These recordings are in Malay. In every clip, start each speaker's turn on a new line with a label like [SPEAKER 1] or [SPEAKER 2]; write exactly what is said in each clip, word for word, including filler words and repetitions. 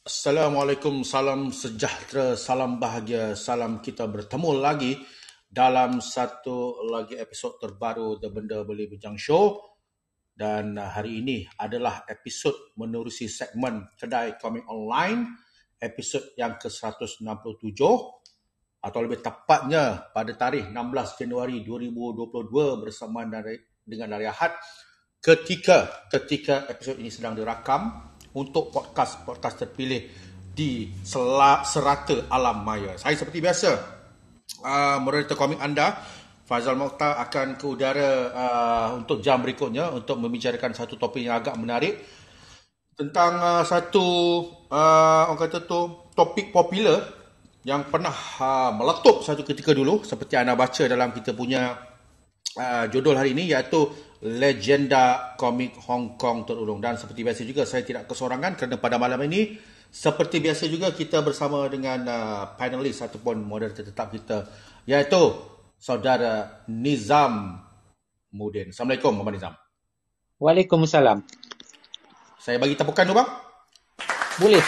[SPEAKER 1] Assalamualaikum, salam sejahtera, salam bahagia, salam kita bertemu lagi dalam satu lagi episod terbaru The Benda Boleh Bincang Show. Dan hari ini adalah episod menerusi segmen Kedai Komik Online, episod yang ke seratus enam puluh tujuh atau lebih tepatnya pada tarikh enam belas Januari dua ribu dua puluh dua bersama dengan hari Ahad ketika ketika episod ini sedang dirakam untuk podcast-podcast terpilih di sela, serata alam maya. Saya seperti biasa, uh, moderator komik anda, Faizal Mokhtar, akan ke udara uh, untuk jam berikutnya untuk membicarakan satu topik yang agak menarik tentang uh, satu uh, orang kata tu topik popular yang pernah uh, meletup satu ketika dulu, seperti anda baca dalam kita punya uh, judul hari ini, iaitu Legenda Komik Hong Kong terulung. Dan seperti biasa juga saya tidak kesorangan kerana pada malam ini seperti biasa juga kita bersama dengan uh, panelis ataupun moderator tetap kita, iaitu saudara Nizam Mudin. Assalamualaikum Muhammad Nizam.
[SPEAKER 2] Waalaikumsalam.
[SPEAKER 1] Saya bagi tepukan tu bang?
[SPEAKER 2] Boleh.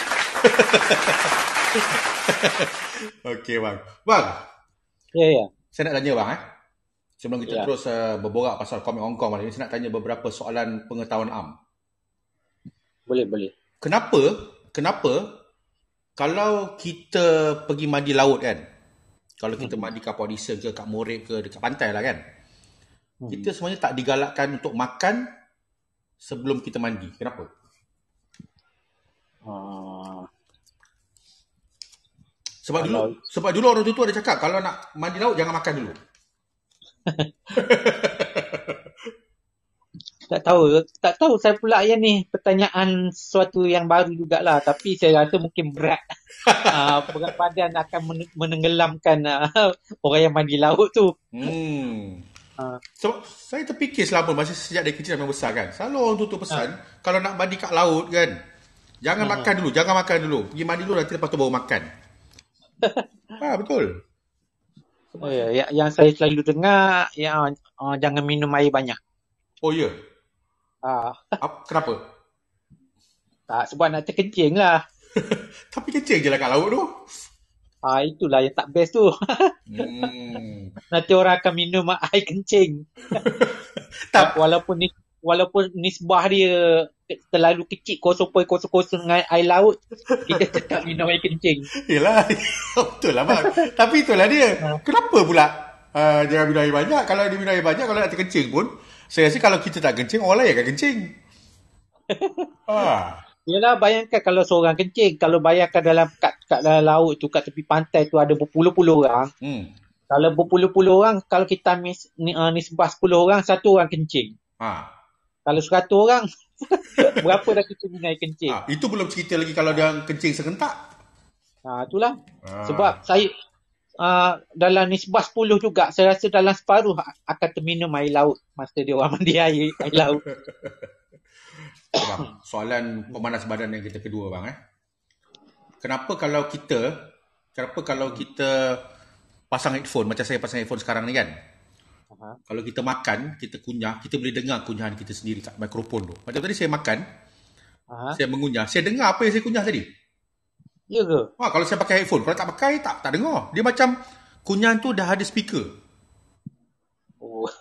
[SPEAKER 1] Okey bang. Bang.
[SPEAKER 2] Ya ya.
[SPEAKER 1] Saya nak tanya bang eh. Sebelum kita
[SPEAKER 2] Ya.
[SPEAKER 1] terus uh, berborak pasal komik Hong Kong malam ini, saya nak tanya beberapa soalan pengetahuan am.
[SPEAKER 2] Boleh boleh.
[SPEAKER 1] Kenapa, kenapa kalau kita pergi mandi laut kan, kalau kita
[SPEAKER 2] Hmm.
[SPEAKER 1] mandi kat Port Dickson ke kat Morek ke dekat pantai lah kan,
[SPEAKER 2] Hmm.
[SPEAKER 1] kita sebenarnya tak digalakkan untuk makan sebelum kita mandi. Kenapa?
[SPEAKER 2] Ah,
[SPEAKER 1] Sebab dulu
[SPEAKER 2] kalau
[SPEAKER 1] sebab dulu orang tua ada cakap kalau nak mandi laut jangan makan dulu.
[SPEAKER 2] tak tahu tak tahu saya pula yang ni pertanyaan sesuatu yang baru jugalah, tapi saya rasa mungkin berat. Ah, berat badan akan men- menenggelamkan ah, orang yang mandi laut tu.
[SPEAKER 1] Hmm.
[SPEAKER 2] Ah,
[SPEAKER 1] Sebab saya terfikir selama masa sejak dari kecil sampai besar kan, selalu orang tua pesan
[SPEAKER 2] ah,
[SPEAKER 1] kalau nak mandi kat laut kan, jangan
[SPEAKER 2] ah,
[SPEAKER 1] makan dulu, jangan makan dulu. Pergi mandi dulu nanti lepas tu baru makan. Ah, betul.
[SPEAKER 2] ah. Ya, ya, yang saya selalu dengar yang ah, jangan minum air banyak.
[SPEAKER 1] Oh ya.
[SPEAKER 2] Ah,
[SPEAKER 1] Ap- Kenapa?
[SPEAKER 2] tak sebab nak terkencing lah.
[SPEAKER 1] Tapi kecil je lah kat laut tu.
[SPEAKER 2] Ah, itulah yang tak best tu.
[SPEAKER 1] Hmm.
[SPEAKER 2] Nanti orang akan minum air kencing.
[SPEAKER 1] Tak.
[SPEAKER 2] Walaupun ni walaupun nisbah dia terlalu kecil, kosong kosong kosong kosong dengan air laut, kita tetap minum air kencing.
[SPEAKER 1] Yelah. Betul lah bang. Tapi itulah dia.
[SPEAKER 2] Ha.
[SPEAKER 1] Kenapa pula uh, jangan minum air banyak? Kalau dia minum air banyak, kalau nak terkencing pun, saya rasa kalau kita tak kencing, orang lain akan kencing. Ah.
[SPEAKER 2] Yalah, bayangkan kalau seorang kencing, kalau bayangkan dalam kat, kat dalam laut tu, kat tepi pantai tu ada berpuluh-puluh orang.
[SPEAKER 1] Hmm.
[SPEAKER 2] Kalau berpuluh-puluh orang, kalau kita mis, ni, uh, nisbah sepuluh orang, satu orang kencing.
[SPEAKER 1] Ah.
[SPEAKER 2] Kalau seratus orang, berapa dah kita minum air kencing?
[SPEAKER 1] Ah. Itu belum cerita lagi kalau dia kencing serentak.
[SPEAKER 2] Ha, itulah.
[SPEAKER 1] Ah.
[SPEAKER 2] Sebab saya uh, dalam nisbah sepuluh juga, saya rasa dalam separuh akan terminum air laut masa dia orang mandi air, air laut.
[SPEAKER 1] Okay, bang. Soalan pemanas badan yang kita kedua bang eh. Kenapa kalau kita kenapa kalau kita pasang headphone macam saya pasang headphone sekarang ni kan?
[SPEAKER 2] Aha.
[SPEAKER 1] Kalau kita makan, kita kunyah, kita boleh dengar kunyahan kita sendiri kat mikrofon tu. Macam tadi saya makan,
[SPEAKER 2] Aha.
[SPEAKER 1] saya mengunyah, saya dengar apa yang saya kunyah tadi.
[SPEAKER 2] Ya ke?
[SPEAKER 1] Wah, kalau saya pakai headphone, kalau tak pakai tak tak dengar. Dia macam kunyahan tu dah ada speaker.
[SPEAKER 2] Oh.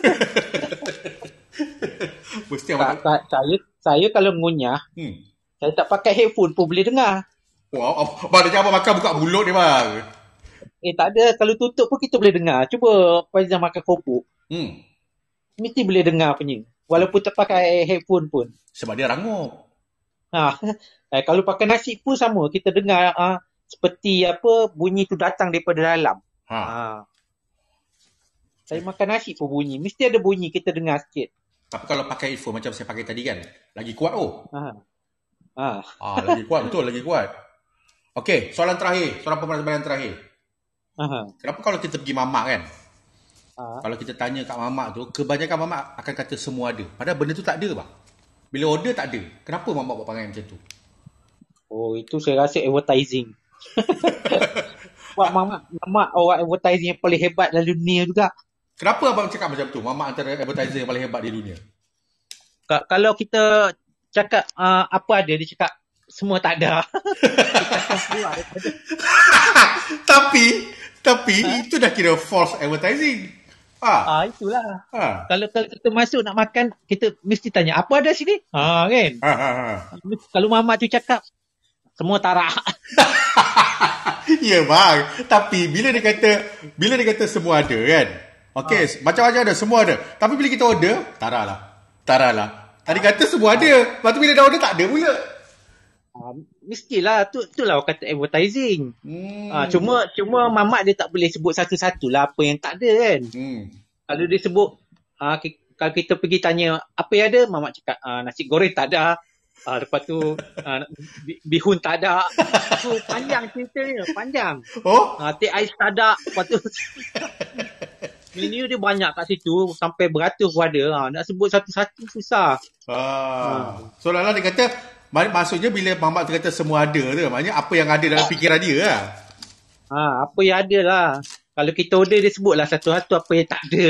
[SPEAKER 1] Mesti
[SPEAKER 2] tak,
[SPEAKER 1] awak
[SPEAKER 2] tak, saya saya kalau mengunyah,
[SPEAKER 1] hmm.
[SPEAKER 2] saya tak pakai headphone pun boleh dengar.
[SPEAKER 1] Wah, abang dia apa makan buka mulut dia bang.
[SPEAKER 2] Eh tak ada, kalau tutup pun kita boleh dengar. Cuba Faizal makan kerupuk,
[SPEAKER 1] Hmm.
[SPEAKER 2] mesti boleh dengar punya. Walaupun tak pakai headphone pun.
[SPEAKER 1] Sebab dia rangup.
[SPEAKER 2] Ha. Eh, kalau pakai nasi pun sama, kita dengar uh, seperti apa bunyi tu datang daripada dalam.
[SPEAKER 1] Ha.
[SPEAKER 2] Ha. Saya makan nasi pun bunyi, mesti ada bunyi kita dengar sikit.
[SPEAKER 1] Tapi kalau pakai earphone macam saya pakai tadi kan, lagi kuat oh.
[SPEAKER 2] Ha. Ha.
[SPEAKER 1] Ah, lagi kuat betul, lagi kuat. Okey, soalan terakhir, soalan pemanas badan terakhir.
[SPEAKER 2] Ha.
[SPEAKER 1] Kenapa kalau kita pergi mamak kan?
[SPEAKER 2] Ha.
[SPEAKER 1] Kalau kita tanya kat mamak tu, kebanyakan mamak akan kata semua ada. Padahal benda tu tak ada bang. Bila order tak ada. Kenapa mamak buat perangai macam tu?
[SPEAKER 2] Oh, itu saya rasa advertising. Buat mamak, mamak orang advertising yang paling hebat dalam dunia juga.
[SPEAKER 1] Kenapa abang cakap macam tu? Mamak antara advertiser yang paling hebat di dunia.
[SPEAKER 2] Kalau kita cakap uh, apa ada, dia cakap semua tak ada. Kita akan keluar daripada.
[SPEAKER 1] tapi, tapi
[SPEAKER 2] Ha?
[SPEAKER 1] itu dah kira false advertising. Ah,
[SPEAKER 2] Ah, itulah.
[SPEAKER 1] ah,
[SPEAKER 2] Kalau kalau kita masuk nak makan, kita mesti tanya, apa ada sini? Ha, kan?
[SPEAKER 1] ha, ha, ha.
[SPEAKER 2] Kalau mamak tu cakap, semua tarak.
[SPEAKER 1] Ya bang, tapi bila dia kata bila dia kata semua ada kan. Okey,
[SPEAKER 2] Ah.
[SPEAKER 1] macam-macam ada, semua ada. Tapi bila kita order, tara lah. Tara lah. Tadi kata semua ada. Lepas tu bila dah order tak ada pula.
[SPEAKER 2] Ah, mestilah, tu itulah orang kata advertising.
[SPEAKER 1] Hmm.
[SPEAKER 2] Ah, cuma cuma mamak dia tak boleh sebut satu-satu lah apa yang tak ada kan.
[SPEAKER 1] hmm.
[SPEAKER 2] Kalau dia sebut, ah, ki- kalau kita pergi tanya apa yang ada, mamak cakap ah, nasi goreng tak ada. Ah, lepas tu ah, bi- bihun tak ada. So panjang ceritanya, panjang.
[SPEAKER 1] Oh,
[SPEAKER 2] Ah, teh ais tak ada. Lepas tu menu dia banyak kat situ, sampai beratus pun ada. Ah, nak sebut satu-satu susah.
[SPEAKER 1] ah. So Lala dia kata mak- maksudnya bila mamak tu kata semua ada tu, maknanya apa yang ada dalam fikiran dia lah.
[SPEAKER 2] Ah, apa yang ada lah. Kalau kita order, dia sebutlah satu-satu apa yang tak ada.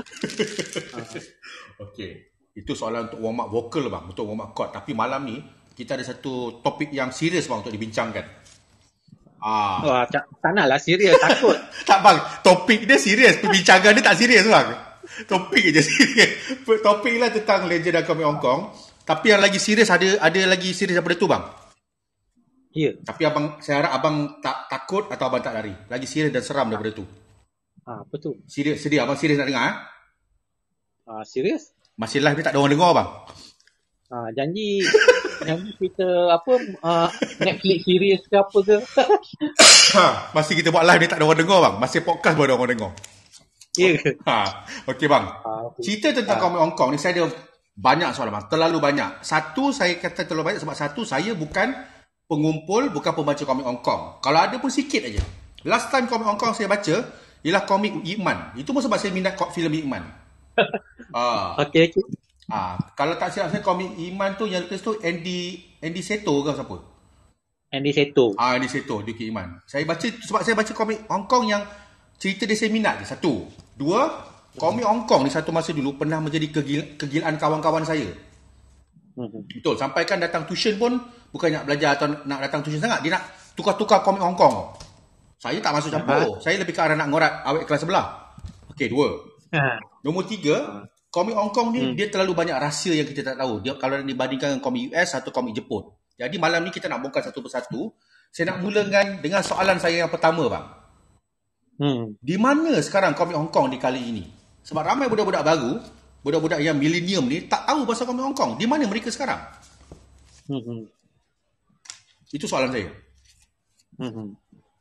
[SPEAKER 1] Okey. Itu soalan untuk warm up vocal bang, untuk warm up chord. Tapi malam ni kita ada satu topik yang serius bang untuk dibincangkan. Ah.
[SPEAKER 2] Wah, tak, tak nak lah serius, takut.
[SPEAKER 1] Tak bang, topik dia serius, perbincangan dia tak serius bang. Topik je serius. Topik lah tentang legend dan komik Hong Kong. Tapi yang lagi serius ada ada lagi serius daripada tu bang.
[SPEAKER 2] Ya.
[SPEAKER 1] Tapi abang, saya harap abang tak takut atau abang tak lari. Lagi serius dan seram daripada tu.
[SPEAKER 2] Ah, apa tu?
[SPEAKER 1] Serius, sedia abang serius nak dengar eh?
[SPEAKER 2] Ah, serius?
[SPEAKER 1] Masih live ni tak ada orang dengar bang.
[SPEAKER 2] Ah, janji janji kita apa ah, Netflix series ke apa ke?
[SPEAKER 1] Ha, masih kita buat live ni tak ada orang dengar bang. Masih podcast baru ada orang dengar.
[SPEAKER 2] Ya ke?
[SPEAKER 1] Ha, okey bang.
[SPEAKER 2] Ah, okay.
[SPEAKER 1] Cerita tentang
[SPEAKER 2] Ah.
[SPEAKER 1] komik Hong Kong ni saya ada banyak soalan bang. Terlalu banyak. Satu, saya kata terlalu banyak sebab satu, saya bukan pengumpul, bukan pembaca komik Hong Kong. Kalau ada pun sikit aja. Last time komik Hong Kong saya baca ialah komik Ip Man. Itu pun sebab saya minat filem Ip Man. Ah,
[SPEAKER 2] Okey, okey.
[SPEAKER 1] ah, kalau tak silap saya komik Ip Man tu yang lepas tu Andy Andy Seto ke siapa?
[SPEAKER 2] Andy Seto.
[SPEAKER 1] Ah, Andy Seto, Duke Iman. Saya baca sebab saya baca komik Hong Kong yang cerita dia saya minat je. Satu. Dua, komik Hong Kong ni satu masa dulu pernah menjadi kegil- kegilaan kawan-kawan saya.
[SPEAKER 2] Hmm.
[SPEAKER 1] Betul. Sampai kan datang tuition pun bukan nak belajar atau nak datang tuition sangat. Dia nak tukar-tukar komik Hong Kong. Saya tak masuk campur. Saya lebih ke arah nak ngorat awet kelas sebelah. Okey, dua.
[SPEAKER 2] Ha.
[SPEAKER 1] Nombor tiga, komik Hong Kong ni
[SPEAKER 2] Hmm.
[SPEAKER 1] dia terlalu banyak rahsia yang kita tak tahu. Dia kalau dibandingkan dengan komik U S atau komik Jepun. Jadi malam ni kita nak bongkar satu persatu. Saya nak mulakan dengan soalan saya yang pertama bang.
[SPEAKER 2] Hmm.
[SPEAKER 1] Di mana sekarang komik Hong Kong di kali ini? Sebab ramai budak-budak baru, budak-budak yang milenium ni tak tahu pasal komik Hong Kong. Di mana mereka sekarang?
[SPEAKER 2] Hmm.
[SPEAKER 1] Itu soalan saya.
[SPEAKER 2] Hmm.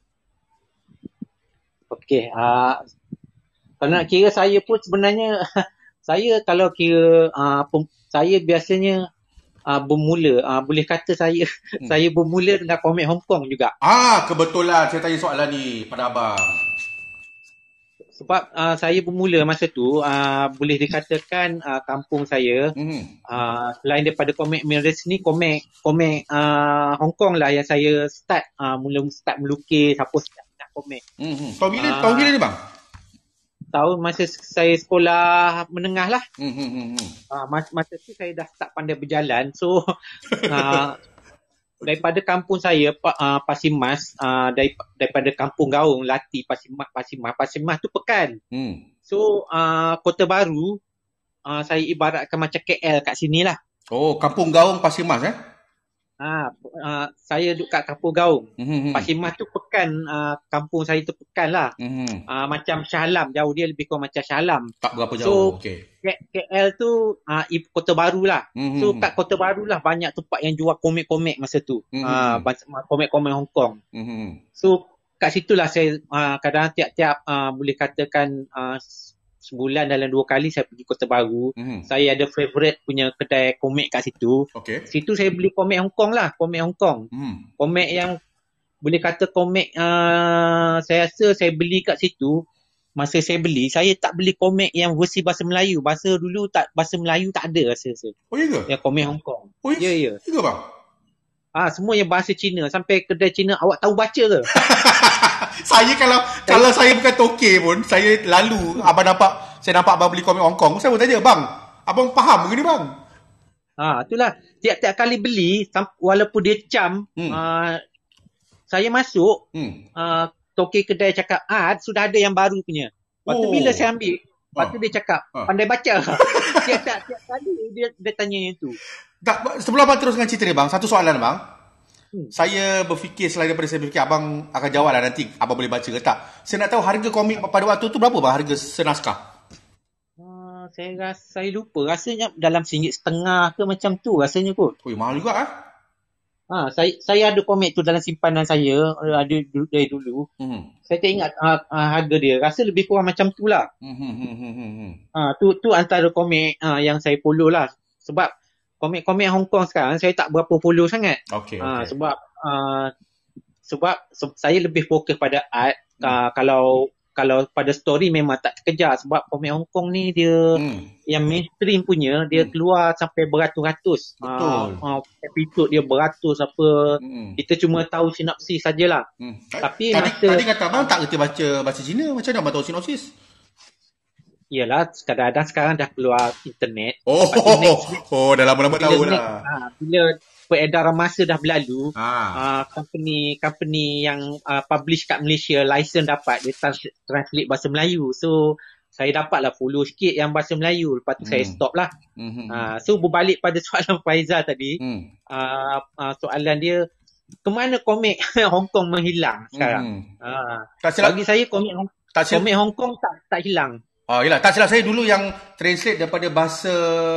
[SPEAKER 2] Okey, ah kalau nak kira saya pun sebenarnya saya kalau kira ah, pem, saya biasanya ah, bermula ah, boleh kata saya
[SPEAKER 1] Hmm.
[SPEAKER 2] saya bermula dengan komik Hong Kong juga.
[SPEAKER 1] Ah, kebetulan saya tanya soalan ni pada abang.
[SPEAKER 2] Sebab uh, saya bermula masa tu uh, boleh dikatakan uh, kampung saya
[SPEAKER 1] Hmm.
[SPEAKER 2] uh, selain daripada komik Mirrors ni komik komik uh, Hong Kong lah yang saya start uh, mula start melukis apa start nak komik.
[SPEAKER 1] Hmm. Tahun bila?
[SPEAKER 2] Ah.
[SPEAKER 1] Tahun bila ni bang?
[SPEAKER 2] Tahun masa saya sekolah menengah lah.
[SPEAKER 1] Hmm. Hmm. Hmm. hmm.
[SPEAKER 2] Uh, masa, masa tu saya dah start pandai berjalan. So uh, daripada kampung saya pa- uh, Pasir Mas uh, dari, daripada kampung Gaung Lati Pasir Mas Pasir Mas Pasir Mas tu Pekan.
[SPEAKER 1] Hmm.
[SPEAKER 2] So uh, Kota Baru uh, saya ibaratkan macam K L kat sini lah.
[SPEAKER 1] Oh, Kampung Gaung Pasir Mas eh?
[SPEAKER 2] Ha, uh, saya duduk kat Kampung Gaung.
[SPEAKER 1] Hmm.
[SPEAKER 2] Pasir Mas tu Pekan, uh, kampung saya tu Pekan lah.
[SPEAKER 1] Hmm.
[SPEAKER 2] Uh, macam Shah Alam, jauh dia lebih kurang macam Shah Alam.
[SPEAKER 1] Tak berapa
[SPEAKER 2] So,
[SPEAKER 1] jauh. Okey.
[SPEAKER 2] K- KL tu uh, Kota Baru lah.
[SPEAKER 1] Hmm.
[SPEAKER 2] So kat Kota Baru lah banyak tempat yang jual komik-komik masa tu.
[SPEAKER 1] Mhm.
[SPEAKER 2] Uh, komik-komik Hong Kong.
[SPEAKER 1] Hmm.
[SPEAKER 2] So kat situlah saya uh, kadang tiap-tiap uh, boleh katakan uh, sebulan dalam dua kali saya pergi Kota Baru.
[SPEAKER 1] Hmm.
[SPEAKER 2] Saya ada favourite punya kedai komik kat situ.
[SPEAKER 1] Okey.
[SPEAKER 2] Situ saya beli komik Hong Kong lah, komik Hong Kong.
[SPEAKER 1] Hmm.
[SPEAKER 2] Komik yang boleh kata komik uh, saya rasa saya beli kat situ. Masa saya beli, saya tak beli komik yang versi bahasa Melayu. Bahasa dulu tak bahasa Melayu tak ada rasa saya.
[SPEAKER 1] Oh, ya ke?
[SPEAKER 2] Yang komik Hong Kong.
[SPEAKER 1] Oh,
[SPEAKER 2] Ya, ya.
[SPEAKER 1] Ya ke bang?
[SPEAKER 2] Ah, semua yang bahasa Cina. Sampai kedai Cina, awak tahu baca ke?
[SPEAKER 1] Saya kalau kalau saya bukan toke pun, saya lalu abang nampak saya nampak abang beli komik Hong Kong, saya pun tanya, "Bang, abang faham ke ni bang?"
[SPEAKER 2] Ha, itulah. Tiap-tiap kali beli, walaupun dia cam,
[SPEAKER 1] Hmm.
[SPEAKER 2] uh, saya masuk,
[SPEAKER 1] Hmm.
[SPEAKER 2] uh, toke kedai cakap, ah, sudah ada yang baru punya. Lepas tu
[SPEAKER 1] Oh.
[SPEAKER 2] bila saya ambil, lepas tu
[SPEAKER 1] Ah.
[SPEAKER 2] dia cakap,
[SPEAKER 1] Ah.
[SPEAKER 2] pandai baca. Tiap-tiap kali dia, dia tanya yang tu.
[SPEAKER 1] Tak, sebelum abang teruskan cerita ni bang, satu soalan bang.
[SPEAKER 2] Hmm.
[SPEAKER 1] Saya berfikir, selain daripada saya berfikir, abang akan jawab lah nanti, abang boleh baca ke tak. Saya nak tahu harga komik pada waktu tu berapa bang, harga senaskah?
[SPEAKER 2] Uh, saya rasa, saya lupa. Rasanya dalam singgit setengah ke macam tu rasanya kot.
[SPEAKER 1] Ui, mahal juga ah.
[SPEAKER 2] Ha, saya saya ada komik tu dalam simpanan saya, ada dari dulu.
[SPEAKER 1] Hmm.
[SPEAKER 2] Saya tak ingat uh, uh, harga dia. Rasa lebih kurang macam tu lah.
[SPEAKER 1] Hmm. Hmm. Hmm. Hmm. Hmm.
[SPEAKER 2] Ha, tu tu antara komik uh, yang saya follow lah. Sebab komik-komik Hong Kong sekarang saya tak berapa follow sangat.
[SPEAKER 1] Okay,
[SPEAKER 2] Ha,
[SPEAKER 1] okay.
[SPEAKER 2] sebab uh, sebab se- saya lebih fokus pada art.
[SPEAKER 1] Hmm.
[SPEAKER 2] Uh, kalau kalau pada story memang tak terkejar, sebab komik Hong Kong ni dia
[SPEAKER 1] Hmm.
[SPEAKER 2] yang mainstream punya dia
[SPEAKER 1] Hmm.
[SPEAKER 2] keluar sampai beratus-ratus.
[SPEAKER 1] Betul.
[SPEAKER 2] Uh, uh, episod dia beratus apa.
[SPEAKER 1] Hmm.
[SPEAKER 2] Kita cuma tahu sinopsis sajalah.
[SPEAKER 1] Hmm.
[SPEAKER 2] Tapi
[SPEAKER 1] tadi,
[SPEAKER 2] masa
[SPEAKER 1] tadi kata abang tak kerti baca bahasa Cina, macam mana abang tahu sinopsis?
[SPEAKER 2] Yalah, kadang-kadang sekarang dah keluar internet.
[SPEAKER 1] Oh,
[SPEAKER 2] Lepas tu next,
[SPEAKER 1] oh, dah lama-lama
[SPEAKER 2] bila
[SPEAKER 1] tahu
[SPEAKER 2] next,
[SPEAKER 1] lah.
[SPEAKER 2] ha, bila peredaran masa dah berlalu,
[SPEAKER 1] Ah.
[SPEAKER 2] uh, company company yang uh, publish kat Malaysia license dapat, dia trans- translate bahasa Melayu. So saya dapatlah follow sikit yang bahasa Melayu. Lepas tu hmm. saya stop lah.
[SPEAKER 1] Hmm.
[SPEAKER 2] Uh, so berbalik pada soalan Faizal tadi,
[SPEAKER 1] Hmm.
[SPEAKER 2] uh, uh, soalan dia, kemana komik Hong Kong menghilang sekarang?
[SPEAKER 1] Hmm.
[SPEAKER 2] Uh,
[SPEAKER 1] Tak silap,
[SPEAKER 2] bagi saya komik Hong,
[SPEAKER 1] tak silap,
[SPEAKER 2] komik Hong Kong tak tak hilang.
[SPEAKER 1] Oh, yelah, tak silap saya dulu yang translate daripada bahasa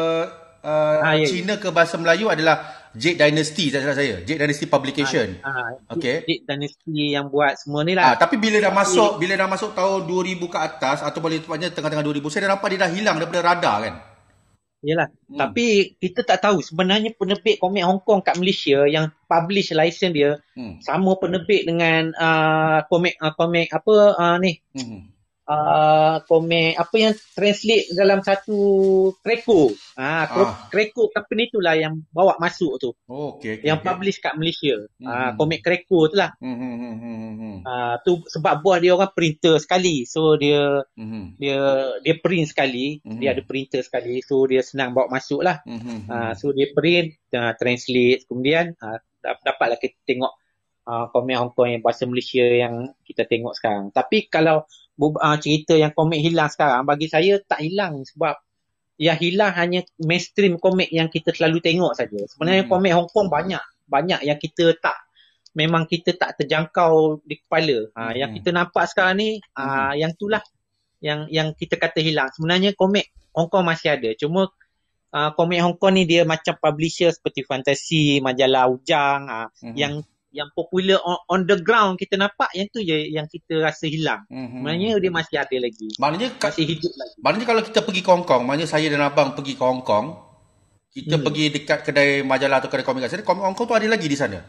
[SPEAKER 1] uh,
[SPEAKER 2] Ah, ya,
[SPEAKER 1] Cina ke bahasa Melayu adalah Jade Dynasty, tak silap saya. Jade Dynasty Publication.
[SPEAKER 2] Ah, ah,
[SPEAKER 1] Okey.
[SPEAKER 2] Jade Dynasty yang buat semua ni
[SPEAKER 1] Ah,
[SPEAKER 2] lah.
[SPEAKER 1] tapi bila dah masuk, bila dah masuk tahun dua ribu ke atas atau boleh tepatnya tengah-tengah dua ribu, saya dah nampak dia dah hilang daripada radar kan.
[SPEAKER 2] Yalah.
[SPEAKER 1] Hmm.
[SPEAKER 2] Tapi kita tak tahu sebenarnya penerbit komik Hong Kong kat Malaysia yang publish license dia
[SPEAKER 1] Hmm.
[SPEAKER 2] sama penerbit dengan uh, komik uh, komik apa uh, ni
[SPEAKER 1] Hmm.
[SPEAKER 2] uh, komik apa yang translate dalam satu Kreko. Ah,
[SPEAKER 1] Ah.
[SPEAKER 2] Kreko company tu lah yang bawa masuk tu.
[SPEAKER 1] Oh, okey, okey.
[SPEAKER 2] Yang
[SPEAKER 1] okey.
[SPEAKER 2] publish kat Malaysia.
[SPEAKER 1] Hmm.
[SPEAKER 2] Ah, komik Kreko tu lah.
[SPEAKER 1] Hmm. Hmm. Hmm. Hmm. Hmm.
[SPEAKER 2] Ah, tu sebab bos dia orang printer sekali. So dia
[SPEAKER 1] Hmm.
[SPEAKER 2] dia dia print sekali,
[SPEAKER 1] Mhm.
[SPEAKER 2] dia ada printer sekali, so dia senang bawa masuk lah.
[SPEAKER 1] Hmm.
[SPEAKER 2] Uh, so dia print, uh, translate, kemudian uh, dapatlah kita tengok uh, komik Hong Kong yang bahasa Malaysia yang kita tengok sekarang. Tapi kalau uh, cerita yang komik hilang sekarang, bagi saya tak hilang, sebab yang hilang hanya mainstream komik yang kita selalu tengok saja. Sebenarnya
[SPEAKER 1] Mhm.
[SPEAKER 2] komik Hong Kong banyak, banyak yang kita tak, memang kita tak terjangkau di kepala. Uh,
[SPEAKER 1] Mhm.
[SPEAKER 2] Yang kita nampak sekarang ni, uh,
[SPEAKER 1] Mhm.
[SPEAKER 2] yang itulah yang yang kita kata hilang. Sebenarnya komik Hong Kong masih ada. Cuma uh, komik Hong Kong ni dia macam publisher seperti Fantasi, majalah Ujang, uh,
[SPEAKER 1] Mhm.
[SPEAKER 2] yang yang popular on, on the ground kita nampak, yang tu je yang kita rasa hilang.
[SPEAKER 1] Mhm.
[SPEAKER 2] Sebenarnya dia masih ada lagi.
[SPEAKER 1] Maknanya ka-
[SPEAKER 2] Masih hidup lagi.
[SPEAKER 1] Maknanya kalau kita pergi ke Hong Kong, maknanya saya dan abang pergi ke Hong Kong, kita
[SPEAKER 2] Hmm.
[SPEAKER 1] pergi dekat kedai majalah atau kedai komik kat sana, komik Hong Kong tu ada lagi di sana.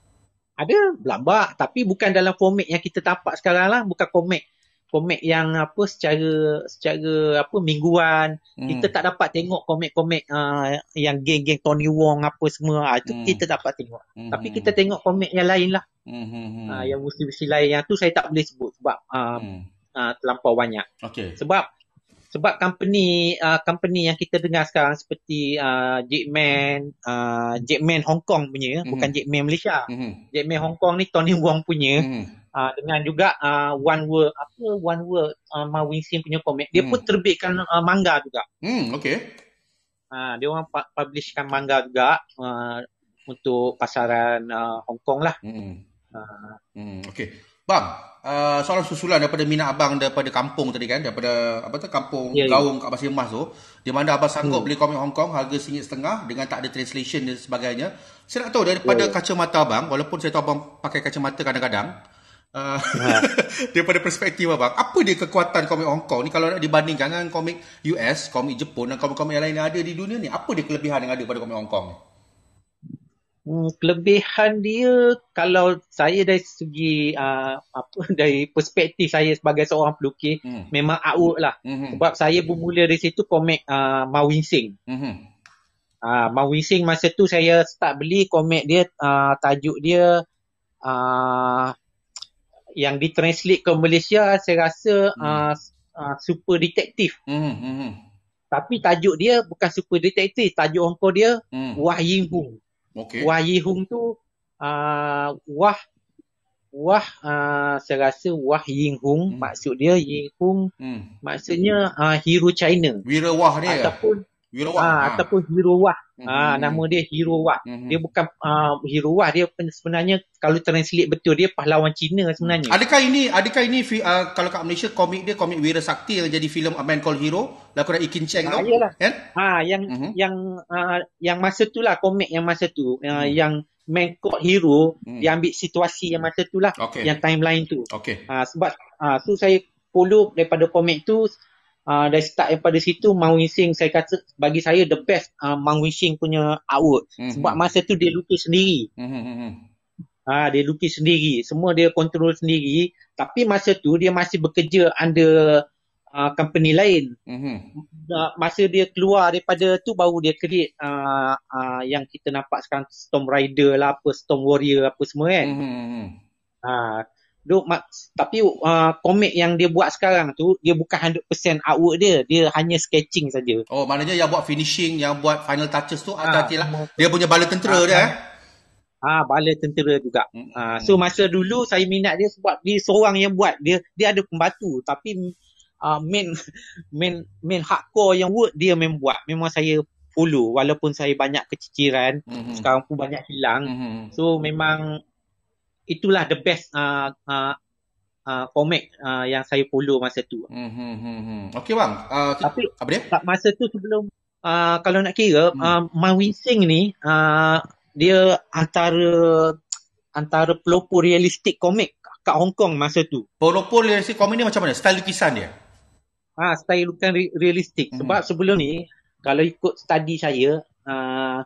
[SPEAKER 2] Ada belambak, tapi bukan dalam format yang kita nampak sekarang lah, bukan komik komik yang apa secara secara apa mingguan.
[SPEAKER 1] Hmm.
[SPEAKER 2] Kita tak dapat tengok komik-komik uh, yang geng-geng Tony Wong apa semua. Ah, itu
[SPEAKER 1] Hmm.
[SPEAKER 2] kita dapat tengok.
[SPEAKER 1] Hmm.
[SPEAKER 2] Tapi kita tengok komik yang lain lah.
[SPEAKER 1] Hmm. Hmm.
[SPEAKER 2] Ah, yang versi-versi lain, yang tu saya tak boleh sebut sebab uh,
[SPEAKER 1] Hmm.
[SPEAKER 2] uh, terlampau banyak.
[SPEAKER 1] Okey.
[SPEAKER 2] Sebab sebab company uh, company yang kita dengar sekarang seperti uh, Jackman, uh, Jackman Hong Kong punya,
[SPEAKER 1] Mhm.
[SPEAKER 2] bukan Jackman Malaysia.
[SPEAKER 1] Hmm.
[SPEAKER 2] Jackman Hong Kong ni Tony Wong punya.
[SPEAKER 1] Hmm.
[SPEAKER 2] Uh, dengan juga uh, One World apa One World uh, Ma Wing-Sing punya komik, dia
[SPEAKER 1] Hmm.
[SPEAKER 2] pun terbitkan uh, manga juga.
[SPEAKER 1] Hmm. Okey.
[SPEAKER 2] Uh, dia orang pu- publishkan manga juga uh, untuk pasaran uh, Hong Kong lah.
[SPEAKER 1] Hmm.
[SPEAKER 2] Uh,
[SPEAKER 1] Hmm. Okey. Bang, uh, soalan susulan daripada minat abang daripada kampung tadi kan, daripada apa tu kampung
[SPEAKER 2] Ya, ya.
[SPEAKER 1] Gaung kat Pasir Mas tu, di mana abang sanggup
[SPEAKER 2] Hmm.
[SPEAKER 1] beli komik Hong Kong harga singgit setengah dengan tak ada translation dan sebagainya. Saya nak tahu daripada
[SPEAKER 2] Ya, ya.
[SPEAKER 1] kacamata abang, walaupun saya tahu abang pakai kacamata kadang-kadang, uh,
[SPEAKER 2] Ha.
[SPEAKER 1] daripada perspektif abang, apa dia kekuatan komik Hong Kong ni kalau nak dibandingkan dengan komik U S, komik Jepun dan komik-komik yang lain yang ada di dunia ni? Apa dia kelebihan yang ada pada komik Hong Kong ni?
[SPEAKER 2] Hmm, kelebihan dia, kalau saya dari segi uh, apa dari perspektif saya sebagai seorang pelukis,
[SPEAKER 1] Hmm.
[SPEAKER 2] memang artwork lah.
[SPEAKER 1] Mhm.
[SPEAKER 2] Sebab saya bermula dari situ komik uh, Ma Wing-Sing.
[SPEAKER 1] Mhm.
[SPEAKER 2] Uh, Ma Wing-Sing masa tu saya start beli komik dia, uh, tajuk dia uh, yang ditranslate ke Malaysia saya rasa
[SPEAKER 1] Hmm.
[SPEAKER 2] uh, uh, Super Detective.
[SPEAKER 1] Mhm. Mhm.
[SPEAKER 2] Tapi tajuk dia bukan super detektif. Tajuk hongkong dia
[SPEAKER 1] Hmm.
[SPEAKER 2] Wah Ying Hung.
[SPEAKER 1] Okey.
[SPEAKER 2] Wah Ying Hung tu uh, Wah Wah uh, saya rasa Wah Ying Hung.
[SPEAKER 1] Hmm.
[SPEAKER 2] Maksud dia Ying Hung
[SPEAKER 1] Hmm.
[SPEAKER 2] maksudnya uh, hero China.
[SPEAKER 1] Wira Wah dia.
[SPEAKER 2] Ataupun
[SPEAKER 1] Wira Wah.
[SPEAKER 2] Ah,
[SPEAKER 1] Ha.
[SPEAKER 2] ataupun Hero Wah.
[SPEAKER 1] Mhm.
[SPEAKER 2] Ah, nama dia Hero Wah.
[SPEAKER 1] Mhm.
[SPEAKER 2] Dia bukan uh, Hero Wah, dia pen- sebenarnya kalau translate betul dia pahlawan Cina sebenarnya.
[SPEAKER 1] Adakah ini adakah ini fi- uh, kalau kat Malaysia komik dia komik Wira Sakti yang jadi filem A Man Called Hero lakonan Ikin Cheng
[SPEAKER 2] Ah,
[SPEAKER 1] tu?
[SPEAKER 2] iyalah.
[SPEAKER 1] Kan?
[SPEAKER 2] Ah, yang
[SPEAKER 1] Mhm.
[SPEAKER 2] yang uh, yang masa tu lah komik yang masa tu uh,
[SPEAKER 1] Hmm.
[SPEAKER 2] yang Man Called Hero
[SPEAKER 1] Hmm.
[SPEAKER 2] dia ambil situasi yang masa tu lah,
[SPEAKER 1] Okey.
[SPEAKER 2] yang timeline tu.
[SPEAKER 1] Okey.
[SPEAKER 2] Ah, sebab ah tu saya follow daripada komik tu. Uh, dari start daripada situ Mang Winsing saya kata bagi saya the best uh, Mang Winsing punya artwork.
[SPEAKER 1] Mhm.
[SPEAKER 2] Sebab masa tu dia lukis sendiri.
[SPEAKER 1] Mhm. Mhm.
[SPEAKER 2] Ha, dia lukis sendiri. Semua dia kontrol sendiri. Tapi masa tu dia masih bekerja under uh, company lain.
[SPEAKER 1] Mhm.
[SPEAKER 2] Uh, masa dia keluar daripada tu baru dia create uh, uh, yang kita nampak sekarang Storm Rider lah, apa Storm Warrior apa semua kan.
[SPEAKER 1] Mhm.
[SPEAKER 2] Ha, Duk, mak, tapi uh, komik yang dia buat sekarang tu dia bukan one hundred percent artwork dia, dia hanya sketching saja.
[SPEAKER 1] Oh, maknanya yang buat finishing, yang buat final touches tu
[SPEAKER 2] Ah,
[SPEAKER 1] hati-hati lah.
[SPEAKER 2] semua-
[SPEAKER 1] Dia punya bala tentera
[SPEAKER 2] Ah,
[SPEAKER 1] dia eh.
[SPEAKER 2] Ah, bala tentera juga.
[SPEAKER 1] Hmm.
[SPEAKER 2] Ah, so masa dulu saya minat dia sebab dia seorang yang buat. Dia dia ada pembantu tapi uh, main main main hardcore yang work dia memang buat. Memang saya follow walaupun saya banyak keciciran,
[SPEAKER 1] Mhm.
[SPEAKER 2] sekarang pun banyak hilang.
[SPEAKER 1] Mhm.
[SPEAKER 2] So memang itulah the best uh, uh, uh, komik uh, yang saya follow masa tu.
[SPEAKER 1] Mhm. Okey bang. Uh,
[SPEAKER 2] Tapi
[SPEAKER 1] apa dia?
[SPEAKER 2] tak masa tu sebelum uh, kalau nak kira
[SPEAKER 1] Hmm.
[SPEAKER 2] uh, Mang Winsing ni uh, dia antara antara pelopor realistik komik kat Hong Kong masa tu.
[SPEAKER 1] Pelopor realistik komik ni macam mana? Style lukisan dia?
[SPEAKER 2] Ha, style bukan re- realistik.
[SPEAKER 1] Hmm.
[SPEAKER 2] Sebab sebelum ni kalau ikut study saya uh,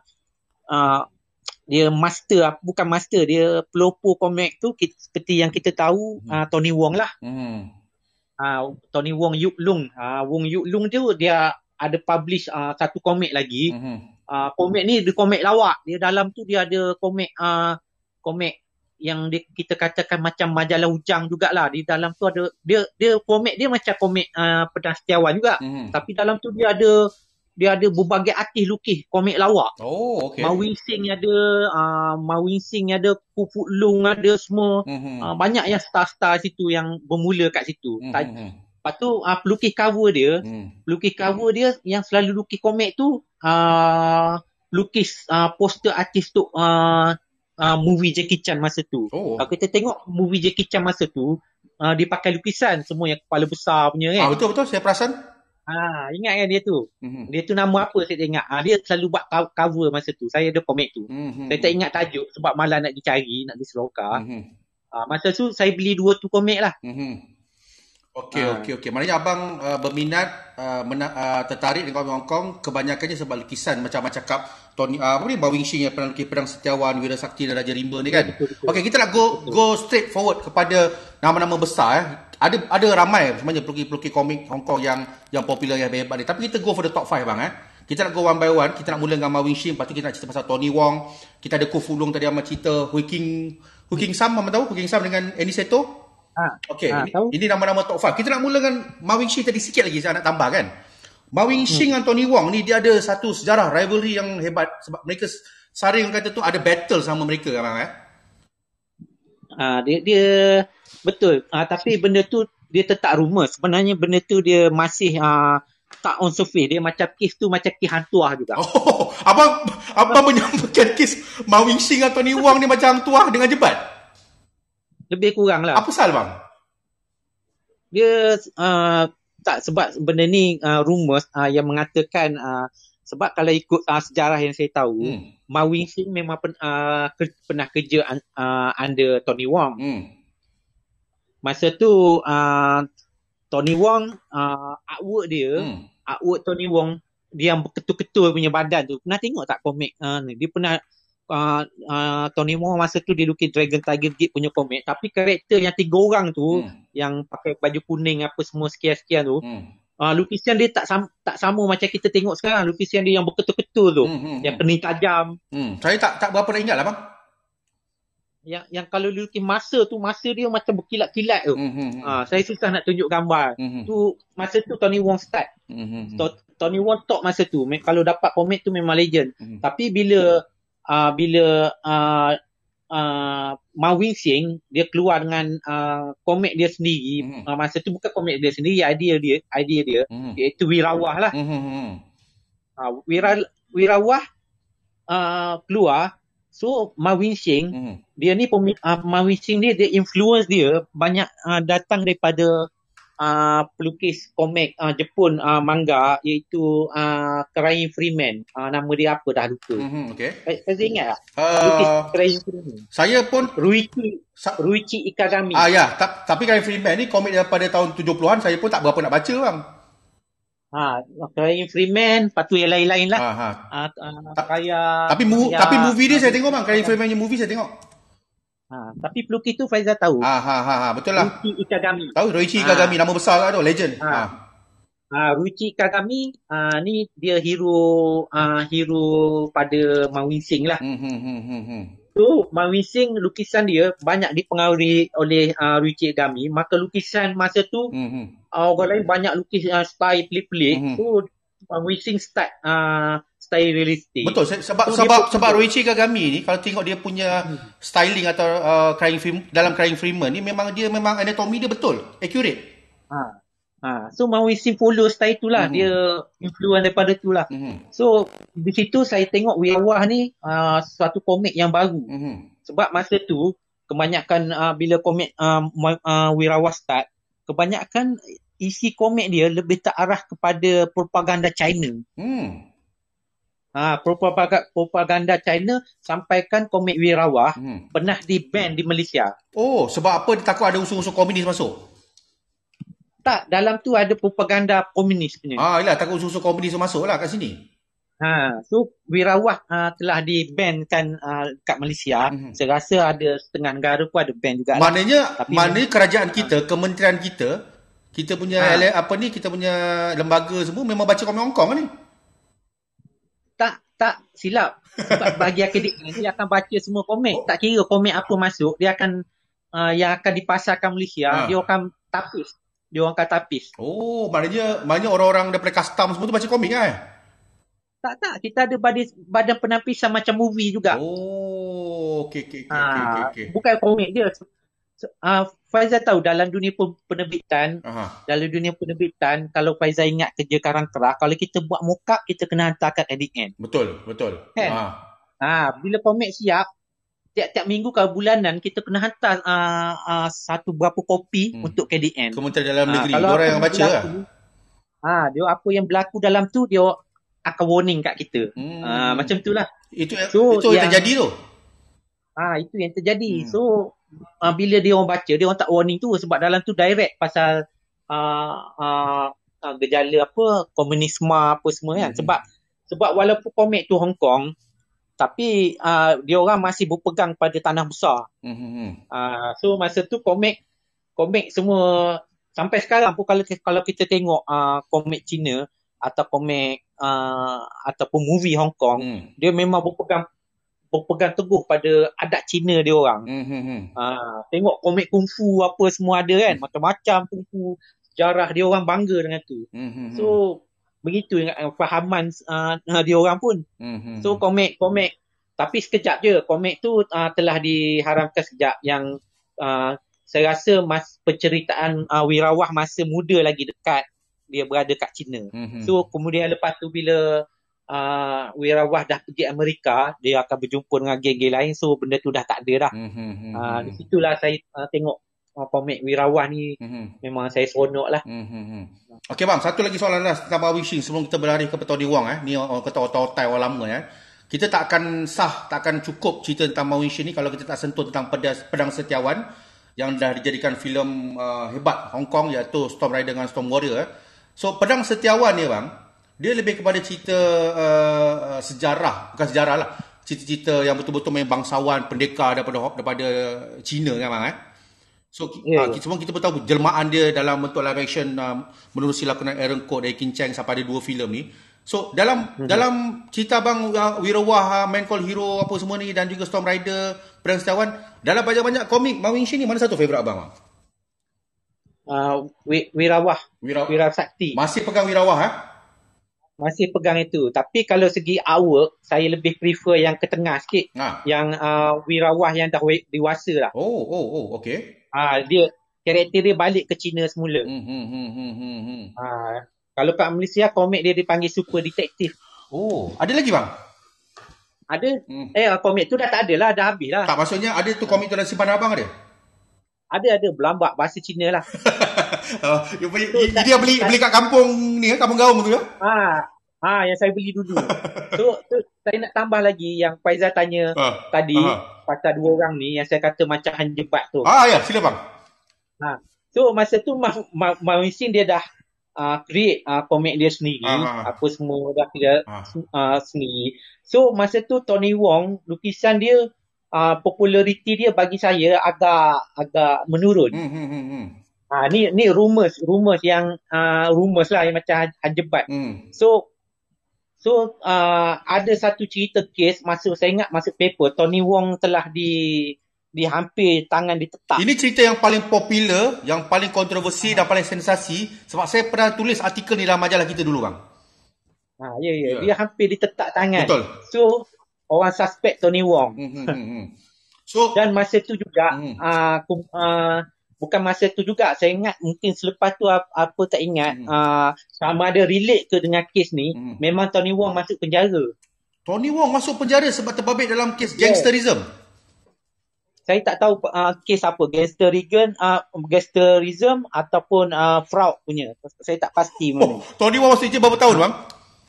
[SPEAKER 2] uh, dia master, bukan master, dia pelopor komik tu kita, seperti yang kita tahu
[SPEAKER 1] Hmm.
[SPEAKER 2] uh, Tony Wong lah.
[SPEAKER 1] Mhm.
[SPEAKER 2] Uh, Tony Wong Yuk Lung. Uh, Wong Yuk Lung tu dia ada publish uh, satu komik lagi.
[SPEAKER 1] Mhm.
[SPEAKER 2] Uh, komik ni dia komik lawak. Dia dalam tu dia ada komik uh, komik yang dia, kita katakan macam majalah Ujang jugalah. Di dalam tu ada dia dia komik dia macam komik uh, Pedang Setiawan juga.
[SPEAKER 1] Mhm.
[SPEAKER 2] Tapi dalam tu dia ada dia ada berbagai artis lukis komik lawak.
[SPEAKER 1] Oh, okey.
[SPEAKER 2] Mau Winsing ada, uh, Mau Winsing ada, Fu Fu Lung ada semua.
[SPEAKER 1] Mhm.
[SPEAKER 2] Uh, banyak yang star-star situ yang bermula kat situ.
[SPEAKER 1] Mhm.
[SPEAKER 2] Ta- Lepas tu uh, pelukis cover dia,
[SPEAKER 1] Mhm.
[SPEAKER 2] pelukis cover dia yang selalu lukis komik tu uh, lukis uh, poster artis tu uh, uh, movie Jackie Chan masa tu.
[SPEAKER 1] Oh.
[SPEAKER 2] Kalau kita tengok movie Jackie Chan masa tu, uh, dia pakai lukisan semua yang kepala besar punya
[SPEAKER 1] Ah,
[SPEAKER 2] kan.
[SPEAKER 1] betul betul saya perasan.
[SPEAKER 2] Ah, ingat kan dia tu?
[SPEAKER 1] Mhm.
[SPEAKER 2] Dia tu nama apa saya tak ingat. Ah, dia selalu buat co- cover masa tu. Saya ada komik tu.
[SPEAKER 1] Mhm.
[SPEAKER 2] Saya tak ingat tajuk sebab malah nak dicari, nak diselokar.
[SPEAKER 1] Mhm.
[SPEAKER 2] Ah, masa tu saya beli dua tu komik lah.
[SPEAKER 1] Mhm. Okey,
[SPEAKER 2] Ah.
[SPEAKER 1] okey, okey. Maknanya abang uh, berminat, uh, mena- uh, tertarik dengan komik Hong Kong, kebanyakannya sebab lukisan macam macam cakap Tony uh, apa ni Bao Wing-shing yang pernah lukis Pedang Setiawan, Wira Sakti dan Raja Rimba ni kan.
[SPEAKER 2] Betul, betul.
[SPEAKER 1] Okey, kita nak go go straight forward kepada nama-nama besar eh. Ada ada ramai sebenarnya pelukis-pelukis komik Hong Kong yang yang popular yang hebat ni. Tapi kita go for the top five bang eh. Kita nak go one by one. Kita nak mula dengan Bao Wing-shing, lepas tu kita nak cerita pasal Tony Wong. Kita ada Ku Fulung tadi Ahmad cerita, Hui King Hui King Sam, Ahmad tahu? Hui King Sam dengan Annie Seto.
[SPEAKER 2] Ah,
[SPEAKER 1] Okey,
[SPEAKER 2] ah,
[SPEAKER 1] ini,
[SPEAKER 2] tahu.
[SPEAKER 1] ini nama-nama top five. Kita nak mula dengan Bao Wing-shing tadi sikit lagi saya nak tambah kan. Bao Wing-shing dengan Tony Wong ni dia ada satu sejarah rivalry yang hebat sebab mereka saring kata tu ada battle sama mereka abang eh.
[SPEAKER 2] Ah, dia dia betul. Ah, tapi benda tu dia tetap rumor. Sebenarnya benda tu dia masih ah, tak on surface. Dia macam kes tu macam kes hantuah juga.
[SPEAKER 1] Oh, abang abang menyamakan kes Bao Wing-shing dengan Tony Wong ni macam tuah dengan jebat.
[SPEAKER 2] Lebih kurang lah.
[SPEAKER 1] Apa pasal bang?
[SPEAKER 2] Dia uh, tak sebab benda ni uh, rumours uh, yang mengatakan uh, sebab kalau ikut uh, sejarah yang saya tahu,
[SPEAKER 1] Hmm.
[SPEAKER 2] Mau Wing-shing memang pen, uh, ke, pernah kerja uh, under Tony Wong.
[SPEAKER 1] Hmm.
[SPEAKER 2] Masa tu uh, Tony Wong uh, artwork dia,
[SPEAKER 1] Hmm.
[SPEAKER 2] artwork Tony Wong dia yang berketul-ketul punya badan tu. Pernah tengok tak komik uh, ni? Dia pernah uh, uh, Tony Wong masa tu dia lukis Dragon Tiger Gate punya komik, tapi karakter yang tiga orang tu
[SPEAKER 1] Hmm.
[SPEAKER 2] yang pakai baju kuning apa semua sekian-sekian tu,
[SPEAKER 1] Hmm.
[SPEAKER 2] uh, lukisan dia tak sam, tak sama macam kita tengok sekarang. Lukisan dia yang berketul-ketul tu,
[SPEAKER 1] Hmm. Hmm.
[SPEAKER 2] yang kening tajam,
[SPEAKER 1] Hmm. Saya tak tak berapa nak ingat lah bang.
[SPEAKER 2] yang yang kalau lukis masa tu, masa dia macam berkilat-kilat tu.
[SPEAKER 1] Hmm. Hmm.
[SPEAKER 2] Ah, saya susah nak tunjuk gambar.
[SPEAKER 1] Hmm.
[SPEAKER 2] Tu masa tu Tony Wong start.
[SPEAKER 1] Hmm.
[SPEAKER 2] To- Tony Wong top masa tu. Kalau dapat komik tu memang legend.
[SPEAKER 1] Hmm.
[SPEAKER 2] Tapi bila uh, bila uh, uh, Mao Wing-Sing dia keluar dengan uh, komik dia sendiri,
[SPEAKER 1] Hmm.
[SPEAKER 2] uh, masa tu bukan komik dia sendiri, idea dia, idea dia,
[SPEAKER 1] Hmm.
[SPEAKER 2] iaitu Wirawah lah.
[SPEAKER 1] Hmm.
[SPEAKER 2] Uh, Wira, Wirawah uh, keluar. So Mao Wing-Sing
[SPEAKER 1] Hmm.
[SPEAKER 2] dia ni pemi- uh, Mao Wing-Sing dia, dia influence dia banyak uh, datang daripada Uh, pelukis komik uh, Jepun uh, manga iaitu uh, Crying Freeman. Uh, nama dia apa dah lupa.
[SPEAKER 1] Hmm. Okey.
[SPEAKER 2] Saya ingat tak? Pelukis
[SPEAKER 1] Uh,
[SPEAKER 2] Crying Freeman.
[SPEAKER 1] saya pun
[SPEAKER 2] Ruichi
[SPEAKER 1] sa-
[SPEAKER 2] Ruichi Ikagami.
[SPEAKER 1] ah ya, ta- tapi Crying Freeman ni komik daripada tahun tujuh puluhan, saya pun tak berapa nak baca bang.
[SPEAKER 2] Ha, Crying Freeman, lepas tu yang lain-lain lah.
[SPEAKER 1] Ha ha.
[SPEAKER 2] Uh, uh,
[SPEAKER 1] Ta-
[SPEAKER 2] kayak
[SPEAKER 1] Tapi mu-
[SPEAKER 2] kayak,
[SPEAKER 1] tapi movie dia saya tengok bang, Crying Freeman punya movie saya tengok.
[SPEAKER 2] Ha, tapi pelukis tu Faizal tahu.
[SPEAKER 1] Ah ha ha ha, betul lah.
[SPEAKER 2] Ruichi Ikagami.
[SPEAKER 1] Tahu Roichi
[SPEAKER 2] Ah.
[SPEAKER 1] Kagami, nama besar lah tu, legend.
[SPEAKER 2] Ah.
[SPEAKER 1] Ha.
[SPEAKER 2] Ah, Ruichi Ikagami uh, ni dia hero uh, hero pada Mao Wing-Sing lah.
[SPEAKER 1] Hmm hmm hmm hmm. hmm.
[SPEAKER 2] So, Mao Wing-Sing lukisan dia banyak dipengaruhi oleh uh, Ruichi Ikagami. Maka lukisan masa tu
[SPEAKER 1] Hmm hmm.
[SPEAKER 2] uh, orang lain banyak lukis uh, style pelik-pelik.
[SPEAKER 1] Mhm.
[SPEAKER 2] So, Mao Wing-Sing start uh, style realistik.
[SPEAKER 1] Betul, se- sebab
[SPEAKER 2] So, dia
[SPEAKER 1] sebab
[SPEAKER 2] pun-
[SPEAKER 1] sebab Roichi Kagami ni kalau tengok dia punya styling atau uh, Crying Freeman, dalam Crying Freeman ni memang dia memang anatomi dia betul, accurate.
[SPEAKER 2] Ha. Ha. So, Mao Wing-Sing follow style tu lah.
[SPEAKER 1] Mhm.
[SPEAKER 2] Dia influence daripada tu lah.
[SPEAKER 1] Mhm.
[SPEAKER 2] So, di situ saya tengok Wirawah ni uh, suatu komik yang baru.
[SPEAKER 1] Mhm.
[SPEAKER 2] Sebab masa tu kebanyakan uh, bila komik uh, uh, Wirawah start, kebanyakan isi komik dia lebih terarah kepada propaganda China.
[SPEAKER 1] Hmm.
[SPEAKER 2] Ha, propaganda, propaganda China sampaikan komik Wirawah
[SPEAKER 1] Hmm.
[SPEAKER 2] pernah di-ban di Malaysia.
[SPEAKER 1] Oh, sebab apa dia takut ada unsur-unsur komunis masuk?
[SPEAKER 2] Tak, dalam tu ada propaganda komunis punya.
[SPEAKER 1] Ah, yalah, takut unsur-unsur komunis masuk lah kat sini.
[SPEAKER 2] Ha, so Wirawah uh, telah di-ban-kan uh, kat Malaysia.
[SPEAKER 1] Mhm.
[SPEAKER 2] Saya rasa ada setengah negara pun ada ban juga.
[SPEAKER 1] Maknanya
[SPEAKER 2] Tapi-
[SPEAKER 1] maknanya kerajaan kita, kementerian kita, kita punya
[SPEAKER 2] Ha.
[SPEAKER 1] ele- apa ni, kita punya lembaga semua memang baca komik Hong Kong ni.
[SPEAKER 2] Tak, tak silap. Sebab bagi akademik dia akan baca semua komik. Tak kira komik apa masuk, dia akan uh, yang akan dipasarkan Malaysia,
[SPEAKER 1] Ha.
[SPEAKER 2] dia akan tapis. Dia orang akan tapis.
[SPEAKER 1] Oh, maknanya maknanya orang-orang daripada custom semua tu baca komik kan?
[SPEAKER 2] Tak, tak. Kita ada badan, badan penampisan macam movie juga.
[SPEAKER 1] Oh, okey okey okey
[SPEAKER 2] Ha,
[SPEAKER 1] okey okey.
[SPEAKER 2] bukan komik dia. Uh, Faizal tahu dalam dunia pen- penerbitan,
[SPEAKER 1] Aha.
[SPEAKER 2] dalam dunia penerbitan, kalau Faizal ingat kerja karang kerah, kalau kita buat mock-up, kita kena hantar kat K D N.
[SPEAKER 1] Betul, betul.
[SPEAKER 2] Kan?
[SPEAKER 1] Ha.
[SPEAKER 2] Ha, bila komik siap, tiap-tiap minggu kalau bulanan, kita kena hantar uh, uh, satu berapa kopi
[SPEAKER 1] Hmm.
[SPEAKER 2] untuk K D N.
[SPEAKER 1] Kementerian Dalam
[SPEAKER 2] Ha,
[SPEAKER 1] Negeri,
[SPEAKER 2] kalau
[SPEAKER 1] orang
[SPEAKER 2] apa
[SPEAKER 1] yang baca lah.
[SPEAKER 2] berlaku, ha, dia apa yang berlaku dalam tu, dia akan warning kat kita.
[SPEAKER 1] Hmm.
[SPEAKER 2] Ha, macam tu lah.
[SPEAKER 1] Itu
[SPEAKER 2] So,
[SPEAKER 1] itu yang
[SPEAKER 2] yang-
[SPEAKER 1] terjadi tu.
[SPEAKER 2] Ha, itu yang terjadi.
[SPEAKER 1] Hmm.
[SPEAKER 2] So, uh, bila dia orang baca, dia orang tak warning tu sebab dalam tu direct pasal uh, uh, uh, gejala apa, komunisme apa semua kan.
[SPEAKER 1] Hmm.
[SPEAKER 2] Sebab sebab walaupun komik tu Hong Kong, tapi uh, dia orang masih berpegang pada tanah besar.
[SPEAKER 1] Hmm, hmm, hmm.
[SPEAKER 2] Uh, so masa tu komik komik semua sampai sekarang pun kalau kalau kita tengok uh, komik Cina atau komik uh, ataupun movie Hong Kong,
[SPEAKER 1] Hmm.
[SPEAKER 2] dia memang berpegang berpegang teguh pada adat Cina dia orang.
[SPEAKER 1] Hmm, hmm, hmm.
[SPEAKER 2] Ha, tengok komik kungfu apa semua ada kan, macam-macam kungfu, sejarah dia orang bangga dengan tu.
[SPEAKER 1] Hmm, hmm, hmm.
[SPEAKER 2] So begitu uh, fahaman uh, dia orang pun.
[SPEAKER 1] Hmm, hmm,
[SPEAKER 2] So
[SPEAKER 1] hmm.
[SPEAKER 2] komik-komik, tapi sekejap je komik tu uh, telah diharamkan sejak yang uh, saya rasa mas penceritaan uh, Wirawah masa muda lagi dekat dia berada kat China.
[SPEAKER 1] Hmm, hmm.
[SPEAKER 2] So kemudian lepas tu bila uh, Wirawah dah pergi Amerika, dia akan berjumpa dengan geng-geng lain, so benda tu dah tak ada dah.
[SPEAKER 1] Hmm, hmm, hmm,
[SPEAKER 2] Uh,
[SPEAKER 1] hmm.
[SPEAKER 2] di situlah saya uh, tengok uh, komik Wirawah ni
[SPEAKER 1] Hmm, hmm.
[SPEAKER 2] memang saya seronok lah.
[SPEAKER 1] Hmm, hmm, hmm. Okey bang, satu lagi soalan lah tentang Mao Wing-Sing sebelum kita berlari ke Tony Wong eh. Ni orang kata otai-otai orang lama eh. Kita tak akan sah, tak akan cukup cerita tentang Mao Wing-Sing ni kalau kita tak sentuh tentang pedas, Pedang Setiawan yang dah dijadikan filem uh, hebat Hong Kong, iaitu Storm Rider dengan Storm Warrior eh. So Pedang Setiawan ni bang, dia lebih kepada cerita uh, uh, sejarah, bukan sejarah lah, cerita-cerita yang betul-betul main bangsawan, pendekar daripada daripada Cina kan bang eh. So
[SPEAKER 2] Ya,
[SPEAKER 1] yeah. uh,
[SPEAKER 2] ya.
[SPEAKER 1] semua kita pun tahu jelmaan dia dalam bentuk live action uh, menerusi lakonan Aaron Kwok dari Kin Cheng sampai ada dua filem ni. So dalam hmm. dalam cerita bang uh, Wirawah, uh, Man Called Hero apa semua ni dan juga Storm Rider, Pedang Setiawan, dalam banyak-banyak komik Mao Wing-Sing ni mana satu favourite abang? Bang?
[SPEAKER 2] Uh, Wi- Wirawah,
[SPEAKER 1] Wira,
[SPEAKER 2] Wirawah Sakti.
[SPEAKER 1] masih pegang Wirawah eh?
[SPEAKER 2] Masih pegang itu. Tapi kalau segi artwork, saya lebih prefer yang ke tengah sikit.
[SPEAKER 1] Ha.
[SPEAKER 2] Yang uh, Wirawah yang dah we- dewasa lah.
[SPEAKER 1] Oh, oh, oh, okey.
[SPEAKER 2] Ah, dia karakter dia balik ke China semula.
[SPEAKER 1] Hmm, hmm, hmm, hmm, hmm, hmm.
[SPEAKER 2] Ah, kalau kat Malaysia, komik dia dipanggil Super Detective.
[SPEAKER 1] Oh, ada lagi bang?
[SPEAKER 2] Ada.
[SPEAKER 1] Hmm.
[SPEAKER 2] Eh, komik tu dah tak ada lah. Dah habis lah.
[SPEAKER 1] Tak, maksudnya ada tu komik tu dalam simpanan abang ada?
[SPEAKER 2] Ada, ada. Berlambak bahasa Cina lah.
[SPEAKER 1] uh, dia dia beli beli kat kampung ni, kampung Gaung tu ya?
[SPEAKER 2] Ah, ah, yang saya beli dulu. So, so saya nak tambah lagi yang Faizal tanya
[SPEAKER 1] Uh,
[SPEAKER 2] tadi
[SPEAKER 1] uh.
[SPEAKER 2] pasal dua orang ni yang saya kata macam hanjebat tu.
[SPEAKER 1] Ah ya, sila bang.
[SPEAKER 2] Ha. So masa tu Mah Ma, Ma Wing-Sing dia dah uh, create uh, komik dia sendiri,
[SPEAKER 1] Ah, ah.
[SPEAKER 2] apa semua dah dia
[SPEAKER 1] Ah.
[SPEAKER 2] uh, sendiri. So masa tu Tony Wong lukisan dia uh, populariti dia bagi saya agak agak menurun.
[SPEAKER 1] Hmm, hmm, hmm, hmm.
[SPEAKER 2] Ah, ni ni rumors, rumors yang uh, rumors lah yang macam hanjebat.
[SPEAKER 1] Hmm.
[SPEAKER 2] So so uh, ada satu cerita kes masa saya ingat masa paper Tony Wong telah di di hampir tangan ditetak.
[SPEAKER 1] Ini cerita yang paling popular, yang paling kontroversi dan paling sensasi sebab saya pernah tulis artikel ni dalam majalah kita dulu bang.
[SPEAKER 2] Ha, ya, ya,
[SPEAKER 1] Ya.
[SPEAKER 2] dia hampir ditetak tangan.
[SPEAKER 1] Betul.
[SPEAKER 2] So orang suspect Tony Wong.
[SPEAKER 1] Hmm, hmm, hmm, hmm. So
[SPEAKER 2] Dan masa tu juga
[SPEAKER 1] Hmm.
[SPEAKER 2] uh, uh, bukan masa tu juga, saya ingat mungkin selepas tu apa, apa tak ingat
[SPEAKER 1] Hmm.
[SPEAKER 2] uh, sama ada relate ke dengan kes ni,
[SPEAKER 1] Hmm.
[SPEAKER 2] memang Tony Wong masuk penjara.
[SPEAKER 1] Tony Wong masuk penjara sebab terbabit dalam kes
[SPEAKER 2] Yeah.
[SPEAKER 1] gangsterism.
[SPEAKER 2] Saya tak tahu uh, kes apa, gangsterism, uh, gangsterism ataupun uh, fraud punya. Saya tak pasti mana.
[SPEAKER 1] Oh, Tony Wong masuk je berapa tahun bang?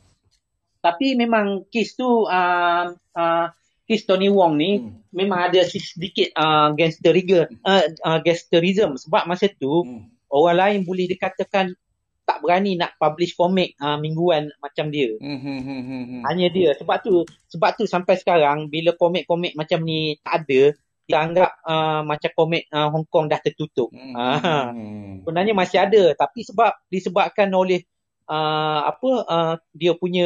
[SPEAKER 2] Tapi memang kes tu uh, uh, kes Tony Wong ni
[SPEAKER 1] Hmm.
[SPEAKER 2] memang ada sedikit uh, gangsterism, uh, uh, gangsterism sebab masa tu
[SPEAKER 1] Hmm.
[SPEAKER 2] orang lain boleh dikatakan tak berani nak publish komik uh, mingguan macam dia.
[SPEAKER 1] Hmm, hmm, hmm, hmm, hmm.
[SPEAKER 2] Hanya dia. Sebab tu sebab tu sampai sekarang bila komik-komik macam ni tak ada, dia anggap uh, macam komik uh, Hong Kong dah tertutup.
[SPEAKER 1] Hmm,
[SPEAKER 2] Ah,
[SPEAKER 1] hmm.
[SPEAKER 2] sebenarnya masih ada tapi sebab disebabkan oleh uh, apa uh, dia punya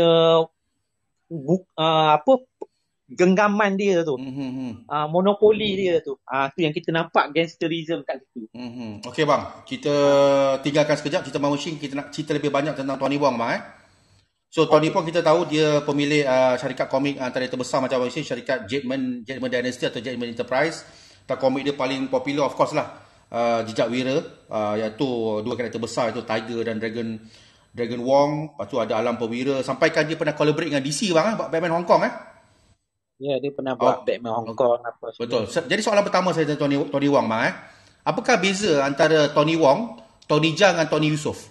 [SPEAKER 2] bu, uh, apa genggaman dia tu,
[SPEAKER 1] Hmm, hmm, hmm.
[SPEAKER 2] uh, monopoli dia tu. Ah, tu yang kita nampak gangsterism kat situ.
[SPEAKER 1] Hmm, hmm. Okey bang, kita tinggalkan sekejap cerita Mang Wing-Sing, kita nak cerita lebih banyak tentang Tony Wong bang eh. So Tony Wong kita tahu dia pemilik uh, syarikat komik antara yang terbesar macam Mang Wing-Sing, syarikat Jetman Jetman Dynasty atau Jetman Enterprise. Dan komik dia paling popular of course lah, uh, Jejak Wira, uh, iaitu dua karakter besar iaitu Tiger dan Dragon Dragon Wong. Lepas tu ada Alam Perwira, sampaikan dia pernah collaborate dengan D C bang eh, buat Batman Hong Kong eh.
[SPEAKER 2] Ya, dia pernah
[SPEAKER 1] Oh.
[SPEAKER 2] buat Batman Hong Kong apa semua.
[SPEAKER 1] Betul. Se- Jadi soalan pertama saya tanya Tony Tony Wong bang eh. Apakah beza antara Tony Wong, Tony Jaa dengan Tony Yusof?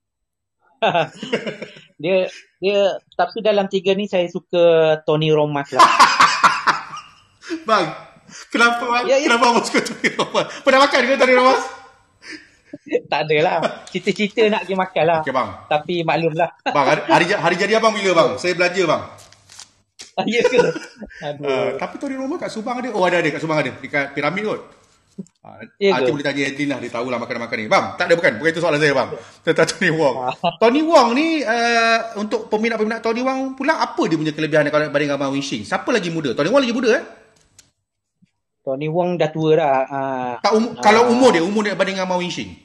[SPEAKER 2] Dia dia tapi dalam tiga ni saya suka Tony Romas lah.
[SPEAKER 1] Bang, kenapa bang?
[SPEAKER 2] Ya, ya.
[SPEAKER 1] Kenapa abang suka Tony Romas? Pernah makan ke Tony Romas?
[SPEAKER 2] Tak adalah. Cita-cita nak pergi makan lah.
[SPEAKER 1] Okey bang.
[SPEAKER 2] Tapi maklumlah.
[SPEAKER 1] Bang, hari, hari, hari jadi abang bila bang? Saya belanja bang.
[SPEAKER 2] Ya ke? Aduh.
[SPEAKER 1] Uh, tapi Tony Romas kat Subang ada. Oh ada ada kat Subang ada. Dekat Piramid kot. Uh,
[SPEAKER 2] Ya
[SPEAKER 1] nanti
[SPEAKER 2] ke?
[SPEAKER 1] boleh tanya Edlin lah. Dia tahulah makanan-makan ni. Bang, tak ada bukan? Bukan itu soalan saya bang. Tentang Tony Wong.
[SPEAKER 2] Ah.
[SPEAKER 1] Tony Wong ni uh, untuk peminat-peminat Tony Wong pula apa dia punya kelebihan kalau banding dengan Mang Wing-Sing? Siapa lagi muda? Tony Wong lagi muda eh?
[SPEAKER 2] Tony Wong dah tua dah. Uh,
[SPEAKER 1] Tak um,
[SPEAKER 2] Ah.
[SPEAKER 1] kalau umur dia, umur dia banding dengan Mang Wing-Sing.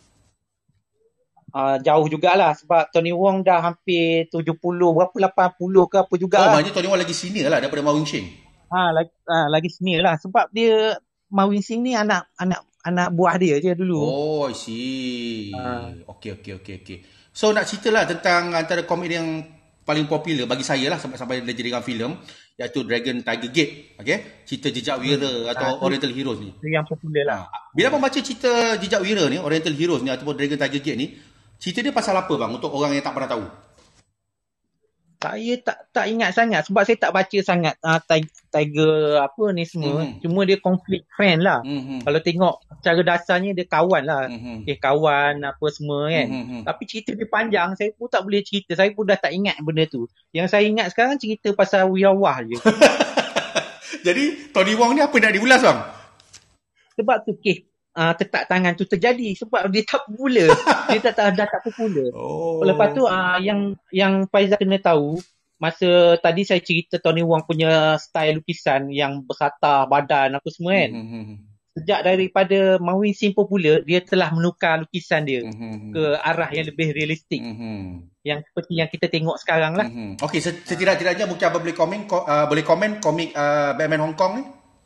[SPEAKER 2] uh, jauh jugalah sebab Tony Wong dah hampir tujuh puluh, berapa lapan puluh ke apa
[SPEAKER 1] Oh,
[SPEAKER 2] jugalah.
[SPEAKER 1] maknanya Tony Wong lagi senior lah daripada Mang Wing-Sing.
[SPEAKER 2] Ha, lagi, ha, lagi senior lah sebab dia Ma Wing-Sing ni anak anak anak buah dia je dulu.
[SPEAKER 1] Oh, I see.
[SPEAKER 2] Ah.
[SPEAKER 1] Okey, okey, okey, okey. So, nak cerita lah tentang antara komik yang paling popular bagi saya lah sampai-sampai dia jadikan filem, iaitu Dragon Tiger Gate. Okey, cerita Jejak Wira atau
[SPEAKER 2] Ah, tu-
[SPEAKER 1] Oriental Heroes ni.
[SPEAKER 2] Itu yang popular lah.
[SPEAKER 1] Ha, bila abang baca cerita Jejak Wira ni, Oriental Heroes ni ataupun Dragon Tiger Gate ni, cerita dia pasal apa bang untuk orang yang tak pernah tahu?
[SPEAKER 2] Saya tak tak ingat sangat sebab saya tak baca sangat uh, Tiger apa ni semua.
[SPEAKER 1] Mhm.
[SPEAKER 2] Cuma dia konflik friend lah.
[SPEAKER 1] Hmm.
[SPEAKER 2] Kalau tengok cara dasarnya dia kawan lah.
[SPEAKER 1] Hmm.
[SPEAKER 2] Dia kawan apa semua kan.
[SPEAKER 1] Hmm.
[SPEAKER 2] Tapi cerita dia panjang, saya pun tak boleh cerita. Saya pun dah tak ingat benda tu. Yang saya ingat sekarang cerita pasal Wirawah je.
[SPEAKER 1] Jadi Tony Wong ni apa nak diulas bang?
[SPEAKER 2] Sebab tu kes uh, tetak tangan tu terjadi. Sebab dia tak popular. Dia tak, tak, dah tak popular.
[SPEAKER 1] Oh.
[SPEAKER 2] Lepas tu uh, yang yang Faizal kena tahu, masa tadi saya cerita Tony Wong punya style lukisan yang berkata badan apa semua kan.
[SPEAKER 1] Hmm.
[SPEAKER 2] sejak daripada Mawin Sim popular, dia telah menukar lukisan dia
[SPEAKER 1] Mm-hmm.
[SPEAKER 2] ke arah yang lebih realistik.
[SPEAKER 1] Mm-hmm.
[SPEAKER 2] Yang seperti yang kita tengok sekarang lah.
[SPEAKER 1] Mm-hmm. Okey, setidak-tidaknya mungkin Abang boleh komen, ko, uh, boleh komen komik uh, Batman Hong Kong ni?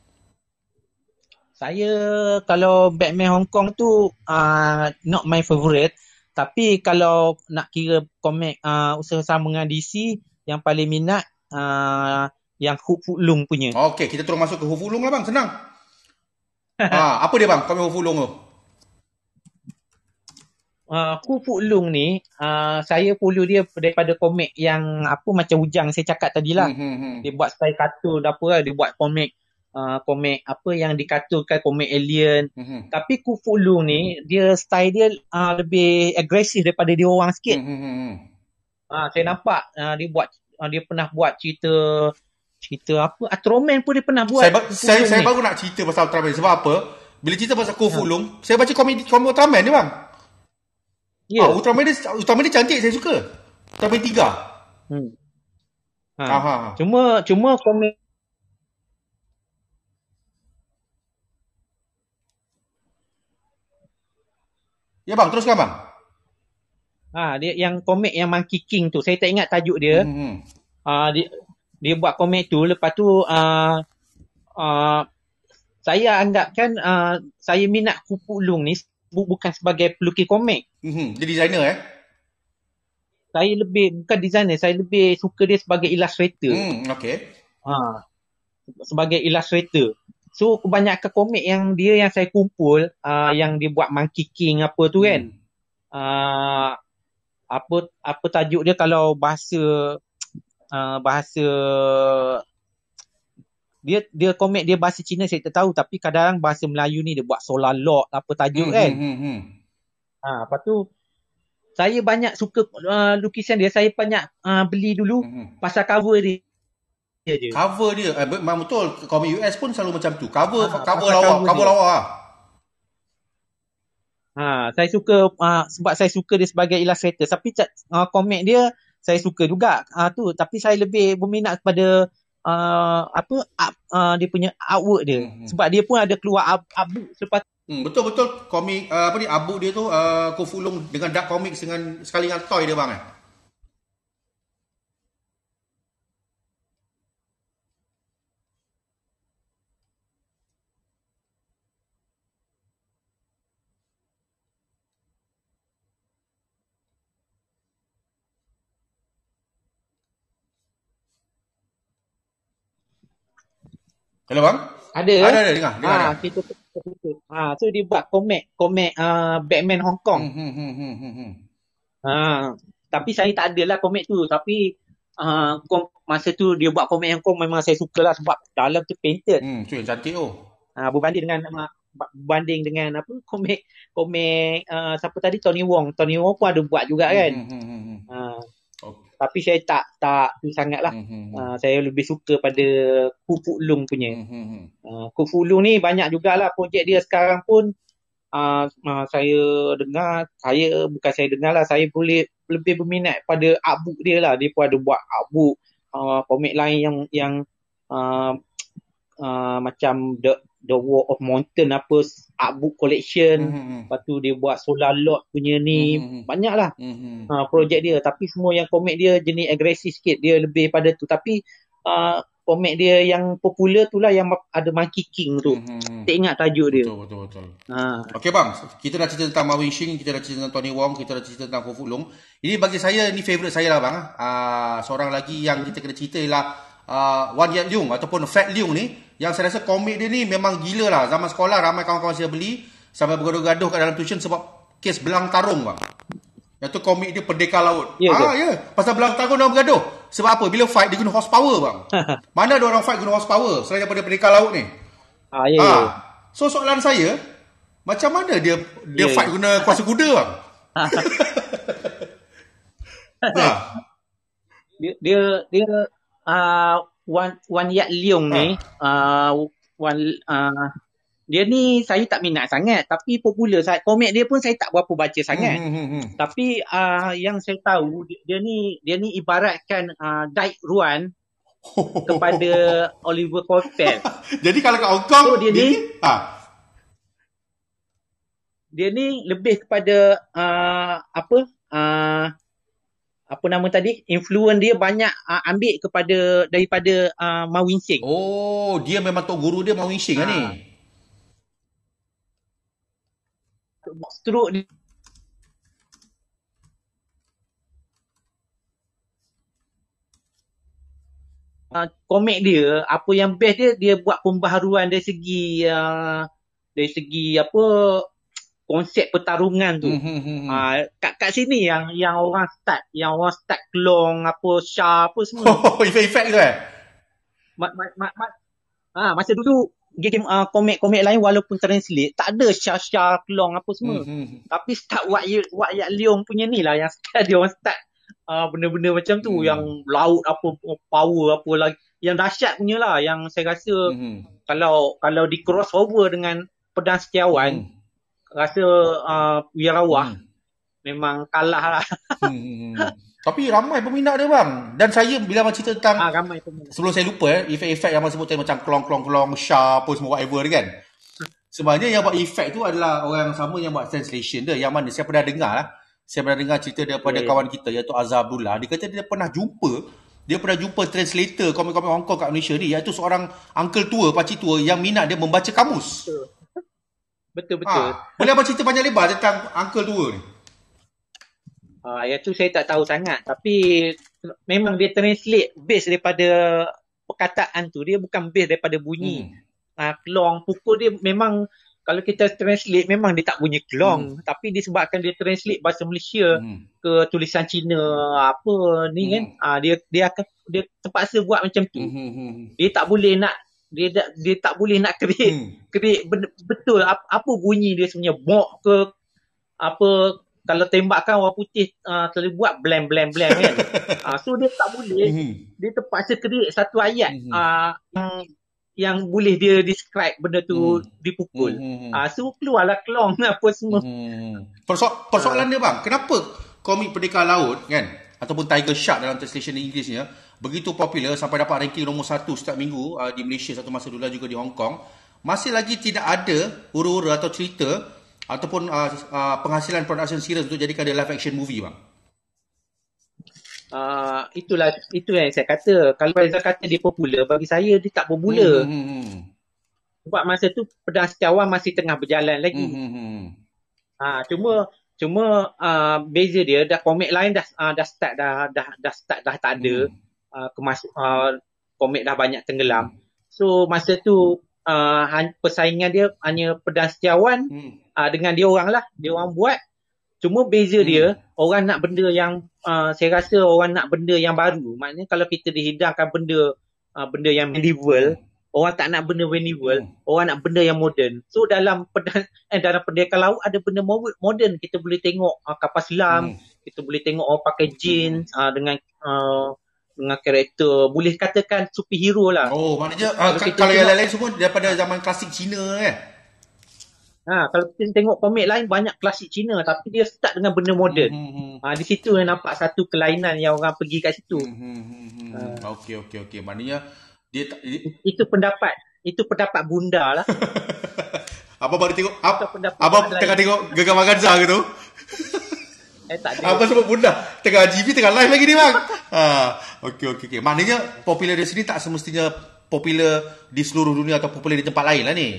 [SPEAKER 2] Saya kalau Batman Hong Kong tu uh, not my favourite. Tapi kalau nak kira komik uh, usaha sama dengan D C, yang paling minat uh, yang Hu Fu Lung punya.
[SPEAKER 1] Okey, kita terus masuk ke Hu Fu Lung lah bang, senang. Ah, apa dia bang, komik Hu Fu Lung tu?
[SPEAKER 2] Uh, Hu Fu Lung ni uh, saya follow dia daripada komik yang apa macam Ujang saya cakap tadi lah.
[SPEAKER 1] Mm-hmm.
[SPEAKER 2] Dia buat style kartun apa lah. Dia buat komik uh, komik apa yang dikartunkan, komik alien.
[SPEAKER 1] Mm-hmm.
[SPEAKER 2] Tapi Hu Fu Lung ni dia style dia uh, lebih agresif daripada dia orang sikit.
[SPEAKER 1] Mm-hmm.
[SPEAKER 2] Uh, saya nampak uh, dia buat uh, dia pernah buat cerita cerita apa Ultraman pun dia pernah buat.
[SPEAKER 1] Saya, saya, saya baru nak cerita pasal Ultraman. Sebab apa? Bila cerita pasal Hu Fu Lung, saya baca komik, komik Ultraman dia bang. Ya. Yeah. Ah, Ultraman dia, Ultraman dia cantik, saya suka. Ultraman tiga.
[SPEAKER 2] Hmm. Ha.
[SPEAKER 1] Aha.
[SPEAKER 2] Cuma cuma komik
[SPEAKER 1] Ya bang, teruskan bang.
[SPEAKER 2] Ha, dia yang komik yang Monkey King tu, saya tak ingat tajuk dia. Hmm. Uh, dia dia buat komik tu, lepas tu uh, uh, saya anggapkan uh, saya minat Hu Fu Lung ni bukan sebagai pelukis komik.
[SPEAKER 1] Mm-hmm. Dia designer eh?
[SPEAKER 2] Saya lebih, bukan designer, saya lebih suka dia sebagai illustrator.
[SPEAKER 1] Hmm, okay.
[SPEAKER 2] Ha, sebagai illustrator. So, kebanyakan komik yang dia yang saya kumpul, uh, yang dia buat Monkey King apa tu kan. Hmm. Uh, apa apa tajuk dia kalau bahasa uh, bahasa dia dia komik dia bahasa Cina saya tak tahu, tapi kadang bahasa Melayu ni dia buat Solar Lord apa tajuk hmm, kan. Hmm, hmm. Ha, lepas tu saya banyak suka uh, lukisan dia, saya banyak uh, beli dulu hmm. pasal cover dia. dia je.
[SPEAKER 1] Cover dia eh, memang betul, komik U S pun selalu macam tu. Cover ha, cover lawa, cover lawa ah.
[SPEAKER 2] Ha, saya suka uh, sebab saya suka dia sebagai illustrator, tapi uh, komik dia saya suka juga uh, tu, tapi saya lebih berminat kepada Uh, apa up, uh, dia punya artwork dia. Hmm. Sebab dia pun ada keluar ab- abu selepas
[SPEAKER 1] hmm, betul-betul komik uh, apa ni abu dia tu uh, Hu Fu Lung dengan dark comics dengan sekali dengan toy dia bang eh. Hello bang?
[SPEAKER 2] Ada.
[SPEAKER 1] Ada ada dengar, dengar.
[SPEAKER 2] Ha, kita tutup. Ha, so dia buat komik, komik uh, Batman Hong Kong.
[SPEAKER 1] Hmm, hmm, hmm, hmm, hmm.
[SPEAKER 2] Ha, tapi saya tak ada lah komik tu, tapi uh, kom, masa tu dia buat komik Hong Kong memang saya suka lah sebab dalam tu painted.
[SPEAKER 1] Hmm, tu yang cantik tu.
[SPEAKER 2] Ha, berbanding dengan uh, berbanding dengan apa komik komik uh, siapa tadi Tony Wong. Tony Wong pun ada buat juga kan. Hmm, hmm, hmm, hmm. Ha. Okay. Tapi saya tak tak tu sangat lah. Mm-hmm. Uh, saya lebih suka pada Hu Fu Lung punya. Mm-hmm. Uh, Hu Fu Lung ni banyak jugalah projek dia sekarang pun. Uh, uh, saya dengar, saya bukan saya dengar lah, saya boleh lebih berminat pada artbook dia lah. Dia pun ada buat artbook, uh, komik lain yang yang uh, uh, macam The The War of Mountain apa, artbook collection. Mm-hmm. Lepas tu dia buat Solar Lord punya ni. Mm-hmm. Banyak lah mm-hmm. uh, projek dia. Tapi semua yang komik dia jenis agresif sikit. Dia lebih pada tu. Tapi uh, komik dia yang popular tu lah yang ada Monkey King tu. Mm-hmm. Tak ingat tajuk dia.
[SPEAKER 1] Betul, betul, betul. Ha. Okey bang, kita dah cerita tentang Mawin Shing, kita dah cerita tentang Tony Wong, kita dah cerita tentang Hu Fu Lung. Ini bagi saya, ni favourite saya lah bang. Uh, seorang lagi yang kita kena cerita ialah Uh, Wan Yat Leung ataupun Fat Leung ni, yang saya rasa komik dia ni memang gila lah. Zaman sekolah ramai kawan-kawan saya beli sampai bergaduh-gaduh kat dalam tuition sebab kes belang tarung bang. Yang tu komik dia Pendekar Laut. Ya, ah, ya. Pasal belang tarung dia bergaduh. Sebab apa? Bila fight dia guna horsepower bang. Mana ada orang fight guna horsepower selain daripada Pendekar Laut ni?
[SPEAKER 2] Ah, ya,
[SPEAKER 1] ah. So soalan saya, macam mana dia dia ya, fight ya. guna kuasa kuda bang?
[SPEAKER 2] ha. Dia dia dia Uh, Wan Wan Yat Leung ni uh, Wan uh, dia ni saya tak minat sangat, tapi popular. Saya komik dia pun saya tak berapa baca sangat. Hmm, hmm, hmm. Tapi uh, yang saya tahu dia, dia ni dia ni ibaratkan uh, Dai Ruan kepada Oliver Coipel.
[SPEAKER 1] Jadi kalau kat Hong Kong
[SPEAKER 2] so, dia, dia ni
[SPEAKER 1] ha.
[SPEAKER 2] dia ni lebih kepada uh, apa uh, apa nama tadi, influence dia banyak uh, ambil kepada daripada uh, Ma Wing-shing.
[SPEAKER 1] Oh, dia memang tok guru dia Ma Wing-shing lah ni.
[SPEAKER 2] Ah, stroke dia, uh, komik dia, apa yang best dia, dia buat pembaharuan dari segi uh, dari segi apa, konsep pertarungan tu.
[SPEAKER 1] Hmm, hmm, hmm, hmm.
[SPEAKER 2] Ah, kat kat sini yang yang orang start, yang orang start kelong apa Shah apa semua.
[SPEAKER 1] Oh, efek-efek tu eh?
[SPEAKER 2] Ma, ma, ma, ma, ah, masa dulu game uh, komik-komik lain walaupun translate tak ada Shah-Shah kelong apa semua.
[SPEAKER 1] Hmm, hmm.
[SPEAKER 2] Tapi start Wak Ye, Wak Yak Leong punya ni lah yang start dia orang start uh, benda-benda macam tu,
[SPEAKER 1] Hmm.
[SPEAKER 2] yang laut apa, power apa lagi, yang dahsyat punya lah, yang saya rasa
[SPEAKER 1] Hmm.
[SPEAKER 2] kalau kalau di crossover dengan Pedang Setiawan,
[SPEAKER 1] Hmm.
[SPEAKER 2] rasa uh, Wirawas
[SPEAKER 1] Hmm.
[SPEAKER 2] memang kalah lah.
[SPEAKER 1] Hmm, hmm, hmm. Tapi ramai peminat dia bang. Dan saya bila abang cerita tentang,
[SPEAKER 2] Ah, ramai peminat.
[SPEAKER 1] sebelum saya lupa eh, efek-efek yang abang sebut tadi macam kelong-kelong-kelong, Shah apa semua whatever dia kan. Sebenarnya yang buat efek tu adalah orang yang sama yang buat translation dia. Yang mana saya pernah dengar lah. Saya pernah dengar cerita daripada
[SPEAKER 2] Yeah, yeah.
[SPEAKER 1] kawan kita iaitu Azhar Abdullah. Dia kata dia pernah jumpa, dia pernah jumpa translator komik-komik Hong Kong kat Malaysia ni, iaitu seorang uncle tua, pakcik tua yang minat dia membaca kamus.
[SPEAKER 2] Betul betul.
[SPEAKER 1] Ha, boleh abang cerita panjang lebar tentang uncle tua ni?
[SPEAKER 2] Ah, yang tu saya tak tahu sangat, tapi memang dia translate base daripada perkataan tu, dia bukan base daripada bunyi.
[SPEAKER 1] Hmm.
[SPEAKER 2] Ah, kelong pukul dia memang kalau kita translate memang dia tak bunyi kelong,
[SPEAKER 1] Hmm.
[SPEAKER 2] tapi disebabkan dia translate bahasa Malaysia
[SPEAKER 1] Hmm.
[SPEAKER 2] ke tulisan Cina apa ni kan,
[SPEAKER 1] Hmm.
[SPEAKER 2] ah, dia dia akan dia terpaksa buat macam tu.
[SPEAKER 1] Hmm. Hmm. Hmm.
[SPEAKER 2] Dia tak boleh nak dia da- dia tak boleh nak create
[SPEAKER 1] Hmm.
[SPEAKER 2] create ben- betul apa, apa bunyi dia sebenarnya, mok ke apa, kalau tembakkan orang putih uh, selalu buat blam blam blam kan. uh, so dia tak boleh,
[SPEAKER 1] Hmm.
[SPEAKER 2] dia terpaksa create satu ayat
[SPEAKER 1] Hmm.
[SPEAKER 2] uh, yang yang boleh dia describe benda tu
[SPEAKER 1] Hmm.
[SPEAKER 2] dipukul.
[SPEAKER 1] Hmm.
[SPEAKER 2] Ah, so keluarlah kelong apa semua.
[SPEAKER 1] Hmm. Perso- persoalan dia bang, kenapa komik Pendekar Laut kan, ataupun Tiger Shark dalam translation Inggerisnya begitu popular sampai dapat ranking nombor satu setiap minggu uh, di Malaysia satu masa dulu, juga di Hong Kong, masih lagi tidak ada hura-hura atau cerita ataupun uh, uh, penghasilan production series untuk jadikan dia live action movie bang?
[SPEAKER 2] Uh, itulah itu yang saya kata. Kalau Faizal kata dia popular, bagi saya dia tak popular.
[SPEAKER 1] Hmm. Hmm.
[SPEAKER 2] Sebab masa tu Pedang Setiawan masih tengah berjalan lagi.
[SPEAKER 1] Hmm. Hmm.
[SPEAKER 2] Ha, cuma cuma uh, beza dia dah komik lain dah uh, dah start dah dah dah start dah tak ada.
[SPEAKER 1] Hmm.
[SPEAKER 2] Uh, kemasuk uh, komik dah banyak tenggelam. So masa tu uh, persaingan dia hanya Pedang Setiawan
[SPEAKER 1] Hmm.
[SPEAKER 2] uh, dengan dia orang lah, dia orang buat. Cuma beza
[SPEAKER 1] Hmm.
[SPEAKER 2] dia, orang nak benda yang uh, saya rasa orang nak benda yang baru. Maknanya kalau kita dihidangkan benda uh, benda yang medieval,
[SPEAKER 1] Hmm.
[SPEAKER 2] orang tak nak benda medieval,
[SPEAKER 1] Hmm.
[SPEAKER 2] orang nak benda yang moden. So dalam pedang, eh, dalam Pendekar Laut ada benda moden. Kita boleh tengok uh, kapal selam,
[SPEAKER 1] Hmm.
[SPEAKER 2] kita boleh tengok orang pakai jeans uh, dengan uh, dengan karakter, boleh katakan superhero lah.
[SPEAKER 1] Oh, maknanya uh,
[SPEAKER 2] Kalau
[SPEAKER 1] ka-
[SPEAKER 2] kita
[SPEAKER 1] kalau yang
[SPEAKER 2] tengok,
[SPEAKER 1] lain-lain semua daripada zaman klasik Cina eh.
[SPEAKER 2] ha, kalau kita tengok komik lain banyak klasik Cina, tapi dia start dengan benda moden.
[SPEAKER 1] Hmm. Hmm.
[SPEAKER 2] Ha, di situ yang nampak satu kelainan yang orang pergi kat situ.
[SPEAKER 1] Hmm. Hmm. Hmm.
[SPEAKER 2] Ha,
[SPEAKER 1] Okey, okey, okey. Maknanya dia tak, dia,
[SPEAKER 2] itu pendapat, itu pendapat bunda lah.
[SPEAKER 1] apa baru tengok
[SPEAKER 2] Itu
[SPEAKER 1] apa,
[SPEAKER 2] pendapat
[SPEAKER 1] abang
[SPEAKER 2] orang
[SPEAKER 1] tengah
[SPEAKER 2] lain.
[SPEAKER 1] tengok Gegar Maganza ke tu?
[SPEAKER 2] Eh tak ada.
[SPEAKER 1] Apa sebut bunda? Tengah G B, tengah live lagi ni bang. Ha, okey, okey, okey. Maknanya popular di sini tak semestinya popular di seluruh dunia atau popular di tempat lain lah ni.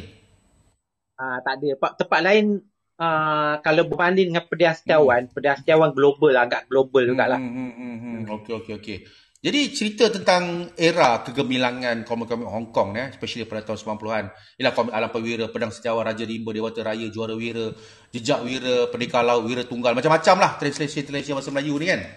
[SPEAKER 2] Ha, tak ada. Tempat, tempat lain uh, kalau berbanding dengan Pedang Setiawan, hmm. Pedang Setiawan global, agak global
[SPEAKER 1] Hmm.
[SPEAKER 2] jugalah.
[SPEAKER 1] Hmm. Hmm. Hmm. hmm. Okey, okey, okey. Jadi cerita tentang era kegemilangan komik-komik Hong Kong eh, especially pada tahun sembilan puluhan. Ialah komik Alam Perwira, Pedang Setiawan, Raja Rimba, Dewata Raya, Juara Wira, Jejak Wira, Pendekar Laut, Wira Tunggal, macam-macam lah translation-translation bahasa Melayu ni kan.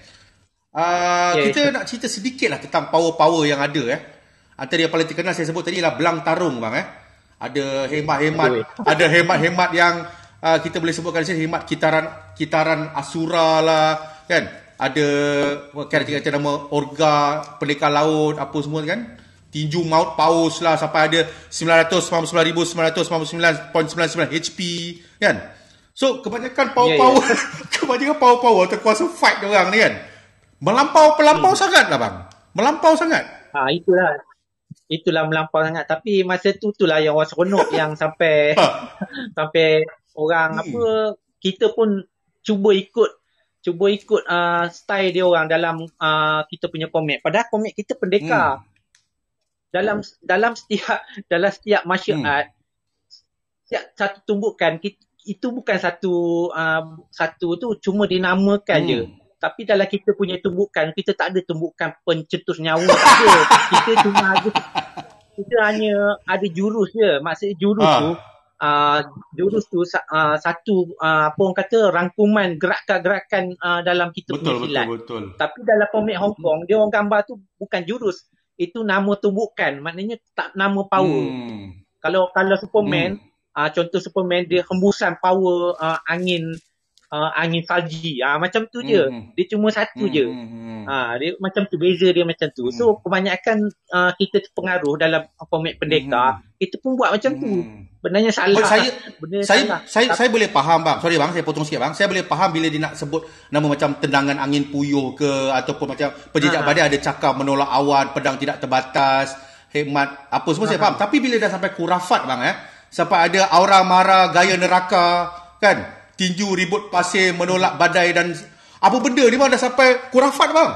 [SPEAKER 1] Uh,
[SPEAKER 2] Yeah,
[SPEAKER 1] kita
[SPEAKER 2] yeah.
[SPEAKER 1] nak cerita sedikit lah tentang power-power yang ada eh. Antara yang paling terkenal saya sebut tadi ialah Belang Tarung bang eh. Ada hemat-hemat,
[SPEAKER 2] Betul.
[SPEAKER 1] ada hemat-hemat yang uh, kita boleh sebutkan di sini, hemat kitaran kitaran Asura lah kan. Ada karakter-karakter nama Orga, Pendekar Laut, apa semua kan. Tinju Maut Paus lah, sampai ada sembilan ratus sembilan puluh sembilan ribu sembilan ratus sembilan puluh sembilan perpuluhan sembilan sembilan H P kan. So kebanyakan power-power
[SPEAKER 2] Yeah, yeah.
[SPEAKER 1] kebanyakan power-power terkuasa fight diorang ni kan. Melampau pelampau
[SPEAKER 2] Hmm.
[SPEAKER 1] sangat lah bang. Melampau sangat.
[SPEAKER 2] Ha, itulah. Itulah melampau sangat. Tapi masa tu itulah yang orang seronok yang sampai
[SPEAKER 1] Ha.
[SPEAKER 2] sampai orang
[SPEAKER 1] Hmm.
[SPEAKER 2] apa, kita pun cuba ikut cuba ikut uh, style dia orang dalam uh, kita punya komik. Padahal komik kita pendekar.
[SPEAKER 1] Hmm.
[SPEAKER 2] Dalam dalam setiap dalam setiap martial
[SPEAKER 1] Hmm.
[SPEAKER 2] art, setiap satu tumbukan kita, itu bukan satu uh, satu tu cuma dinamakan
[SPEAKER 1] Hmm.
[SPEAKER 2] je. Tapi dalam kita punya tumbukan, kita tak ada tumbukan pencetus nyawa, tak ada. Kita cuma ada kita hanya ada jurus je. Maksudnya jurus
[SPEAKER 1] Ah.
[SPEAKER 2] tu uh, jurus tu uh, satu uh, apa orang kata rangkuman gerakan-gerakan uh, dalam kita
[SPEAKER 1] Betul,
[SPEAKER 2] punya silat.
[SPEAKER 1] betul, betul.
[SPEAKER 2] Tapi dalam komik Hong Kong, dia orang gambar tu bukan jurus. Itu nama tumbukan, maknanya tak nama power.
[SPEAKER 1] Hmm.
[SPEAKER 2] Kalau kalau Superman,
[SPEAKER 1] Hmm.
[SPEAKER 2] uh, contoh Superman dia hembusan power uh, angin uh, angin salji. Ah uh, macam tu je.
[SPEAKER 1] Hmm.
[SPEAKER 2] Dia cuma satu
[SPEAKER 1] Hmm.
[SPEAKER 2] je.
[SPEAKER 1] Hmm.
[SPEAKER 2] Ah uh, dia macam tu, beza dia macam tu. So kebanyakan uh, kita terpengaruh dalam komik pendekar,
[SPEAKER 1] Hmm.
[SPEAKER 2] kita pun buat macam tu.
[SPEAKER 1] Hmm.
[SPEAKER 2] Benarnya salah.
[SPEAKER 1] Boleh, saya
[SPEAKER 2] Benda
[SPEAKER 1] saya
[SPEAKER 2] salah.
[SPEAKER 1] saya
[SPEAKER 2] Tapi,
[SPEAKER 1] saya boleh faham bang. Sorry bang, saya potong sikit bang. Saya boleh faham bila dia nak sebut nama macam tendangan angin puyuh ke ataupun macam penjejak
[SPEAKER 2] Ha.
[SPEAKER 1] badai ada cakap menolak awan, pedang tidak terbatas, hikmat apa semua saya
[SPEAKER 2] Ha.
[SPEAKER 1] faham. Tapi bila dah sampai kurafat bang eh, sampai ada aura mara gaya neraka kan, tinju ribut pasir menolak badai dan apa benda ni bang dah sampai kurafat bang.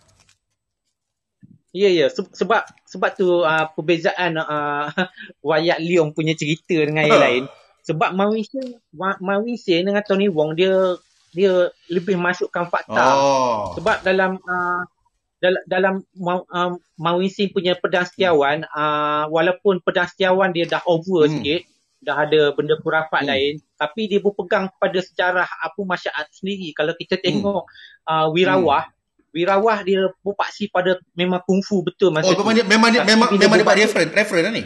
[SPEAKER 2] Ya, ya. Se- Sebab sebab tu uh, perbezaan uh, Wayat Leong punya cerita dengan yang
[SPEAKER 1] Ha.
[SPEAKER 2] lain. Sebab Marvin Singh, Ma- Marvin Singh dengan Tony Wong, dia dia lebih masukkan fakta.
[SPEAKER 1] Oh.
[SPEAKER 2] Sebab dalam uh, dalam dalam Ma- uh, Marvin Singh punya pedang setiawan, uh, walaupun pedang setiawan dia dah over
[SPEAKER 1] Hmm.
[SPEAKER 2] sikit, dah ada benda kurafat
[SPEAKER 1] Hmm.
[SPEAKER 2] lain, tapi dia berpegang pada sejarah apa masyarakat sendiri. Kalau kita
[SPEAKER 1] Hmm.
[SPEAKER 2] tengok uh, Wirawah, Wirawah dia berpaksi pada memang kungfu betul masa
[SPEAKER 1] Oh,
[SPEAKER 2] tu.
[SPEAKER 1] memang dia memang dia
[SPEAKER 2] Tapi
[SPEAKER 1] memang
[SPEAKER 2] bila
[SPEAKER 1] memang dia buat
[SPEAKER 2] berbalik,
[SPEAKER 1] reference reference lah ni.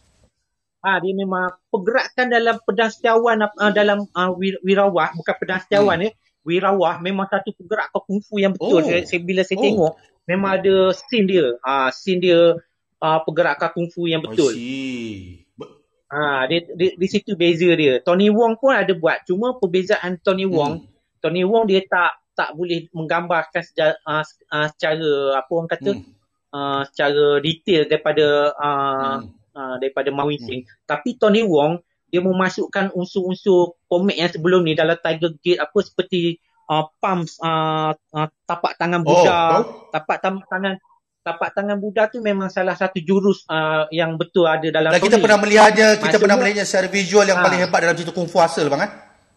[SPEAKER 2] ah dia memang pergerakan dalam pedang setiawan uh, dalam uh, wir- Wirawah, bukan pedang setiawan
[SPEAKER 1] Hmm.
[SPEAKER 2] ni, Wirawah memang satu pergerakan kungfu yang betul.
[SPEAKER 1] Oh.
[SPEAKER 2] Saya, saya bila saya
[SPEAKER 1] Oh.
[SPEAKER 2] tengok memang ada scene dia, ah scene dia uh, pergerakan kungfu yang
[SPEAKER 1] I
[SPEAKER 2] betul.
[SPEAKER 1] see. Be-
[SPEAKER 2] Ah dia, dia di situ beza dia. Tony Wong pun ada buat, cuma perbezaan Tony Wong,
[SPEAKER 1] Hmm.
[SPEAKER 2] Tony Wong dia tak tak boleh menggambarkan seja, uh, uh, secara apa orang kata
[SPEAKER 1] Hmm.
[SPEAKER 2] uh, secara detail daripada uh,
[SPEAKER 1] Hmm.
[SPEAKER 2] uh, daripada Marvin
[SPEAKER 1] Hmm.
[SPEAKER 2] Singh. Tapi Tony Wong dia memasukkan unsur-unsur komik yang sebelum ni dalam Tiger Gate, apa seperti uh, pumps uh, uh, tapak tangan
[SPEAKER 1] Oh,
[SPEAKER 2] Buddha.
[SPEAKER 1] tahu?
[SPEAKER 2] Tapak tam- tangan tapak tangan Buddha tu memang salah satu jurus uh, yang betul ada dalam
[SPEAKER 1] Dan kita
[SPEAKER 2] komik.
[SPEAKER 1] pernah melihatnya, kita
[SPEAKER 2] Maksudnya-
[SPEAKER 1] pernah melihatnya secara visual yang
[SPEAKER 2] Ah.
[SPEAKER 1] paling hebat dalam cerita Kung Fu asal bang eh.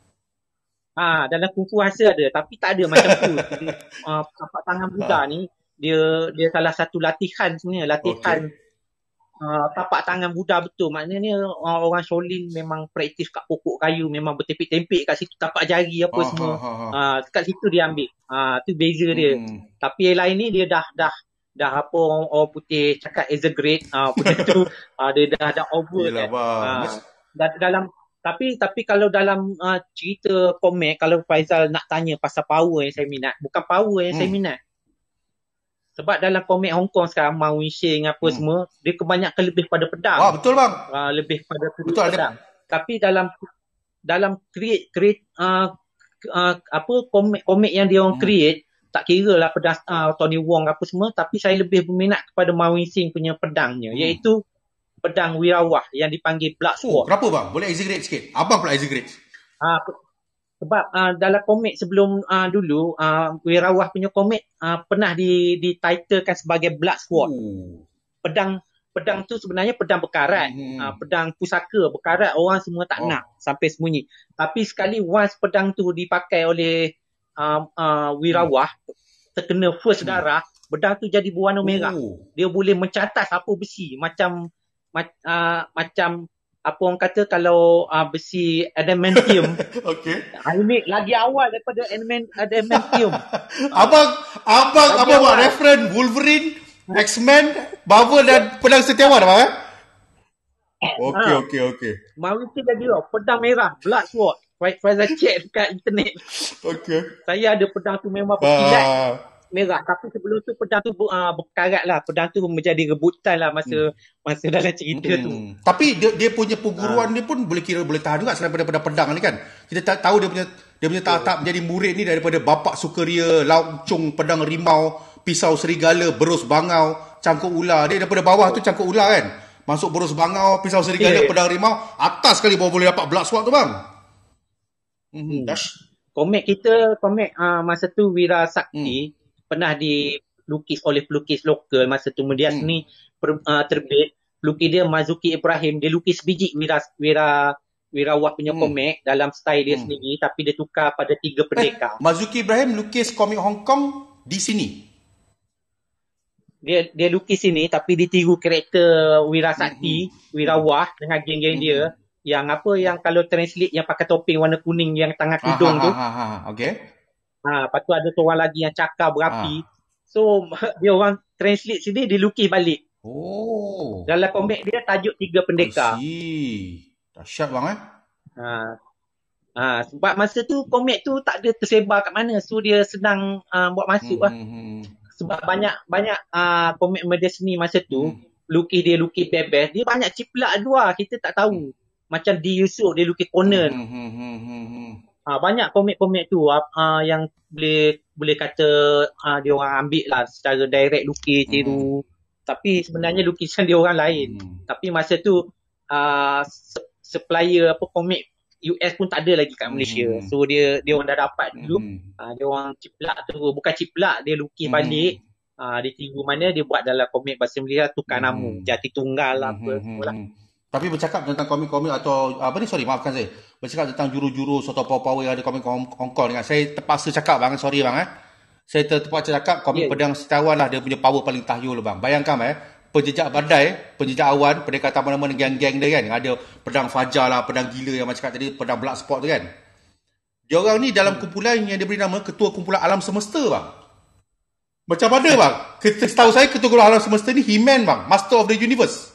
[SPEAKER 2] Ah, dalam kungfu hasil ada, tapi tak ada macam tu. uh, tapak tangan Buddha ni dia dia salah satu latihan sebenarnya, latihan uh, tapak tangan Buddha betul. Maknanya uh, orang Shaolin memang praktis kat pokok kayu, memang bertempik-tempik kat situ tapak jari apa
[SPEAKER 1] Ha,
[SPEAKER 2] semua.
[SPEAKER 1] ha, ha, ha.
[SPEAKER 2] Ah, kat situ dia ambil. Ah, tu beza dia.
[SPEAKER 1] Hmm.
[SPEAKER 2] Tapi yang lain ni dia dah dah dah apa orang, orang putih cakap exaggerate, ah benda tu ah, dia dah dah over
[SPEAKER 1] Yelah
[SPEAKER 2] kan.
[SPEAKER 1] bang.
[SPEAKER 2] Ah,
[SPEAKER 1] Mas-
[SPEAKER 2] da- dalam tapi tapi kalau dalam uh, cerita komik, kalau Faizal nak tanya pasal power yang saya minat, bukan power yang
[SPEAKER 1] Hmm.
[SPEAKER 2] saya minat. Sebab dalam komik Hong Kong sekarang, Mao Wing-shing apa
[SPEAKER 1] Hmm.
[SPEAKER 2] semua, dia kebanyakan lebih pada pedang.
[SPEAKER 1] Wah, betul bang.
[SPEAKER 2] Uh, lebih pada sudut
[SPEAKER 1] Betul, ada-
[SPEAKER 2] pedang. Tapi dalam dalam create create uh, uh, apa komik komik yang dia orang
[SPEAKER 1] Hmm.
[SPEAKER 2] create, tak kira lah pedang uh, Tony Wong apa semua, tapi saya lebih berminat kepada Mao Wing-shing punya pedangnya,
[SPEAKER 1] Hmm.
[SPEAKER 2] iaitu pedang Wirawah yang dipanggil Blood
[SPEAKER 1] Oh,
[SPEAKER 2] Sword.
[SPEAKER 1] kenapa bang? Boleh exaggerate sikit. Abang pula exaggerate.
[SPEAKER 2] Ah, pe- sebab uh, dalam komik sebelum uh, dulu, uh, Wirawah punya komik uh, pernah di dititlekan sebagai Blood Sword.
[SPEAKER 1] Oh.
[SPEAKER 2] Pedang pedang tu sebenarnya pedang bekarat.
[SPEAKER 1] Hmm.
[SPEAKER 2] Uh, pedang pusaka bekarat, orang semua tak
[SPEAKER 1] Oh.
[SPEAKER 2] nak sampai sembunyi. Tapi sekali once pedang tu dipakai oleh uh, uh, Wirawah, terkena first
[SPEAKER 1] Hmm.
[SPEAKER 2] darah, pedang tu jadi berwarna merah.
[SPEAKER 1] Oh.
[SPEAKER 2] Dia boleh mencatat apa besi, macam ma- uh, macam apa orang kata kalau uh, besi adamantium.
[SPEAKER 1] Okey.
[SPEAKER 2] Ini lagi awal daripada adamant, adamantium.
[SPEAKER 1] Abang, abang,
[SPEAKER 2] Lagi
[SPEAKER 1] abang buat
[SPEAKER 2] awal.
[SPEAKER 1] reference Wolverine, X-Men, Marvel dan Pedang Setiawan abang eh? Okey,
[SPEAKER 2] Ah.
[SPEAKER 1] okey, okey.
[SPEAKER 2] Mari kita jadi oh, pedang merah, Blood Sword. Faizal check dekat internet.
[SPEAKER 1] Okey.
[SPEAKER 2] Saya ada pedang tu memang berkilat
[SPEAKER 1] Ah.
[SPEAKER 2] merah. Tapi sebelum tu pedang tu uh, berkarat lah. Pedang tu menjadi rebutan lah masa masa dalam cerita tu.
[SPEAKER 1] Hmm. Tapi dia, dia punya perguruan dia pun boleh kira boleh tahan juga selain daripada pedang ni kan. Kita tak tahu dia punya dia punya tahap menjadi murid ni daripada bapak sukeria, lauk cung, pedang rimau, pisau serigala, berus bangau, cangkuk ular. Dia daripada bawah tu cangkuk ular kan. Masuk berus bangau, pisau serigala,
[SPEAKER 2] Yeah.
[SPEAKER 1] pedang rimau, atas sekali baru boleh dapat blood sword tu bang. Hmm. Dash.
[SPEAKER 2] Komik kita, komik uh, masa tu Wira Sakti hmm. pernah dilukis oleh pelukis lokal masa tu Media Seni hmm. per, uh, terbit. Pelukis dia Marzuki Ibrahim, dia lukis biji Wira Wira Wirawah punya hmm. komik dalam style dia hmm. sendiri, tapi dia tukar pada tiga pendekar.
[SPEAKER 1] Eh, Marzuki Ibrahim lukis komik Hong Kong di sini.
[SPEAKER 2] Dia dia lukis sini tapi ditiru karakter Wira Sakti, hmm. Wirawah dengan geng-geng hmm. dia. Yang apa yang kalau translate yang pakai topeng warna kuning yang tangan tudung
[SPEAKER 1] ha,
[SPEAKER 2] tu.
[SPEAKER 1] Ha, ha, ha. Okey.
[SPEAKER 2] Ha, lepas tu ada seorang lagi yang cakar berapi. Ha. So dia orang translate sini dia lukis balik.
[SPEAKER 1] Oh.
[SPEAKER 2] Dalam komik dia tajuk Tiga Pendekar.
[SPEAKER 1] Dahsyat bang eh.
[SPEAKER 2] Ha. Ha, sebab masa tu komik tu tak ada tersebar kat mana. So dia senang uh, buat masuk hmm, lah. Hmm. Sebab banyak banyak uh, komik media seni masa tu hmm. lukis dia lukis bebas. Dia banyak ciplak luar kita tak tahu. Hmm. Macam D. Yusof dia lukis Conan. Hmm, hmm, hmm, hmm, hmm. Ha, banyak komik-komik tu uh, yang boleh boleh kata uh, dia orang ambil lah secara direct lukis tiru. Hmm. Tapi sebenarnya lukisan dia orang lain. Hmm. Tapi masa tu uh, supplier apa komik U S pun tak ada lagi kat Malaysia. Hmm. So dia dia orang dah dapat dulu. Hmm. Uh, dia orang ciplak tu, bukan ciplak, dia lukis hmm. balik. Uh, dia tiru mana dia buat dalam komik bahasa Malaysia tukar hmm. nama, Jati Tunggal lah hmm. apa semua lah.
[SPEAKER 1] Tapi bercakap tentang komik-komik atau apa ni, sorry maafkan saya, bercakap tentang jurus-jurus atau power-power yang ada komik Hong Kong dengan saya terpaksa cakap bang, sorry bang eh. Saya terpaksa cakap komik yeah. Pedang Setiawan lah dia punya power paling tahyul bang. Bayangkan eh, penjejak badai, penjejak awan, pendekar mana-mana geng-geng dia kan. Ada pedang fajar lah, pedang gila yang macam cakap tadi, pedang blood sport tu kan. Dia orang ni dalam kumpulan yang dia beri nama Ketua Kumpulan Alam Semesta bang. Macam mana bang? Setahu saya Ketua Kumpulan Alam Semesta ni He-Man bang, Master of the Universe.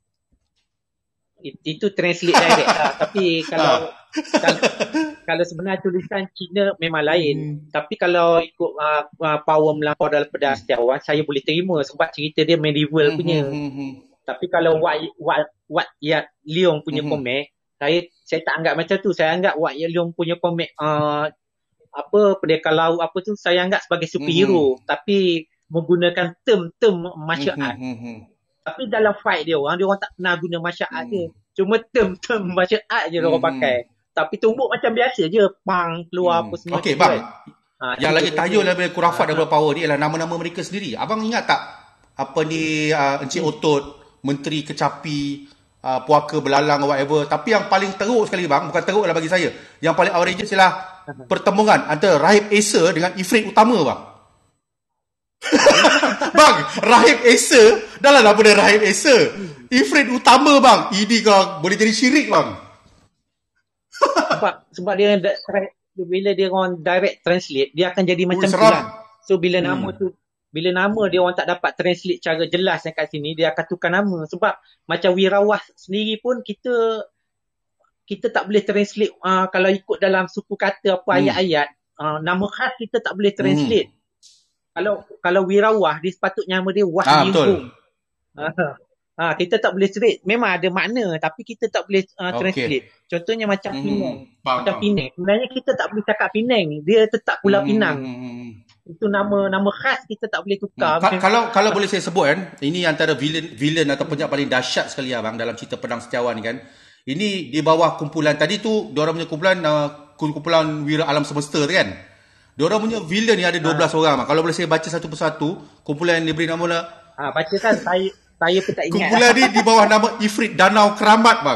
[SPEAKER 2] Itu translate direct lah. Tapi kalau, kalau kalau sebenarnya tulisan Cina memang lain. Hmm. Tapi kalau ikut uh, uh, power melampau dalam Pedang Setiawan, saya boleh terima sebab cerita dia medieval hmm, punya. Hmm, hmm. Tapi kalau Wat Wat Wat Yat Leong punya hmm. komik, saya saya tak anggap macam tu. Saya anggap Wat Yat Leong punya komik uh, apa pendekar laut apa tu saya anggap sebagai superhero. Hmm. Tapi menggunakan term-term martial
[SPEAKER 1] hmm,
[SPEAKER 2] art.
[SPEAKER 1] Hmm, hmm.
[SPEAKER 2] Tapi dalam fight dia orang, dia orang tak pernah guna martial art hmm. dia. Cuma term-term martial art je hmm. dia orang pakai. Tapi tumbuk macam biasa je. Pang, keluar hmm. apa semua.
[SPEAKER 1] Okey bang. Ha, yang lagi tajuk lebih kurafat ha. daripada power ni ialah nama-nama mereka sendiri. Abang ingat tak? Apa ni, uh, Encik hmm. Otot, Menteri Kecapi, uh, Puaka Belalang whatever. Tapi yang paling teruk sekali bang, bukan teruk lah bagi saya. Yang paling outrageous ialah pertemuan antara Rahib Esa dengan Ifrit Utama bang. Bang, Rahib Esa, dah lah nama dia Rahib Esa. Ifrit Utama bang, ini kau boleh jadi syirik bang. Sebab
[SPEAKER 2] sebab dia bila dia orang direct translate, dia akan jadi macam tu lah. So bila hmm. nama tu, bila nama dia orang tak dapat translate cara jelas kat sini, dia akan tukar nama. Sebab macam Wirawah sendiri pun kita kita tak boleh translate uh, kalau ikut dalam suku kata apa hmm. ayat-ayat, uh, nama khas kita tak boleh translate. Hmm. Kalau kalau Wirawah, dia sepatutnya nama dia Wahyuhung. Ah, ha, kita tak boleh straight. Memang ada makna tapi kita tak boleh uh, translate. Okay. Contohnya macam hmm. Penang. Bang, macam bang. Penang. Sebenarnya kita tak boleh cakap Penang. Dia tetap Pulau hmm. Pinang. Itu nama nama khas kita tak boleh tukar.
[SPEAKER 1] Hmm. Kalau kalau boleh saya sebut kan, ini antara villain villain atau penjahat paling dahsyat sekali abang dalam cerita Pedang Setiawan ni kan. Ini di bawah kumpulan tadi tu, diorang punya kumpulan uh, kumpulan Wira Alam Semesta tu kan. Diorang punya villain ni ada dua belas ha. orang bang. Kalau boleh saya baca satu persatu, kumpulan yang diberi nama lah.
[SPEAKER 2] Ha, baca kan saya saya pun tak ingat.
[SPEAKER 1] Kumpulan ni di bawah nama Ifrit Danau Keramat bang.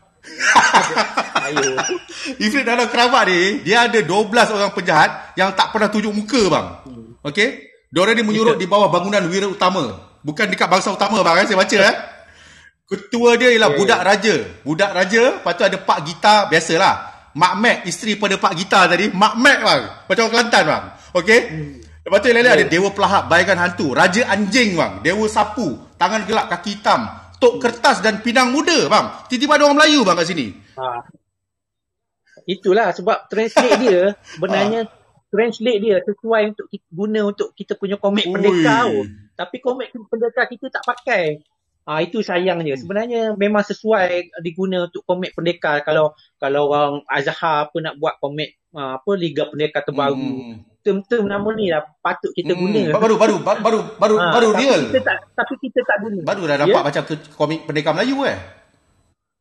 [SPEAKER 2] Ayo.
[SPEAKER 1] Ifrit Danau Keramat ni, dia ada dua belas orang penjahat yang tak pernah tunjuk muka bang. Hmm. Okey? Diorang ni menyurut di bawah bangunan Wira Utama. Bukan dekat Bangsa Utama bang, eh? Saya baca eh. Ketua dia ialah yeah. budak raja. Budak raja, lepas tu ada Pak Gita, biasalah. Mak Mac, isteri pada Pak Gita tadi. Mak Mac bang. Macam orang Kelantan bang. Okey? Hmm. Lepas tu yang lain yeah. ada Dewa Pelahap, Bayangan Hantu. Raja Anjing bang. Dewa Sapu, Tangan Gelap, Kaki Hitam. Tok Kertas dan Pinang Muda bang. Tiba-tiba ada orang Melayu bang kat sini. Ha.
[SPEAKER 2] Itulah sebab translate dia sebenarnya ha. translate dia sesuai untuk kita guna untuk kita punya komik pendekar. Tapi komik pendekar kita tak pakai. Ah ha, itu sayangnya. Sebenarnya memang sesuai diguna untuk komik pendekar. Kalau kalau orang Azhar apa nak buat komik uh, apa Liga Pendekar terbaru. Hmm. Term-term nama ni lah patut kita hmm. guna. Baru baru baru baru ha, baru real. Kita tak, tapi kita tak guna.
[SPEAKER 1] Baru dah dapat yeah. macam komik pendekar Melayu eh.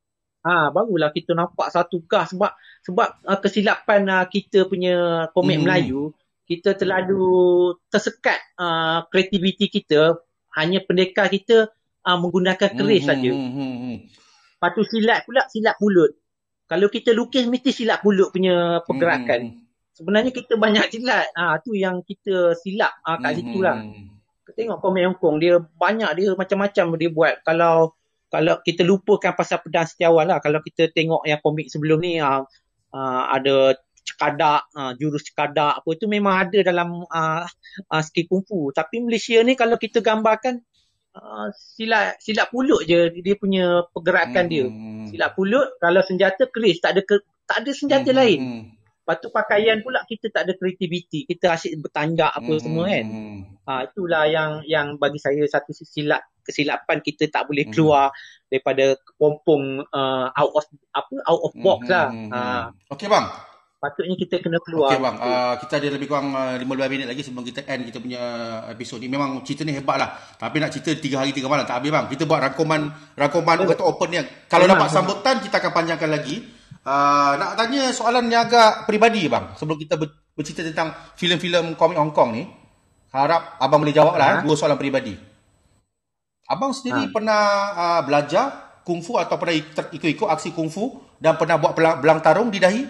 [SPEAKER 2] Ah, barulah kita nampak satu kah sebab sebab uh, kesilapan uh, kita punya komik
[SPEAKER 1] Hmm.
[SPEAKER 2] Melayu, kita terlalu tersekat uh, kreativiti kita, hanya pendekar kita uh, menggunakan
[SPEAKER 1] Hmm.
[SPEAKER 2] keris
[SPEAKER 1] Hmm.
[SPEAKER 2] saja.
[SPEAKER 1] Hmm. Hmm. hmm.
[SPEAKER 2] Lepas tu silat pula silap mulut. Kalau kita lukis mesti silap mulut punya
[SPEAKER 1] Hmm.
[SPEAKER 2] pergerakan.
[SPEAKER 1] Hmm.
[SPEAKER 2] Sebenarnya kita banyak silat. Ah, tu yang kita silap ah, kat
[SPEAKER 1] Hmm.
[SPEAKER 2] situ
[SPEAKER 1] Hmm.
[SPEAKER 2] lah. Kita tengok komik Hong Kong, dia banyak, dia macam-macam dia buat. Kalau kalau kita lupakan pasal Pedang Setiawan lah, kalau kita tengok yang komik sebelum ni, ah, ah, ada cekadak, ah, jurus cekadak apa itu memang ada dalam ah, ah, skill kungfu. Tapi Malaysia ni kalau kita gambarkan ah, silat silat pulut je dia punya pergerakan dia.
[SPEAKER 1] Hmm.
[SPEAKER 2] Silat pulut, kalau senjata keris, tak ada ke, tak ada senjata
[SPEAKER 1] Hmm.
[SPEAKER 2] lain.
[SPEAKER 1] Hmm.
[SPEAKER 2] Lepas tu pakaian pula kita tak ada kreativiti, kita asyik bertanjak apa
[SPEAKER 1] Hmm.
[SPEAKER 2] semua kan.
[SPEAKER 1] Hmm.
[SPEAKER 2] Ha, itulah yang yang bagi saya satu silap kesilapan, kita tak boleh
[SPEAKER 1] Hmm.
[SPEAKER 2] keluar daripada kepompong uh, out of apa out of box
[SPEAKER 1] Hmm.
[SPEAKER 2] lah.
[SPEAKER 1] Hmm.
[SPEAKER 2] Ha,
[SPEAKER 1] Okey bang.
[SPEAKER 2] patutnya kita kena
[SPEAKER 1] Okey
[SPEAKER 2] keluar.
[SPEAKER 1] bang, uh, kita ada lebih kurang uh, lima belas minit lagi sebelum kita end kita punya episod ni. Memang cerita ni hebat lah. Tapi nak cerita tiga hari tiga malam tak habis bang. Kita buat rangkuman rangkuman kata open ni. Kalau
[SPEAKER 2] Memang,
[SPEAKER 1] dapat sambutan kita akan panjangkan lagi. Uh, nak tanya soalan yang agak peribadi bang sebelum kita ber- bercerita tentang filem-filem komik Hong Kong ni. Harap abang boleh jawab lah.
[SPEAKER 2] Ha?
[SPEAKER 1] eh, Dua soalan peribadi. Abang sendiri
[SPEAKER 2] Ha.
[SPEAKER 1] pernah uh, belajar kungfu atau pernah ik- ikut-ikut aksi kungfu dan pernah buat belang, belang tarung di dahi?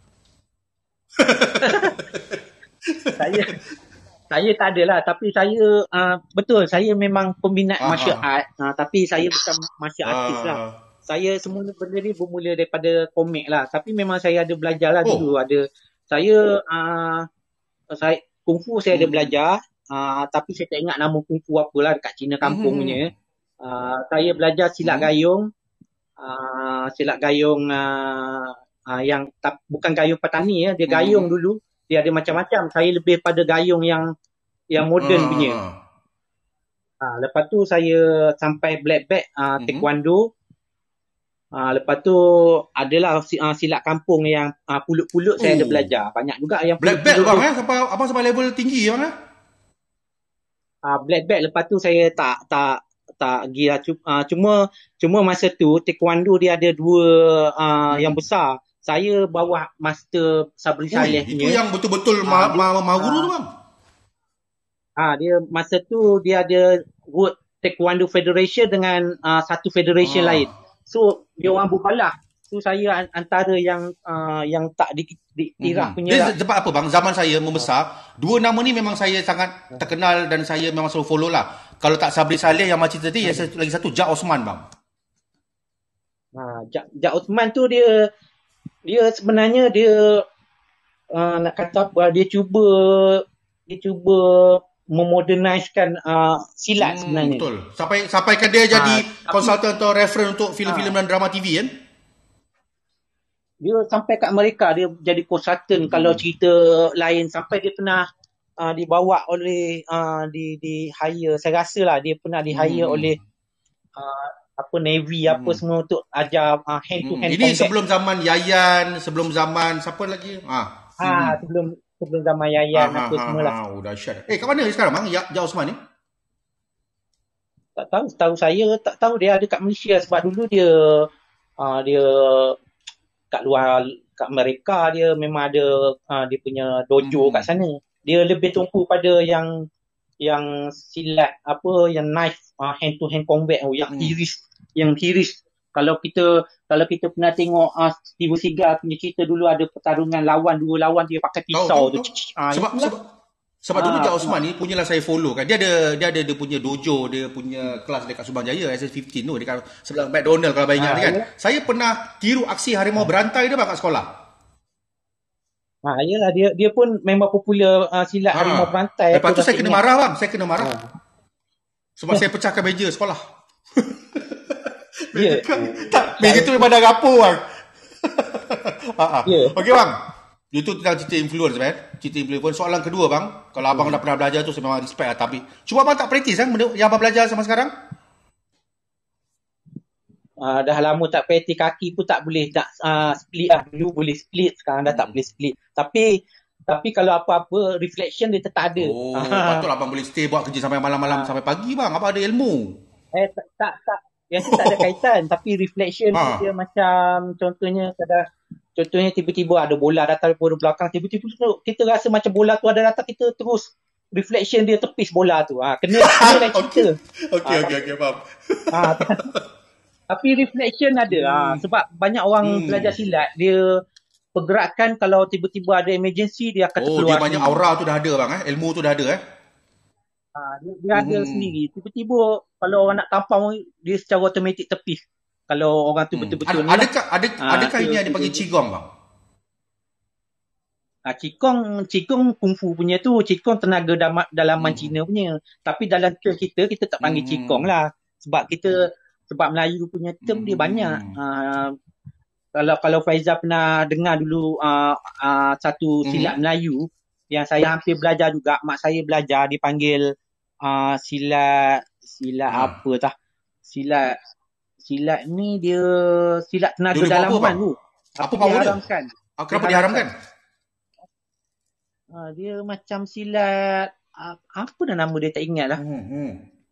[SPEAKER 2] saya saya tak ada lah, tapi saya uh, betul saya memang peminat
[SPEAKER 1] Ah,
[SPEAKER 2] martial
[SPEAKER 1] ah.
[SPEAKER 2] art, uh, tapi saya bukan martial artist lah.
[SPEAKER 1] Uh,
[SPEAKER 2] Saya semua benda ni bermula daripada komik lah, tapi memang saya ada belajar lah
[SPEAKER 1] Oh.
[SPEAKER 2] dulu. Ada saya uh, saya kungfu saya ada
[SPEAKER 1] Hmm.
[SPEAKER 2] belajar, uh, tapi saya tak ingat nama kungfu apa lah dekat Cina kampung
[SPEAKER 1] Hmm.
[SPEAKER 2] punya. Uh, saya belajar silat
[SPEAKER 1] Hmm.
[SPEAKER 2] gayung, uh, silat gayung uh, uh, yang tak, bukan gayung petani ya, dia
[SPEAKER 1] Hmm.
[SPEAKER 2] gayung dulu. Dia ada macam-macam. Saya lebih pada gayung yang yang moden
[SPEAKER 1] Ah,
[SPEAKER 2] punya.
[SPEAKER 1] ah.
[SPEAKER 2] Uh, lepas tu saya sampai black belt uh,
[SPEAKER 1] Mhm.
[SPEAKER 2] taekwondo. Uh, lepas tu adalah si- uh, silat kampung yang uh, pulut-pulut saya ada
[SPEAKER 1] Oh.
[SPEAKER 2] belajar. Banyak juga yang
[SPEAKER 1] Black belt
[SPEAKER 2] pulut-pulut
[SPEAKER 1] bang
[SPEAKER 2] tu.
[SPEAKER 1] eh sampai abang sampai level tinggi bang eh?
[SPEAKER 2] Uh, black belt, lepas tu saya tak tak tak pergi lah. Cuma, uh, cuma cuma masa tu taekwondo dia ada dua uh,
[SPEAKER 1] Hmm.
[SPEAKER 2] yang besar. Saya bawah master Sabri
[SPEAKER 1] Ui,
[SPEAKER 2] Saleh
[SPEAKER 1] itu
[SPEAKER 2] punya.
[SPEAKER 1] yang betul-betul
[SPEAKER 2] Ah,
[SPEAKER 1] ma-
[SPEAKER 2] dia-
[SPEAKER 1] ma- mahguru
[SPEAKER 2] ah.
[SPEAKER 1] tu bang.
[SPEAKER 2] Ah, dia masa tu dia ada World Taekwondo Federation dengan uh, satu federation
[SPEAKER 1] Ah.
[SPEAKER 2] lain. So dia orang berbalah. So saya an- antara yang uh, yang tak di, di
[SPEAKER 1] Mhm.
[SPEAKER 2] tirah punya
[SPEAKER 1] Dia
[SPEAKER 2] lah.
[SPEAKER 1] se- sebab apa bang? Zaman saya membesar, dua nama ni memang saya sangat terkenal dan saya memang selalu follow lah. Kalau tak Sabri Saleh yang macam tadi, yang satu lagi satu Jak Osman bang.
[SPEAKER 2] Ha, Jak, Jak Osman tu dia dia sebenarnya dia uh, nak kata apa, dia cuba dia cuba memodernizekan uh, silat
[SPEAKER 1] Hmm,
[SPEAKER 2] sebenarnya.
[SPEAKER 1] betul. Sampai sampaikan dia jadi
[SPEAKER 2] tapi-
[SPEAKER 1] konsultan atau reference untuk filem-filem dan drama T V kan?
[SPEAKER 2] Dia sampai kat Amerika, dia jadi konsultan
[SPEAKER 1] Hmm.
[SPEAKER 2] kalau cerita lain, sampai dia pernah uh, dibawa oleh uh, di di hire, saya rasa lah dia pernah di hire
[SPEAKER 1] Hmm.
[SPEAKER 2] oleh uh, apa Navy apa
[SPEAKER 1] Hmm.
[SPEAKER 2] semua untuk ajar uh, hand to
[SPEAKER 1] Hmm.
[SPEAKER 2] hand
[SPEAKER 1] Ini
[SPEAKER 2] combat.
[SPEAKER 1] sebelum zaman Yayan, sebelum zaman siapa lagi? Ah.
[SPEAKER 2] Ha, sebelum sebelum zaman Yayan
[SPEAKER 1] Ah,
[SPEAKER 2] apa
[SPEAKER 1] ah,
[SPEAKER 2] semua
[SPEAKER 1] ah,
[SPEAKER 2] lah.
[SPEAKER 1] ah. Oh, dahsyat. Eh, kat mana dia sekarang bang? Ya, Jak Osman ni?
[SPEAKER 2] Tak tahu, tahu saya tak tahu dia ada kat Malaysia, sebab dulu dia uh, dia kat luar, kat Amerika dia memang ada uh, dia punya dojo
[SPEAKER 1] Hmm.
[SPEAKER 2] kat sana. Dia lebih tumpu pada yang yang silat apa, yang knife uh, hand to hand combat tu, yang
[SPEAKER 1] Hmm.
[SPEAKER 2] tiris, yang tiris. Kalau kita kalau kita pernah tengok uh, Steven Seagal punya cerita dulu, ada pertarungan lawan, dua lawan dia pakai
[SPEAKER 1] Tahu,
[SPEAKER 2] pisau
[SPEAKER 1] tahu,
[SPEAKER 2] tu.
[SPEAKER 1] tahu.
[SPEAKER 2] Ah,
[SPEAKER 1] Sebab
[SPEAKER 2] itulah.
[SPEAKER 1] sebab sebab dulu
[SPEAKER 2] Ah,
[SPEAKER 1] Jak Osman ni punyalah saya follow kan. Dia ada dia ada dia punya dojo, dia punya kelas dekat Subang Jaya S S lima belas tu dekat sebelah McDonald kalau abang ingat
[SPEAKER 2] Ah,
[SPEAKER 1] kan.
[SPEAKER 2] ya.
[SPEAKER 1] Saya pernah tiru aksi harimau berantai dia bang kat sekolah.
[SPEAKER 2] Ha, yelah, dia dia pun memang popular uh, silat
[SPEAKER 1] Ha.
[SPEAKER 2] harimau berantai.
[SPEAKER 1] Lepas tu
[SPEAKER 2] Aku
[SPEAKER 1] saya
[SPEAKER 2] rasa
[SPEAKER 1] kena
[SPEAKER 2] ingat.
[SPEAKER 1] marah bang, saya kena marah.
[SPEAKER 2] Ha.
[SPEAKER 1] Sebab saya pecahkan meja sekolah.
[SPEAKER 2] Ya.
[SPEAKER 1] Tak, meja tu memang dah rapuh bang. ha, ha.
[SPEAKER 2] Ya.
[SPEAKER 1] Okey bang. Itu tentang cerita influence kan. Cerita influence. Soalan kedua bang, kalau abang dah pernah belajar tu saya memang respect lah, tapi cuba abang tak praktis kan benda yang abang belajar sama sekarang?
[SPEAKER 2] Uh, dah lama tak praktis, kaki pun tak boleh nak uh, split lah. Dulu boleh split, sekarang dah tak
[SPEAKER 1] Hmm.
[SPEAKER 2] boleh split. Tapi tapi kalau apa-apa reflection dia tetap ada.
[SPEAKER 1] Oh,
[SPEAKER 2] Ah.
[SPEAKER 1] patutlah abang boleh stay buat kerja sampai malam-malam sampai pagi bang. Abang ada ilmu.
[SPEAKER 2] Eh tak tak, tak. yang tu tak ada kaitan. Tapi reflection
[SPEAKER 1] Ha.
[SPEAKER 2] dia macam contohnya kadang contohnya tiba-tiba ada bola datang dari belakang, tiba-tiba kita rasa macam bola tu ada datang, kita terus reflection dia tepis bola tu. Ha, kena kena lain cerita.
[SPEAKER 1] Okey,
[SPEAKER 2] Ah,
[SPEAKER 1] okey, okey, faham.
[SPEAKER 2] Ha, tapi reflection ada. Ha, sebab banyak orang
[SPEAKER 1] Hmm.
[SPEAKER 2] belajar silat, dia pergerakan kalau tiba-tiba ada emergency dia akan
[SPEAKER 1] Oh, dia
[SPEAKER 2] terkeluar
[SPEAKER 1] banyak
[SPEAKER 2] sendiri.
[SPEAKER 1] aura tu dah ada bang eh. Ilmu tu dah ada eh.
[SPEAKER 2] Ha, dia, dia ada
[SPEAKER 1] Hmm.
[SPEAKER 2] sendiri. Tiba-tiba kalau orang nak tampang, dia secara automatik tepis. Kalau orang tu
[SPEAKER 1] Hmm.
[SPEAKER 2] betul-betul
[SPEAKER 1] Ad-
[SPEAKER 2] ni lah.
[SPEAKER 1] Adakah ada,
[SPEAKER 2] Ah,
[SPEAKER 1] adakah
[SPEAKER 2] tu-
[SPEAKER 1] ini yang
[SPEAKER 2] tu-
[SPEAKER 1] dipanggil qigong bang?
[SPEAKER 2] Ha, Qigong, Qigong kungfu punya tu, Qigong tenaga dama- dalaman
[SPEAKER 1] Hmm.
[SPEAKER 2] Cina punya. Tapi dalam term kita, kita tak panggil
[SPEAKER 1] Hmm.
[SPEAKER 2] Qigong lah. Sebab kita, sebab Melayu punya term dia
[SPEAKER 1] Hmm.
[SPEAKER 2] banyak. Ha, kalau kalau Faizal pernah dengar dulu uh, uh, satu silat
[SPEAKER 1] Hmm.
[SPEAKER 2] Melayu yang saya hampir belajar juga, mak saya belajar, dipanggil uh, silat silat
[SPEAKER 1] Ha.
[SPEAKER 2] apa tah? Silat silat ni dia silat tenaga
[SPEAKER 1] Dia boleh buat apa,
[SPEAKER 2] dalaman
[SPEAKER 1] bang?
[SPEAKER 2] tu.
[SPEAKER 1] Apa
[SPEAKER 2] Tapi
[SPEAKER 1] power dia?
[SPEAKER 2] diharamkan.
[SPEAKER 1] Ah, kenapa
[SPEAKER 2] Diharamkan.
[SPEAKER 1] diharamkan?
[SPEAKER 2] Uh, dia macam silat uh, apa dah nama dia, tak ingat lah.
[SPEAKER 1] Hmm. Hmm.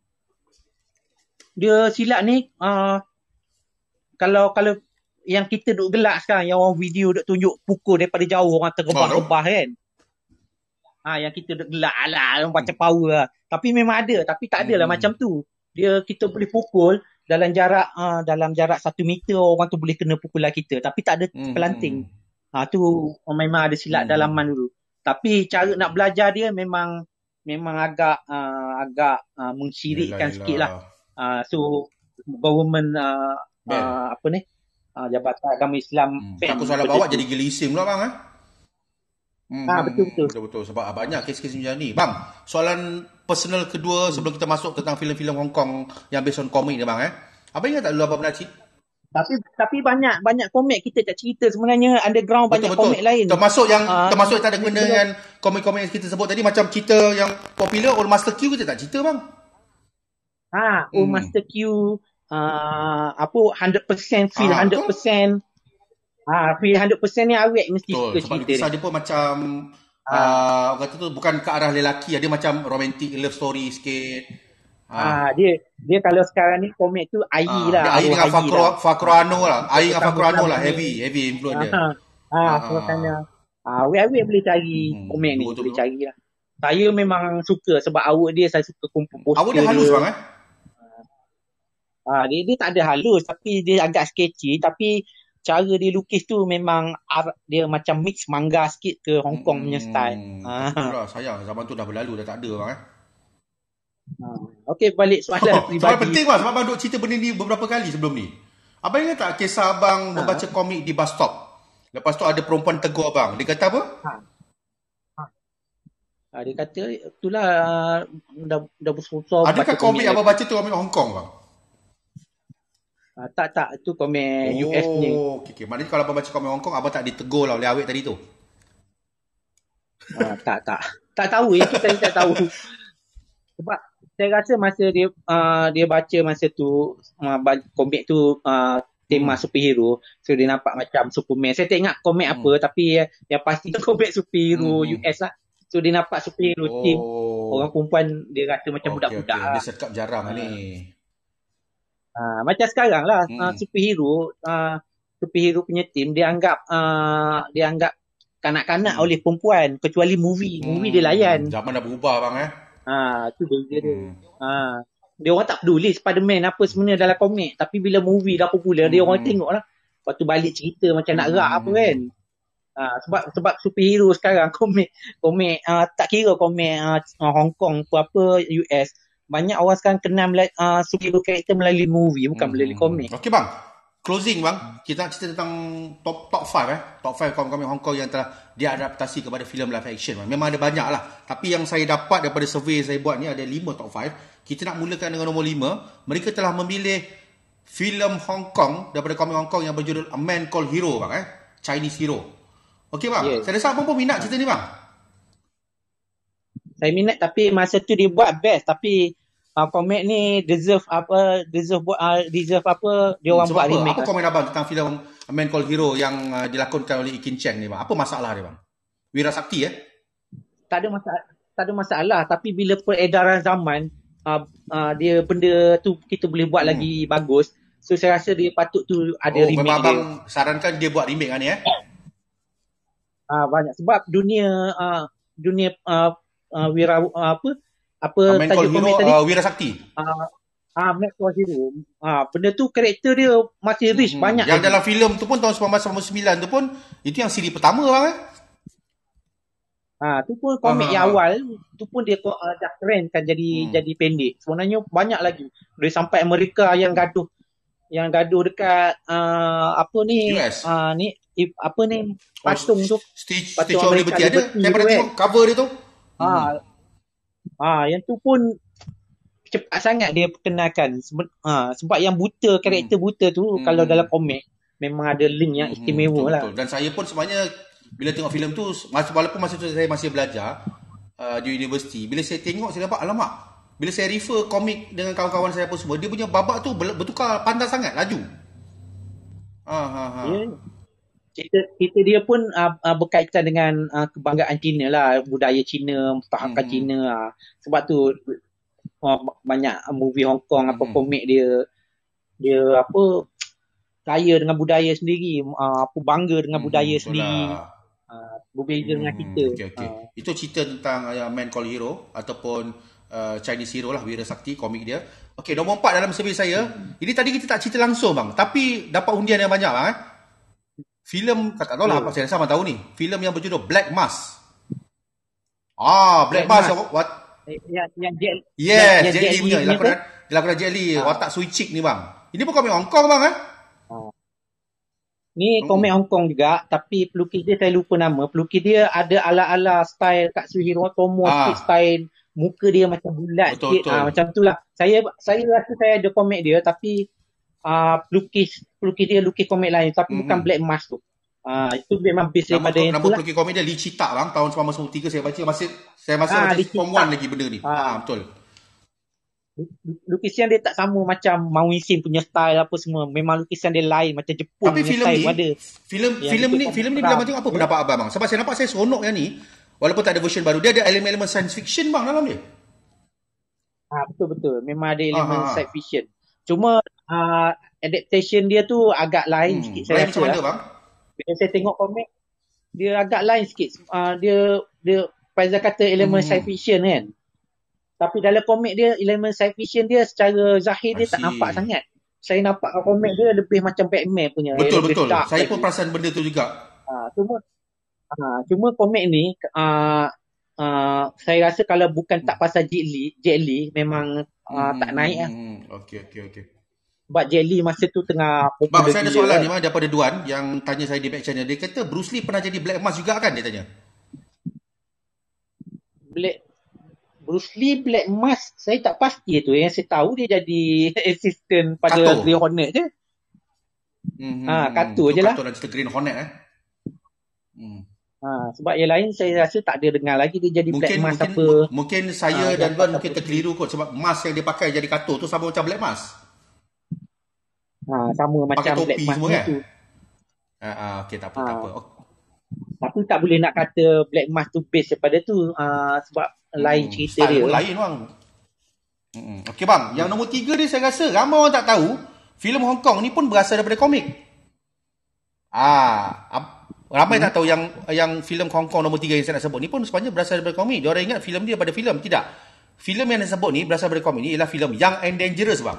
[SPEAKER 2] Dia silat ni uh, kalau kalau yang kita duk gelak sekarang, yang orang video duk tunjuk pukul daripada jauh, orang tergebah-gebah kan. Ha, yang kita duk gelak, alah, macam power lah. Tapi memang ada, tapi tak adalah
[SPEAKER 1] Hmm.
[SPEAKER 2] macam tu. Dia, kita boleh pukul dalam jarak uh, dalam jarak satu meter, orang tu boleh kena pukulan kita. Tapi tak ada
[SPEAKER 1] Hmm.
[SPEAKER 2] pelanting. Ha, tu memang ada silat
[SPEAKER 1] Hmm.
[SPEAKER 2] dalaman dulu. Tapi cara nak belajar dia memang memang agak uh, agak uh, mensirikkan
[SPEAKER 1] Yelah,
[SPEAKER 2] sikit lah.
[SPEAKER 1] yelah.
[SPEAKER 2] Uh, so government uh,
[SPEAKER 1] Ban.
[SPEAKER 2] uh, apa ni uh, Jabatan Agama Islam
[SPEAKER 1] Hmm.
[SPEAKER 2] ban
[SPEAKER 1] Takut salah
[SPEAKER 2] benda
[SPEAKER 1] bawa
[SPEAKER 2] tu.
[SPEAKER 1] jadi gelisim pula bang eh. Hmm.
[SPEAKER 2] Ah,
[SPEAKER 1] hmm,
[SPEAKER 2] betul,
[SPEAKER 1] hmm.
[SPEAKER 2] betul.
[SPEAKER 1] Betul-betul. Sebab banyak kes-kes macam ni. Bang, soalan personal kedua sebelum kita masuk tentang filem-filem Hong Kong yang based on komik ni bang eh. Apa ingat tak dulu apa pernah cerita?
[SPEAKER 2] Tapi tapi banyak banyak komik kita tak cerita sebenarnya, underground banyak
[SPEAKER 1] Betul-betul.
[SPEAKER 2] komik lain.
[SPEAKER 1] Termasuk yang
[SPEAKER 2] Ah,
[SPEAKER 1] termasuk yang tak ada
[SPEAKER 2] ni
[SPEAKER 1] kena
[SPEAKER 2] belum-
[SPEAKER 1] dengan komik-komik yang kita sebut tadi, macam cerita yang popular Old Master Q kita tak cerita bang.
[SPEAKER 2] Ha, oh
[SPEAKER 1] Hmm.
[SPEAKER 2] Master Q, uh, apa one hundred percent feel
[SPEAKER 1] Ah,
[SPEAKER 2] one hundred percent. Ah, feel one hundred percent ni awet mesti
[SPEAKER 1] Betul.
[SPEAKER 2] suka
[SPEAKER 1] Sebab
[SPEAKER 2] cerita
[SPEAKER 1] kisah
[SPEAKER 2] dia.
[SPEAKER 1] dia pun macam uh, orang kata tu bukan ke arah lelaki, dia macam romantic love story sikit.
[SPEAKER 2] Ah, dia dia kalau sekarang ni komik tu Ai
[SPEAKER 1] Ah,
[SPEAKER 2] lah,
[SPEAKER 1] dia Ai dengan
[SPEAKER 2] arwah Ai
[SPEAKER 1] Fakro,
[SPEAKER 2] lah.
[SPEAKER 1] Fakroano lah. Ai dengan
[SPEAKER 2] Pertama
[SPEAKER 1] Fakroano
[SPEAKER 2] Islam
[SPEAKER 1] lah.
[SPEAKER 2] ni.
[SPEAKER 1] Heavy, heavy influence dia.
[SPEAKER 2] Ah, ah,
[SPEAKER 1] Ah,
[SPEAKER 2] makanya ah, awet-awet boleh cari
[SPEAKER 1] Hmm,
[SPEAKER 2] komik ni,
[SPEAKER 1] betul,
[SPEAKER 2] boleh
[SPEAKER 1] betul.
[SPEAKER 2] cari lah. Saya memang suka sebab awak dia, saya suka kumpul poster
[SPEAKER 1] Awak dia halus bang eh?
[SPEAKER 2] Ah, dia, dia tak ada halus, tapi dia agak sketchy, tapi cara dia lukis tu memang ar- dia macam mix manga sikit ke Hong Kong punya style.
[SPEAKER 1] Hmm,
[SPEAKER 2] Ah.
[SPEAKER 1] itulah sayang zaman tu dah berlalu, dah tak ada bang eh.
[SPEAKER 2] Ah. Okey, balik soalan
[SPEAKER 1] Oh,
[SPEAKER 2] peribadi.
[SPEAKER 1] soalan penting bang, sebab abang duk cerita benda ni beberapa kali sebelum ni. Abang ingat tak kisah abang
[SPEAKER 2] Ha.
[SPEAKER 1] membaca komik di bus stop? Lepas tu ada perempuan tegur abang. Dia kata apa?
[SPEAKER 2] Ah, dia kata itulah ah, dah dah bersusah
[SPEAKER 1] Adakah
[SPEAKER 2] baca
[SPEAKER 1] komik yang
[SPEAKER 2] lagi.
[SPEAKER 1] abang baca tu komik Hong Kong bang?
[SPEAKER 2] Ah, tak tak itu komik U S ni.
[SPEAKER 1] Oh, okay, okay. Maknanya kalau abang baca komik Hong Kong, abang tak ditegur lah oleh awet tadi tu?
[SPEAKER 2] Ah, tak tak. Tak tahu, itu saya tak tahu. Sebab saya rasa masa dia uh, dia baca masa tu uh, komik tu uh, tema
[SPEAKER 1] Hmm.
[SPEAKER 2] superhero, so dia nampak macam Superman. Saya tak ingat komik
[SPEAKER 1] Hmm.
[SPEAKER 2] apa, tapi uh, yang pasti komik superhero
[SPEAKER 1] Hmm.
[SPEAKER 2] U S lah. So dia nampak superhero team,
[SPEAKER 1] Oh.
[SPEAKER 2] orang perempuan dia rasa macam
[SPEAKER 1] Okey,
[SPEAKER 2] budak-budak
[SPEAKER 1] okey.
[SPEAKER 2] lah.
[SPEAKER 1] Dia sekap jarang
[SPEAKER 2] Ah.
[SPEAKER 1] ni.
[SPEAKER 2] Uh, macam sekarang lah,
[SPEAKER 1] Hmm.
[SPEAKER 2] uh, superhero uh, superhero punya team dia anggap uh, dia anggap kanak-kanak
[SPEAKER 1] Hmm.
[SPEAKER 2] oleh perempuan, kecuali movie. Movie dia layan.
[SPEAKER 1] Zaman dah berubah bang eh.
[SPEAKER 2] Ah, tu beza dia.
[SPEAKER 1] Hmm.
[SPEAKER 2] Ha, dia orang tak peduli Spiderman apa sebenarnya dalam komik, tapi bila movie dah popular, dia orang
[SPEAKER 1] Hmm.
[SPEAKER 2] tengok lah. Lepas tu balik cerita macam nak
[SPEAKER 1] Hmm.
[SPEAKER 2] rak apa kan. Ha, sebab sebab superhero sekarang komik komik uh, tak kira komik uh, Hong Kong apa apa U S, banyak orang sekarang kenal mela- uh, superhero karakter melalui movie, bukan
[SPEAKER 1] Hmm.
[SPEAKER 2] melalui komik.
[SPEAKER 1] Okey bang, closing bang. Kita nak cerita tentang top top five eh. Top five komik-komik Hong Kong yang telah diadaptasi kepada filem live action. Bang. Memang ada banyak lah. Tapi yang saya dapat daripada survey saya buat ni ada lima top five. Kita nak mulakan dengan nombor lima. Mereka telah memilih filem Hong Kong daripada komik Hong Kong yang berjudul A Man Called Hero bang eh. Chinese Hero. Okey bang,
[SPEAKER 2] Yes.
[SPEAKER 1] saya rasa abang pun minat cerita ni bang.
[SPEAKER 2] Saya minat, tapi masa tu dia buat best, tapi uh, komik ni deserve apa deserve buat uh, deserve apa dia orang
[SPEAKER 1] Sebab
[SPEAKER 2] buat
[SPEAKER 1] apa?
[SPEAKER 2] remake
[SPEAKER 1] Apa
[SPEAKER 2] lah.
[SPEAKER 1] komen abang tentang filem A Man Called Hero yang uh, dilakonkan oleh Ekin Cheng ni bang? Apa masalah dia bang? Wira Sakti eh?
[SPEAKER 2] Tak ada masalah, tak ada masalah, tapi bila peredaran zaman uh, uh, dia benda tu kita boleh buat
[SPEAKER 1] Hmm.
[SPEAKER 2] lagi bagus. So saya rasa dia patut tu ada
[SPEAKER 1] Oh,
[SPEAKER 2] remake
[SPEAKER 1] memang
[SPEAKER 2] dia.
[SPEAKER 1] abang sarankan dia buat remake kan ni eh?
[SPEAKER 2] Ah, banyak sebab dunia uh, dunia uh, uh, wira uh, apa apa
[SPEAKER 1] Uh, Man Called
[SPEAKER 2] tajuk
[SPEAKER 1] Hero
[SPEAKER 2] komik tadi?
[SPEAKER 1] uh, Wira Sakti.
[SPEAKER 2] Ah, ah, Man Called Hero. Ah, benda tu karakter dia masih rich,
[SPEAKER 1] Hmm.
[SPEAKER 2] banyak
[SPEAKER 1] Yang
[SPEAKER 2] lagi.
[SPEAKER 1] dalam filem tu pun tahun sembilan belas sembilan puluh sembilan tu pun itu yang siri pertama bang eh?
[SPEAKER 2] Ah, tu pun komik
[SPEAKER 1] Ah,
[SPEAKER 2] yang
[SPEAKER 1] ah, ah.
[SPEAKER 2] awal, tu pun dia uh, dah keren kan jadi
[SPEAKER 1] Hmm.
[SPEAKER 2] jadi pendek. Sebenarnya banyak lagi. Dia sampai Amerika yang gaduh yang gaduh dekat uh, apa ni
[SPEAKER 1] U S.
[SPEAKER 2] uh, ni i- apa ni
[SPEAKER 1] Oh,
[SPEAKER 2] patung tu,
[SPEAKER 1] Statue
[SPEAKER 2] patung
[SPEAKER 1] of
[SPEAKER 2] Amerika
[SPEAKER 1] Liberty ada.
[SPEAKER 2] Liberty
[SPEAKER 1] Saya
[SPEAKER 2] tu
[SPEAKER 1] pernah
[SPEAKER 2] kan.
[SPEAKER 1] tengok cover dia tu. Hmm.
[SPEAKER 2] Ah, ah yang tu pun cepat sangat dia perkenalkan. Sebe- ah, sebab yang buta, karakter buta tu
[SPEAKER 1] Hmm.
[SPEAKER 2] kalau dalam komik memang ada link yang
[SPEAKER 1] Hmm,
[SPEAKER 2] istimewa
[SPEAKER 1] betul,
[SPEAKER 2] lah.
[SPEAKER 1] betul. Dan saya pun sebenarnya bila tengok filem tu, mas- walaupun masa tu saya masih belajar uh, di universiti, bila saya tengok saya dapat alamak. Bila saya refer komik dengan kawan-kawan saya pun semua, dia punya babak tu ber- bertukar pandai sangat, laju. Ha ha ha.
[SPEAKER 2] Ya. Cerita, cerita dia pun uh, uh, berkaitan dengan uh, kebanggaan Cina lah, budaya Cina, mempertahankan
[SPEAKER 1] Hmm.
[SPEAKER 2] Cina. Uh. Sebab tu uh, banyak movie Hong Kong apa
[SPEAKER 1] Hmm.
[SPEAKER 2] komik dia dia apa kaya dengan budaya sendiri, uh, apa bangga dengan
[SPEAKER 1] Hmm,
[SPEAKER 2] budaya
[SPEAKER 1] betul
[SPEAKER 2] sendiri.
[SPEAKER 1] lah.
[SPEAKER 2] Uh, berbeza dengan
[SPEAKER 1] Hmm,
[SPEAKER 2] kita.
[SPEAKER 1] okey okey.
[SPEAKER 2] Uh,
[SPEAKER 1] Itu cerita tentang uh, Man Called Hero ataupun uh, Chinese Hero lah, Wira Sakti, komik dia. Okey, nombor empat dalam survey saya. Ini tadi kita tak cerita langsung bang, tapi dapat undian yang banyak bang eh. Filem, tak tahu lah
[SPEAKER 2] Ya.
[SPEAKER 1] apa saya rasa abang tahu ni. Filem yang berjudul Black Mask. Ah, Black,
[SPEAKER 2] Black
[SPEAKER 1] Mask.
[SPEAKER 2] Mask.
[SPEAKER 1] Yang, what,
[SPEAKER 2] yang yang Jet
[SPEAKER 1] yes,
[SPEAKER 2] yang
[SPEAKER 1] Jet
[SPEAKER 2] Jet
[SPEAKER 1] Li
[SPEAKER 2] Li
[SPEAKER 1] punya.
[SPEAKER 2] punya
[SPEAKER 1] Dilakukan,
[SPEAKER 2] tu.
[SPEAKER 1] dilakukan Jet Li,
[SPEAKER 2] Ah.
[SPEAKER 1] watak Sui Chick ni bang. Ini pun komik Hong Kong bang eh.
[SPEAKER 2] Uh, Ni
[SPEAKER 1] Hmm.
[SPEAKER 2] komik Hong Kong juga, tapi pelukis dia saya lupa nama. Pelukis dia ada ala-ala style Katsuhiro Otomo
[SPEAKER 1] Ah.
[SPEAKER 2] sikit, style muka dia macam bulat
[SPEAKER 1] Betul,
[SPEAKER 2] sikit.
[SPEAKER 1] betul.
[SPEAKER 2] Ah, macam tu lah. Saya saya rasa saya ada komik dia, tapi uh, pelukis pelukis dia lukis komik lain, tapi
[SPEAKER 1] Mhm.
[SPEAKER 2] bukan Black Mask tu. Ah, itu memang base
[SPEAKER 1] Nama,
[SPEAKER 2] daripada yang
[SPEAKER 1] nama
[SPEAKER 2] tu lah.
[SPEAKER 1] pelukis komik dia Lee Chitak bang, tahun sembilan belas sembilan puluh tiga saya baca, masih saya masa
[SPEAKER 2] Ah,
[SPEAKER 1] macam
[SPEAKER 2] Lee
[SPEAKER 1] form
[SPEAKER 2] Chitak.
[SPEAKER 1] one lagi benda ni.
[SPEAKER 2] Ah.
[SPEAKER 1] Ah, betul.
[SPEAKER 2] Lukisan dia tak sama macam Mau Isin punya style apa semua. Memang lukisan dia lain, macam Jepun
[SPEAKER 1] Tapi
[SPEAKER 2] punya
[SPEAKER 1] filem
[SPEAKER 2] style
[SPEAKER 1] ni,
[SPEAKER 2] pun ada.
[SPEAKER 1] filem
[SPEAKER 2] Yang
[SPEAKER 1] filem
[SPEAKER 2] ikut
[SPEAKER 1] ni,
[SPEAKER 2] komik
[SPEAKER 1] filem ni
[SPEAKER 2] perang.
[SPEAKER 1] bila abang tengok apa
[SPEAKER 2] Ya.
[SPEAKER 1] pendapat abang bang? Sebab saya nampak saya seronok yang ni, walaupun tak ada version baru, dia ada elemen-elemen science fiction bang dalam dia.
[SPEAKER 2] Ah, betul-betul. Memang ada elemen
[SPEAKER 1] Ah, ah, ah.
[SPEAKER 2] science fiction. Cuma uh, adaptation dia tu agak lain
[SPEAKER 1] Hmm,
[SPEAKER 2] sikit saya
[SPEAKER 1] lain
[SPEAKER 2] rasa
[SPEAKER 1] macam mana
[SPEAKER 2] lah.
[SPEAKER 1] bang?
[SPEAKER 2] Bila saya tengok komik, dia agak lain sikit. Uh, dia dia Faizal kata elemen
[SPEAKER 1] Hmm.
[SPEAKER 2] science fiction kan. Tapi dalam komik dia, elemen science fiction dia secara zahir
[SPEAKER 1] I
[SPEAKER 2] dia tak
[SPEAKER 1] see.
[SPEAKER 2] nampak sangat. Saya nampak komik dia lebih macam Batman punya.
[SPEAKER 1] Betul
[SPEAKER 2] lebih
[SPEAKER 1] betul.
[SPEAKER 2] dark
[SPEAKER 1] Saya
[SPEAKER 2] lagi.
[SPEAKER 1] pun perasan benda tu juga.
[SPEAKER 2] Ah, cuma ah, cuma komik ni uh, uh, saya rasa kalau bukan tak pasal Jet Li, Jet Li memang uh, tak naik lah.
[SPEAKER 1] Hmm, okey okey okey.
[SPEAKER 2] Sebab Jet Li masa tu tengah
[SPEAKER 1] Bang,
[SPEAKER 2] popular
[SPEAKER 1] saya ada
[SPEAKER 2] gila
[SPEAKER 1] soalan
[SPEAKER 2] kan.
[SPEAKER 1] ni bang daripada Duan yang tanya saya di back channel. Dia kata Bruce Lee pernah jadi Black Mask juga kan, dia tanya.
[SPEAKER 2] Black Bruce Lee Black Mask saya tak pasti tu. Yang saya tahu dia jadi assistant pada
[SPEAKER 1] Kato.
[SPEAKER 2] Grey Hornet je.
[SPEAKER 1] Hmm,
[SPEAKER 2] Ah, Kato
[SPEAKER 1] tu
[SPEAKER 2] je lah.
[SPEAKER 1] Kato dan cerita Green Hornet eh. Hmm.
[SPEAKER 2] Ha, sebab yang lain saya rasa tak ada dengar lagi dia jadi
[SPEAKER 1] Mungkin
[SPEAKER 2] Black Mask
[SPEAKER 1] mungkin
[SPEAKER 2] apa.
[SPEAKER 1] mu- mungkin saya
[SPEAKER 2] Ah,
[SPEAKER 1] dan
[SPEAKER 2] yang
[SPEAKER 1] Duan
[SPEAKER 2] tak
[SPEAKER 1] mungkin
[SPEAKER 2] apa.
[SPEAKER 1] terkeliru kot sebab mask yang dia pakai jadi Kato tu sama macam Black Mask.
[SPEAKER 2] Ha, sama
[SPEAKER 1] Pakai
[SPEAKER 2] macam Black
[SPEAKER 1] topi
[SPEAKER 2] Mask
[SPEAKER 1] semua
[SPEAKER 2] ni
[SPEAKER 1] kan?
[SPEAKER 2] tu.
[SPEAKER 1] Ah, ah, okey tak apa
[SPEAKER 2] Ah.
[SPEAKER 1] tak apa. Oh,
[SPEAKER 2] Tapi tak boleh nak kata Black Mask tu base daripada tu. Ha, sebab lain
[SPEAKER 1] hmm,
[SPEAKER 2] cerita
[SPEAKER 1] style
[SPEAKER 2] dia.
[SPEAKER 1] pun lain bang. Hmm. Okey bang, yang nombor tiga ni saya rasa ramai orang tak tahu, filem Hong Kong ni pun berasal daripada komik. Ah, ap- ramai
[SPEAKER 2] Hmm.
[SPEAKER 1] tak tahu yang yang filem Hong Kong nombor tiga yang saya nak sebut ni pun sebenarnya berasal daripada komik. Diorang ingat filem dia pada filem, tidak. Filem yang saya sebut ni berasal daripada komik ni ialah filem Young and Dangerous bang.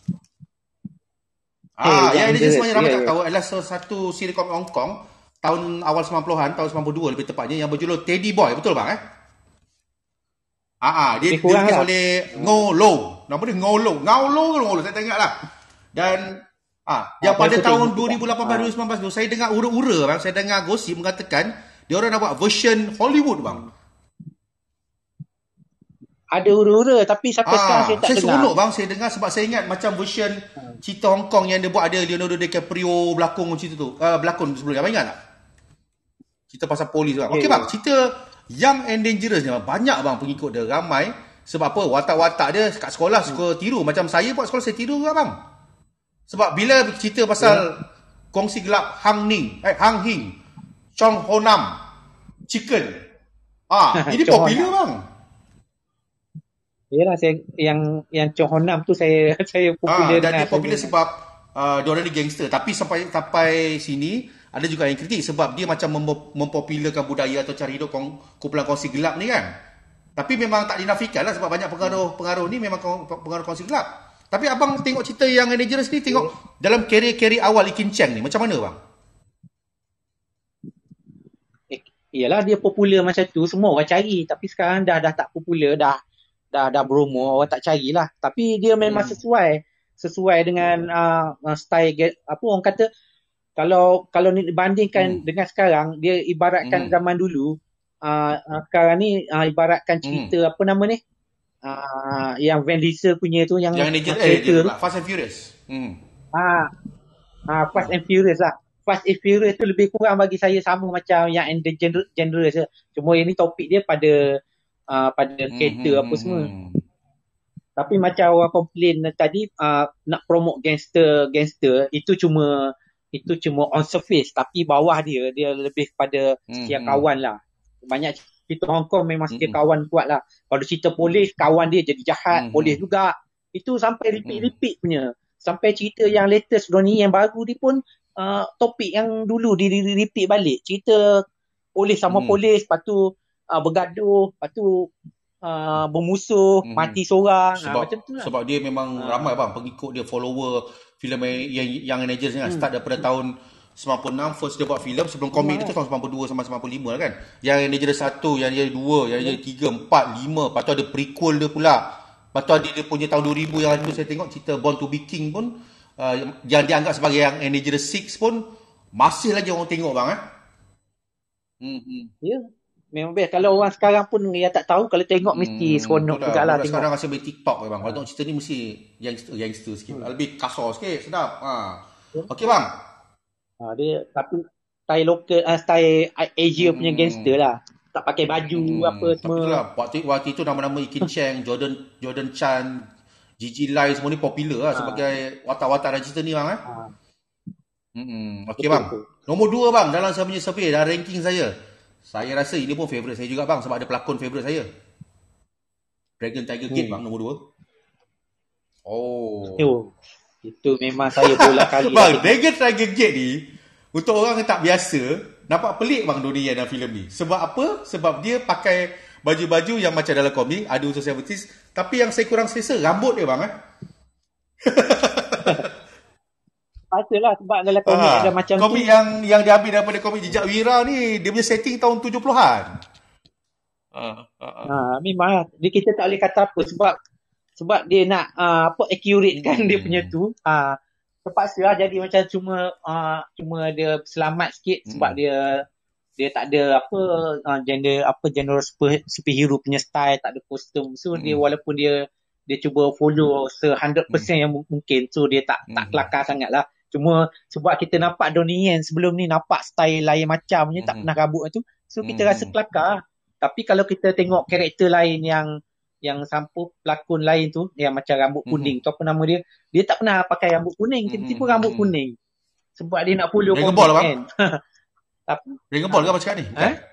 [SPEAKER 1] Ah,
[SPEAKER 2] Eh,
[SPEAKER 1] Young
[SPEAKER 2] Young
[SPEAKER 1] and
[SPEAKER 2] and
[SPEAKER 1] Dangerous sebenarnya
[SPEAKER 2] Dangerous,
[SPEAKER 1] ramai
[SPEAKER 2] ya,
[SPEAKER 1] tak
[SPEAKER 2] ya.
[SPEAKER 1] tahu adalah salah satu siri komik Hong Kong tahun awal sembilan puluhan, tahun sembilan puluh dua lebih tepatnya, yang berjudul Teddy Boy, betul bang eh? Ah, ah dia
[SPEAKER 2] Lebih kurang
[SPEAKER 1] dilukis
[SPEAKER 2] lah.
[SPEAKER 1] oleh Ngo Lo. Nama dia Ngo Lo. Ngao Lo ke Ngo Lo, saya tak ingat lah. Dan ah, yang
[SPEAKER 2] Ah,
[SPEAKER 1] pada
[SPEAKER 2] saya
[SPEAKER 1] tahun
[SPEAKER 2] tengok
[SPEAKER 1] dua ribu lapan belas
[SPEAKER 2] juga.
[SPEAKER 1] dua ribu sembilan belas tu saya dengar ura-ura bang, saya dengar gosip mengatakan dia orang nak buat version Hollywood bang.
[SPEAKER 2] Ada ura-ura tapi sampai sekarang
[SPEAKER 1] Ah,
[SPEAKER 2] saya tak
[SPEAKER 1] saya
[SPEAKER 2] dengar.
[SPEAKER 1] seronok bang, saya dengar sebab saya ingat macam version cerita Hong Kong yang dia buat ada Leonardo DiCaprio berlakon cerita tu. Uh, berlakon sebelum ni, abang ingat tak? Cerita pasal polis bang.
[SPEAKER 2] Ya,
[SPEAKER 1] Okey
[SPEAKER 2] ya.
[SPEAKER 1] bang, cerita Young and Dangerous ni bang, banyak bang pengikut dia, ramai. Sebab apa? Watak-watak dia kat sekolah suka tiru. Macam saya buat sekolah, saya tiru juga bang. Sebab bila cerita pasal kongsi gelap Hang Ning, eh Hang Hing, Chong Ho Nam, Chicken. Ah, ini
[SPEAKER 2] Chong Ho
[SPEAKER 1] popular bang.
[SPEAKER 2] Yalah, saya yang yang Chong Hon Nam tu saya saya
[SPEAKER 1] Ah,
[SPEAKER 2] popular
[SPEAKER 1] dan
[SPEAKER 2] dengar
[SPEAKER 1] dia popular
[SPEAKER 2] selalunya.
[SPEAKER 1] sebab uh, dia orang ni gangster. Tapi sampai sampai sini ada juga yang kritik sebab dia macam mem- mempopularkan budaya atau cara hidup kong, kumpulan kongsi gelap ni kan. Tapi memang tak dinafikan lah sebab banyak pengaruh-pengaruh ni memang kong- pengaruh kongsi gelap. Tapi abang tengok cerita yang Dangerous ni, tengok dalam career-career awal Ikin Cheng ni macam mana bang?
[SPEAKER 2] Eh, Yalah, dia popular masa tu semua orang cari, tapi sekarang dah dah tak popular dah. Dah dah promo orang tak carilah. Tapi dia memang
[SPEAKER 1] Hmm.
[SPEAKER 2] sesuai sesuai dengan uh, uh, style ge- apa orang kata, kalau kalau ni dibandingkan
[SPEAKER 1] Hmm.
[SPEAKER 2] dengan sekarang, dia ibaratkan
[SPEAKER 1] Hmm.
[SPEAKER 2] zaman dulu, uh, uh, sekarang ni uh, ibaratkan
[SPEAKER 1] Hmm.
[SPEAKER 2] cerita apa nama ni, uh, yang Van Diesel punya tu, yang
[SPEAKER 1] Yang
[SPEAKER 2] uh,
[SPEAKER 1] Dangerous eh
[SPEAKER 2] kereta
[SPEAKER 1] Dangerous
[SPEAKER 2] tu,
[SPEAKER 1] pula. Fast and Furious. Hmm.
[SPEAKER 2] ah ah Fast
[SPEAKER 1] Hmm.
[SPEAKER 2] and Furious lah. Fast and Furious tu lebih kurang bagi saya sama macam yang and the Gener- Generous je. Cuma ini topik dia pada uh, pada
[SPEAKER 1] Hmm.
[SPEAKER 2] kereta
[SPEAKER 1] Hmm.
[SPEAKER 2] apa
[SPEAKER 1] Hmm.
[SPEAKER 2] semua.
[SPEAKER 1] Hmm.
[SPEAKER 2] Tapi macam orang komplain tadi, uh, nak promote gangster gangster itu cuma itu cuma on surface, tapi bawah dia dia lebih pada
[SPEAKER 1] Hmm.
[SPEAKER 2] setia
[SPEAKER 1] Hmm.
[SPEAKER 2] kawan lah. Banyak cerita Hong Kong memang setia
[SPEAKER 1] Hmm.
[SPEAKER 2] kawan kuat lah. Kalau cerita polis, kawan dia jadi jahat,
[SPEAKER 1] Hmm.
[SPEAKER 2] polis
[SPEAKER 1] Hmm.
[SPEAKER 2] juga. Itu sampai
[SPEAKER 1] Hmm.
[SPEAKER 2] repeat-repeat punya. Sampai cerita yang latest ni yang baru ni pun, uh, topik yang dulu di di- repeat balik. Cerita polis sama
[SPEAKER 1] Hmm.
[SPEAKER 2] polis, lepas tu uh, bergaduh, lepas tu uh, bermusuh,
[SPEAKER 1] Hmm.
[SPEAKER 2] mati seorang, uh,
[SPEAKER 1] Sebab
[SPEAKER 2] macam tu lah.
[SPEAKER 1] sebab dia memang
[SPEAKER 2] Uh,
[SPEAKER 1] ramai bang pengikut dia, follower filem yang yang Dangerous ni kan.
[SPEAKER 2] hmm,
[SPEAKER 1] Start daripada tahun sembilan puluh enam first dia buat filem, sebelum komik dia tu tahun sembilan puluh dua sampai sembilan puluh lima lah kan. Yang Dangerous satu, yang dia dua, yang dia tiga, empat, lima, lepas tu ada prequel dia pula. Lepas tu ada dia punya tahun dua ribu yang itu saya tengok cerita Born to be King pun, uh, yang, yang dianggap sebagai yang Dangerous enam pun masih lagi orang tengok bang eh. Hmm. hmm.
[SPEAKER 2] Ya, memang best. Kalau orang sekarang pun yang tak tahu, kalau tengok mesti
[SPEAKER 1] Hmm,
[SPEAKER 2] seronok
[SPEAKER 1] itulah.
[SPEAKER 2] jugalah
[SPEAKER 1] Budak
[SPEAKER 2] tengok.
[SPEAKER 1] sekarang rasa main TikTok je bang. Kalau tengok cerita ni mesti youngster, youngster sikit.
[SPEAKER 2] Hmm.
[SPEAKER 1] Lebih kasar sikit, sedap. Ha.
[SPEAKER 2] Ya.
[SPEAKER 1] Okey bang.
[SPEAKER 2] Uh, dia tapi style local, uh, style Asia punya gangster
[SPEAKER 1] Hmm.
[SPEAKER 2] lah. Tak pakai baju
[SPEAKER 1] Hmm.
[SPEAKER 2] apa
[SPEAKER 1] Tapi
[SPEAKER 2] semua.
[SPEAKER 1] itulah, waktu, waktu itu nama-nama Ikin Cheng, Jordan Jordan Chan, Gigi Lai semua ni popular lah
[SPEAKER 2] Uh,
[SPEAKER 1] sebagai watak-watak dalam cerita ni bang eh.
[SPEAKER 2] uh,
[SPEAKER 1] Hmm. Okey
[SPEAKER 2] betul
[SPEAKER 1] bang.
[SPEAKER 2] betul.
[SPEAKER 1] Nombor dua bang dalam saya punya survey, dalam ranking saya. Saya rasa ini pun favourite saya juga bang sebab ada pelakon favourite saya. Dragon Tiger Gate
[SPEAKER 2] Hmm.
[SPEAKER 1] bang, nombor dua. Oh.
[SPEAKER 2] Oh, itu memang saya bola kali lah
[SPEAKER 1] Bang,
[SPEAKER 2] tengok.
[SPEAKER 1] Dragon Tiger Gate ni untuk orang yang tak biasa, nampak pelik bang Donnie Yen dalam filem ni. Sebab apa? Sebab dia pakai baju-baju yang macam dalam komik, ada unsur tujuh puluhan, tapi yang saya kurang selesa rambut dia bang eh.
[SPEAKER 2] Pastilah sebab dalam komik ada
[SPEAKER 1] Ah,
[SPEAKER 2] macam tu.
[SPEAKER 1] komik yang yang diambil daripada komik Jejak Wira ni, dia punya setting tahun tujuh puluhan. Ah, ah, ah.
[SPEAKER 2] Ha, memang lah. Dia, kita tak boleh kata apa sebab sebab dia nak uh, apa accurate kan dia punya
[SPEAKER 1] Hmm.
[SPEAKER 2] tu. Ha, terpaksa lah jadi macam cuma uh, cuma dia selamat sikit sebab
[SPEAKER 1] Hmm.
[SPEAKER 2] dia dia tak ada apa uh, genre apa genre super, superhero punya style, tak ada kostum. So dia
[SPEAKER 1] Hmm.
[SPEAKER 2] walaupun dia dia cuba follow se one hundred percent yang mu- mungkin, so dia tak tak
[SPEAKER 1] Hmm.
[SPEAKER 2] kelakar sangat lah. Cuma sebab kita nampak Donnie Yen sebelum ni nampak style lain macam ni, tak
[SPEAKER 1] Hmm.
[SPEAKER 2] pernah rambut tu, so kita
[SPEAKER 1] Hmm.
[SPEAKER 2] rasa kelakar. Tapi kalau kita tengok karakter lain yang yang sampul pelakon lain tu yang macam rambut
[SPEAKER 1] Hmm.
[SPEAKER 2] kuning tu, apa nama dia, dia tak pernah pakai rambut kuning, tiba-tiba
[SPEAKER 1] Hmm.
[SPEAKER 2] rambut kuning sebab dia nak follow
[SPEAKER 1] Dragon
[SPEAKER 2] komik
[SPEAKER 1] Ball lah bang.
[SPEAKER 2] kan. Tapi
[SPEAKER 1] Dragon Ball ke apa cakap ni? Bukan?
[SPEAKER 2] eh?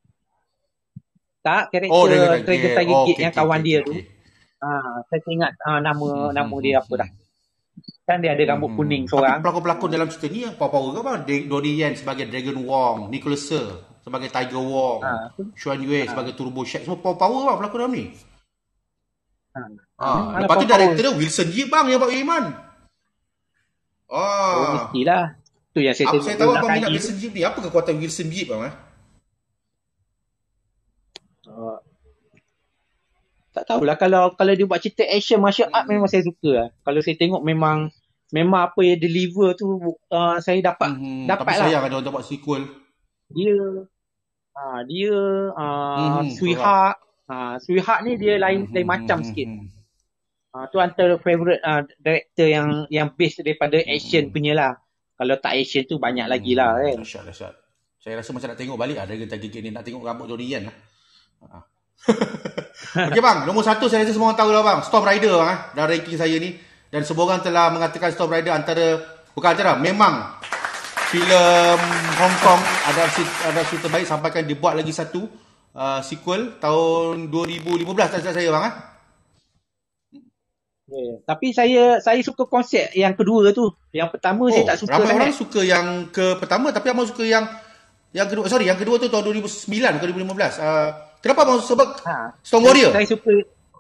[SPEAKER 2] tak, karakter
[SPEAKER 1] Oh, Dragon
[SPEAKER 2] Dragon
[SPEAKER 1] Tiger Gate.
[SPEAKER 2] Tiger
[SPEAKER 1] Oh,
[SPEAKER 2] Gate
[SPEAKER 1] okey
[SPEAKER 2] yang
[SPEAKER 1] okey
[SPEAKER 2] kawan
[SPEAKER 1] okey
[SPEAKER 2] dia
[SPEAKER 1] okey.
[SPEAKER 2] tu,
[SPEAKER 1] okey.
[SPEAKER 2] ah, saya tak ingat ah, nama
[SPEAKER 1] Hmm.
[SPEAKER 2] nama
[SPEAKER 1] Hmm.
[SPEAKER 2] dia
[SPEAKER 1] Hmm.
[SPEAKER 2] apa dah.
[SPEAKER 1] hmm.
[SPEAKER 2] Kan dia ada rambut kuning
[SPEAKER 1] Hmm. Tapi
[SPEAKER 2] seorang.
[SPEAKER 1] pelakon-pelakon dalam cerita ni yang power-power ke bang? De- Donnie Yen sebagai Dragon Wong, Nicholas Sir sebagai Tiger Wong,
[SPEAKER 2] Ah,
[SPEAKER 1] Xuan Yue sebagai Turbo Shack, semua power-power bang pelakon dalam ni.
[SPEAKER 2] ah.
[SPEAKER 1] Ah,
[SPEAKER 2] Memang
[SPEAKER 1] lepas tu
[SPEAKER 2] power.
[SPEAKER 1] director dia Wilson Yip bang yang buat Iman.
[SPEAKER 2] Oh,
[SPEAKER 1] Ah.
[SPEAKER 2] mestilah. Tu yang saya
[SPEAKER 1] Apa
[SPEAKER 2] tengok
[SPEAKER 1] saya tahu
[SPEAKER 2] berulang
[SPEAKER 1] abang minat
[SPEAKER 2] kali tu.
[SPEAKER 1] Wilson Yip ni? Apa kekuatan Wilson Yip bang eh?
[SPEAKER 2] Uh, tak tahulah, kalau kalau dia buat cerita action martial art
[SPEAKER 1] Hmm.
[SPEAKER 2] memang saya suka lah. Kalau saya tengok memang memang apa yang deliver tu, uh, saya dapat
[SPEAKER 1] Hmm.
[SPEAKER 2] dapat
[SPEAKER 1] Tapi
[SPEAKER 2] lah.
[SPEAKER 1] sayang ada orang tak buat sequel.
[SPEAKER 2] Dia uh, dia uh,
[SPEAKER 1] Hmm.
[SPEAKER 2] Sweetheart, uh, Sweetheart ni dia lain
[SPEAKER 1] Hmm.
[SPEAKER 2] lain
[SPEAKER 1] Hmm.
[SPEAKER 2] macam
[SPEAKER 1] Hmm.
[SPEAKER 2] sikit.
[SPEAKER 1] Hmm.
[SPEAKER 2] Uh, tu antara favourite uh, director yang yang base daripada action
[SPEAKER 1] Hmm.
[SPEAKER 2] punya lah. Kalau tak action tu banyak lagi lah
[SPEAKER 1] Hmm.
[SPEAKER 2] kan.
[SPEAKER 1] Dahsyat, dahsyat. Saya rasa macam nak tengok balik lah Dragon Tiger Gate ni, nak tengok rambut Donnie Yen lah. Ah. Okey bang, nombor satu saya rasa semua orang tahu lah bang, Storm Rider bang eh, dalam ranking saya ni. Dan semua orang telah mengatakan Storm Rider antara, bukan antara, memang filem Hong Kong ada ada cerita baik, sampaikan dibuat lagi satu uh, sequel tahun dua ribu lima belas tak silap saya bang eh.
[SPEAKER 2] Yeah. Tapi saya saya suka konsep yang kedua tu. Yang pertama oh, saya tak suka
[SPEAKER 1] ramai
[SPEAKER 2] sangat.
[SPEAKER 1] Orang suka yang ke pertama, tapi abang suka yang yang kedua. Sorry, yang kedua tu tahun dua ribu sembilan ke dua ribu lima belas. Uh, kenapa abang sebab ha, Storm Warrior?
[SPEAKER 2] Saya, saya suka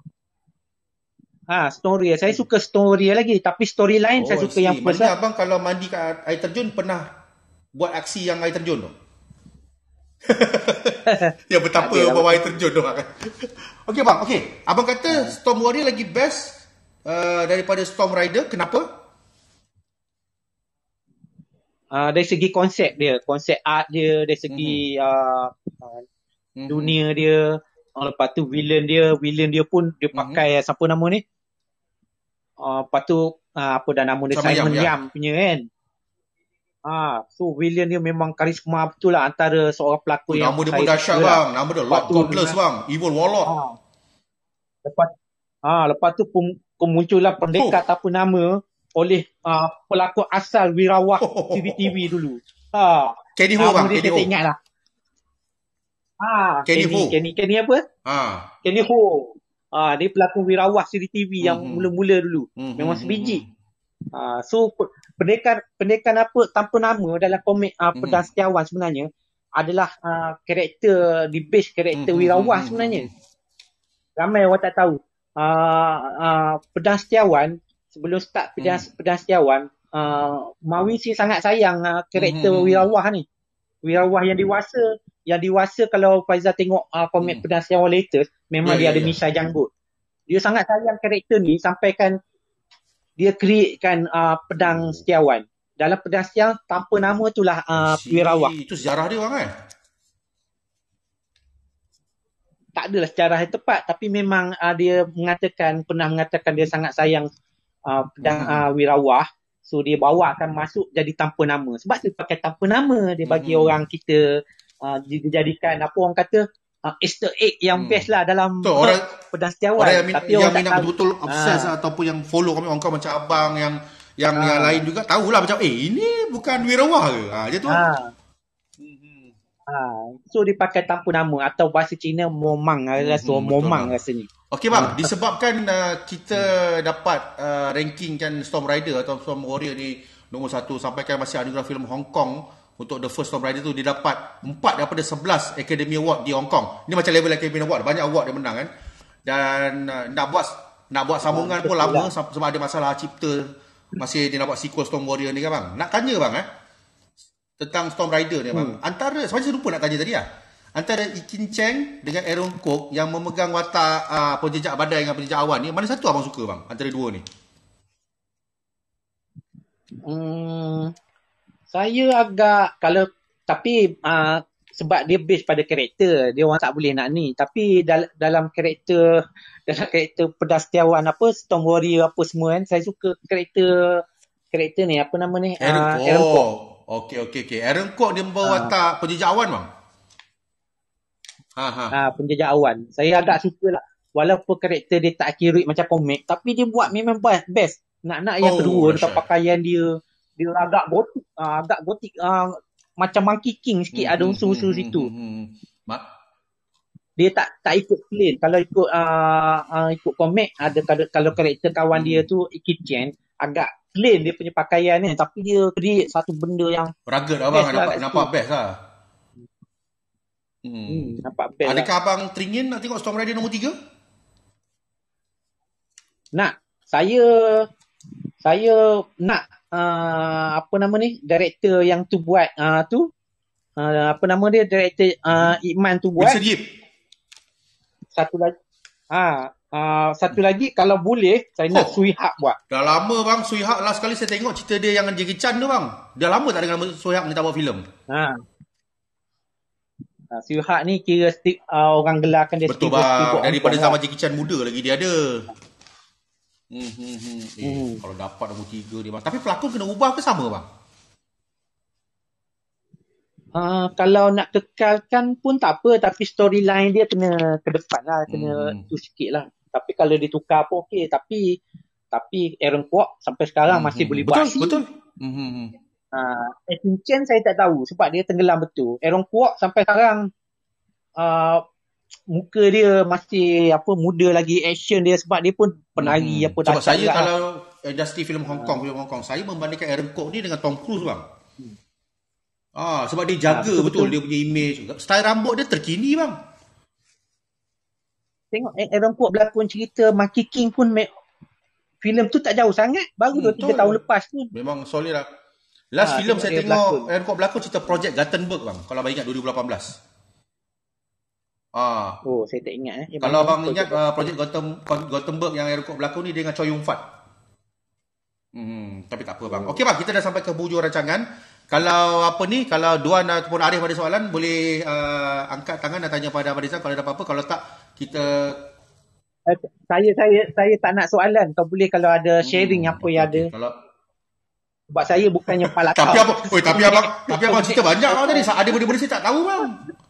[SPEAKER 2] ha, story. Saya hmm. suka story lagi, tapi storyline oh, saya suka see. yang
[SPEAKER 1] first. Maknanya abang kalau mandi kat air terjun pernah buat aksi yang air terjun tu? Yang betapa bawa air terjun tu kan. Okey bang, okey. Abang kata Storm Warrior lagi best uh, daripada Storm Rider. Kenapa?
[SPEAKER 2] Uh, dari segi konsep dia, konsep art dia, dari segi mm-hmm. uh, uh, mm-hmm. dunia dia. Uh, lepas tu villain dia, villain dia pun dia pakai mm-hmm. siapa nama ni? Uh, lepas tu uh, apa dah nama dia, Simon Yam, Yam punya kan. Ah, so villain dia memang karisma betul lah antara seorang pelakon
[SPEAKER 1] yang nama dia pun dahsyat bang. Nama dia Lord Godless bang, Evil Warlord. Ah.
[SPEAKER 2] Lepas ah lepas tu kemunculan pendekat oh. apa nama oleh uh, pelakon asal Wirawah oh. T V T V dulu. Ha.
[SPEAKER 1] Kenny Ho bang,
[SPEAKER 2] Kenny Ho. Ingat lah. Ah,
[SPEAKER 1] Kenny Ho.
[SPEAKER 2] Kenny Kenny apa?
[SPEAKER 1] Ah.
[SPEAKER 2] Kenny Ho. Ah, dia pelakon Wirawah T V T V mm-hmm. yang mula-mula dulu. Mm-hmm. Memang sebiji. Ah, so pendekar pendekar apa tanpa nama dalam komik uh, Pedang Setiawan sebenarnya adalah uh, karakter di base karakter mm-hmm. Wirawah sebenarnya. Ramai orang tak tahu. Uh, uh, Pedang Setiawan sebelum start Pedang mm. Pedang Setiawan, uh, Mawi si sangat sayang uh, karakter mm-hmm. Wirawah ni. Wirawah yang dewasa, yang dewasa kalau Faizal tengok uh, komik mm. Pedang Setiawan latest, memang yeah, dia yeah, ada yeah. Misha Janggut. Dia sangat sayang karakter ni sampaikan dia createkan uh, Pedang Setiawan. Dalam Pedang Setiawan tanpa nama itulah uh, Wirawah.
[SPEAKER 1] Itu sejarah dia orang kan?
[SPEAKER 2] Tak adalah sejarah yang tepat, tapi memang uh, dia mengatakan, pernah mengatakan dia sangat sayang uh, Pedang hmm. uh, Wirawah. So dia bawakan masuk jadi tanpa nama. Sebab dia pakai tanpa nama, dia bagi hmm. orang kita uh, dijadikan apa orang kata Uh, Easter egg yang hmm. best lah dalam
[SPEAKER 1] so, orang,
[SPEAKER 2] Pedang Setiawan.
[SPEAKER 1] Orang yang, min-
[SPEAKER 2] tapi
[SPEAKER 1] yang
[SPEAKER 2] orang
[SPEAKER 1] minat betul-betul obses ha. ataupun yang follow kami orang kau macam abang yang yang, ha. yang lain juga tahulah macam eh ini bukan Wirawah ke? Ha, je tu. Ha.
[SPEAKER 2] Ha. So dia pakai tanpa nama atau bahasa Cina momang hmm, rasa hmm, momang betul, rasanya.
[SPEAKER 1] Okey bang, ha. disebabkan uh, kita dapat uh, rankingkan Storm Rider atau Storm Warrior ni nombor satu, sampaikan masih anugerah filem Hong Kong. Untuk The First Storm Rider tu dia dapat empat daripada sebelas Academy Award di Hong Kong. Ini macam level Academy Award, banyak award dia menang kan. Dan uh, nak buat nak buat sambungan oh, pun lama lah. Sebab ada masalah cipta. Masih dia nak buat sequel Storm Warrior ni kan bang. Nak tanya bang eh tentang Storm Rider ni bang. Hmm. Antara sebenarnya saya lupa nak tanya tadi lah. Antara Ekin Cheng dengan Aaron Kwok yang memegang watak uh, penjejak badai dengan penjejak awan ni, mana satu abang suka bang antara dua ni?
[SPEAKER 2] Hmm Saya agak kalau tapi uh, sebab dia base pada karakter, dia orang tak boleh nak ni. Tapi dal- dalam karakter dalam karakter Pedang Setiawan apa Storm Warrior apa semua kan, saya suka karakter karakter ni apa nama ni?
[SPEAKER 1] Aaron uh, Kwok. Okey okey okey. Aaron Kwok dia membawa watak uh, penjejak awan bang. Ha ha. Ah
[SPEAKER 2] uh, penjejak awan. Saya agak suka lah. Walaupun karakter dia tak accurate macam komik, tapi dia buat memang best. Nak-nak yang oh, kedua dekat pakaian dia. Dia agak gotik, uh, agak gotik uh, macam Monkey King sikit, hmm, ada unsur-unsur hmm, situ. Hmm, hmm, hmm. Dia tak tak ikut plain. Kalau ikut uh, uh, ikut komik, ada kalau, kalau karakter kawan hmm. dia tu Ekin Cheng agak plain dia punya pakaian ni, tapi dia create satu benda yang
[SPEAKER 1] rugged abang lah, nampak nampak best lah.
[SPEAKER 2] Hmm. Hmm, nampak best.
[SPEAKER 1] Adakah
[SPEAKER 2] lah.
[SPEAKER 1] abang teringin nak tengok Storm Rider nombor tiga?
[SPEAKER 2] Nak. Saya saya nak Uh, apa nama ni director yang tu buat uh, tu uh, apa nama dia director uh, Iman tu buat satu lagi ah uh, satu lagi kalau boleh saya oh, nak Sui Hak buat.
[SPEAKER 1] Dah lama bang Sui Hak last kali saya tengok cerita dia yang Jackie Chan tu bang. Dah lama tak dengar Sui Hak ni tak buat filem. Ha.
[SPEAKER 2] Uh, Sui Hak ni kira Steve, uh, orang gelarkan dia
[SPEAKER 1] betul bang daripada zaman lah. Jackie Chan muda lagi dia ada. Hmm, hmm, hmm. Eh, hmm. Kalau dapat nombor tiga dia bang. Tapi pelakon kena ubah ke sama bang?
[SPEAKER 2] Uh, kalau nak kekalkan pun tak apa. Tapi storyline dia kena ke depan lah. Kena hmm. tu sikit lah. Tapi kalau ditukar pun okey. Tapi tapi Aaron Kwok sampai sekarang hmm. masih hmm. boleh
[SPEAKER 1] betul,
[SPEAKER 2] buat.
[SPEAKER 1] Betul, betul. Hmm.
[SPEAKER 2] Uh, Ekin Cheng saya tak tahu. Sebab dia tenggelam betul. Aaron Kwok sampai sekarang uh, muka dia masih apa muda lagi, action dia sebab dia pun penari
[SPEAKER 1] Hmm.
[SPEAKER 2] apa
[SPEAKER 1] Sebab
[SPEAKER 2] dahsyat
[SPEAKER 1] saya
[SPEAKER 2] juga.
[SPEAKER 1] kalau industri filem Hong Kong, filem Hong Kong, saya membandingkan Aaron Kwok ni dengan Tom Cruise bang.
[SPEAKER 2] Hmm.
[SPEAKER 1] Ah, sebab dia
[SPEAKER 2] Ah,
[SPEAKER 1] jaga betul,
[SPEAKER 2] betul-betul.
[SPEAKER 1] dia punya image. Style rambut dia terkini bang.
[SPEAKER 2] Tengok Aaron Kwok berlakon cerita Monkey King pun me- filem tu tak jauh sangat, baru
[SPEAKER 1] Hmm,
[SPEAKER 2] dua tiga
[SPEAKER 1] betul.
[SPEAKER 2] tahun lepas tu.
[SPEAKER 1] Memang solid lah. Last
[SPEAKER 2] Ah,
[SPEAKER 1] filem
[SPEAKER 2] tengok
[SPEAKER 1] saya
[SPEAKER 2] dia
[SPEAKER 1] tengok
[SPEAKER 2] berlakon.
[SPEAKER 1] Aaron Kwok berlakon cerita Project Gutenberg bang. Kalau abang ingat dua ribu lapan belas. Ah,
[SPEAKER 2] Oh, saya tak ingat eh. Yang
[SPEAKER 1] kalau
[SPEAKER 2] mana
[SPEAKER 1] abang
[SPEAKER 2] Project
[SPEAKER 1] ingat uh, Project Gutem- Gutenberg yang Aaron Kwok berlakon ni dia dengan Choi Yun Fat. Hmm, tapi tak apa bang.
[SPEAKER 2] Oh.
[SPEAKER 1] Okey bang, kita dah sampai ke hujung rancangan. Kalau apa ni, kalau Duan ataupun Arif ada soalan, boleh uh, angkat tangan dan tanya pada Abang Rizal kalau ada apa-apa. Kalau tak, kita...
[SPEAKER 2] Eh, saya saya saya tak nak soalan. Kau boleh kalau ada sharing
[SPEAKER 1] Hmm,
[SPEAKER 2] apa
[SPEAKER 1] okey,
[SPEAKER 2] yang
[SPEAKER 1] okey.
[SPEAKER 2] ada.
[SPEAKER 1] Kalau...
[SPEAKER 2] Sebab saya bukannya kepala
[SPEAKER 1] Tapi
[SPEAKER 2] kau.
[SPEAKER 1] apa? Oi, tapi abang, tapi abang cerita banyak bang tadi. Ada benda-benda saya tak tahu bang.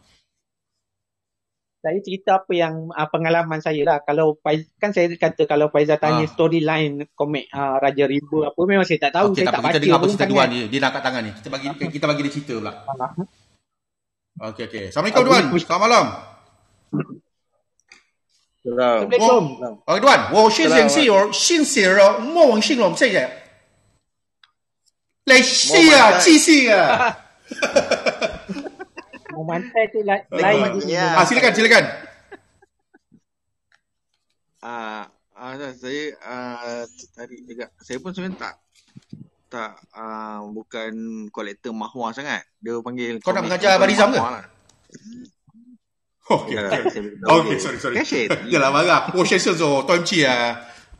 [SPEAKER 2] Saya cerita apa yang uh, pengalaman saya lah. Kalau Faiz, kan saya kata kalau Faizal tanya
[SPEAKER 1] Ah.
[SPEAKER 2] storyline komik uh, Raja Rimba apa, memang saya tak tahu.
[SPEAKER 1] Okey,
[SPEAKER 2] saya
[SPEAKER 1] tak
[SPEAKER 2] tak
[SPEAKER 1] apa. Kita
[SPEAKER 2] baca
[SPEAKER 1] dengar apa
[SPEAKER 2] pun
[SPEAKER 1] cerita
[SPEAKER 2] sangat.
[SPEAKER 1] Duan ni. Dia nak angkat tangan ni. Kita bagi kita bagi dia cerita pula.
[SPEAKER 2] Ah.
[SPEAKER 1] Okey, okey. Assalamualaikum
[SPEAKER 2] Ah,
[SPEAKER 1] Duan.
[SPEAKER 2] boleh-
[SPEAKER 1] Selamat malam.
[SPEAKER 2] Assalamualaikum.
[SPEAKER 1] Okey Duan, 我是人是有姓氏哦，莫文姓龙这个。来戏啊，继续啊。
[SPEAKER 2] Mau mantai tu la-
[SPEAKER 1] Oh,
[SPEAKER 2] lain.
[SPEAKER 3] ya.
[SPEAKER 1] Ah, silakan, silakan.
[SPEAKER 3] Ah, ah, saya ah, tertarik juga. Saya pun sebenarnya tak tak ah, bukan kolektor mahua sangat. Dia panggil
[SPEAKER 1] Kau nak
[SPEAKER 3] komik
[SPEAKER 1] mengajar Abang Rizam ke?
[SPEAKER 3] mahua lah.
[SPEAKER 1] Okey.
[SPEAKER 3] Ya, saya beritahu
[SPEAKER 1] Okey,
[SPEAKER 3] dia.
[SPEAKER 1] sorry, sorry.
[SPEAKER 3] Kasih.
[SPEAKER 1] Yalah marah. 我先生说对不起啊。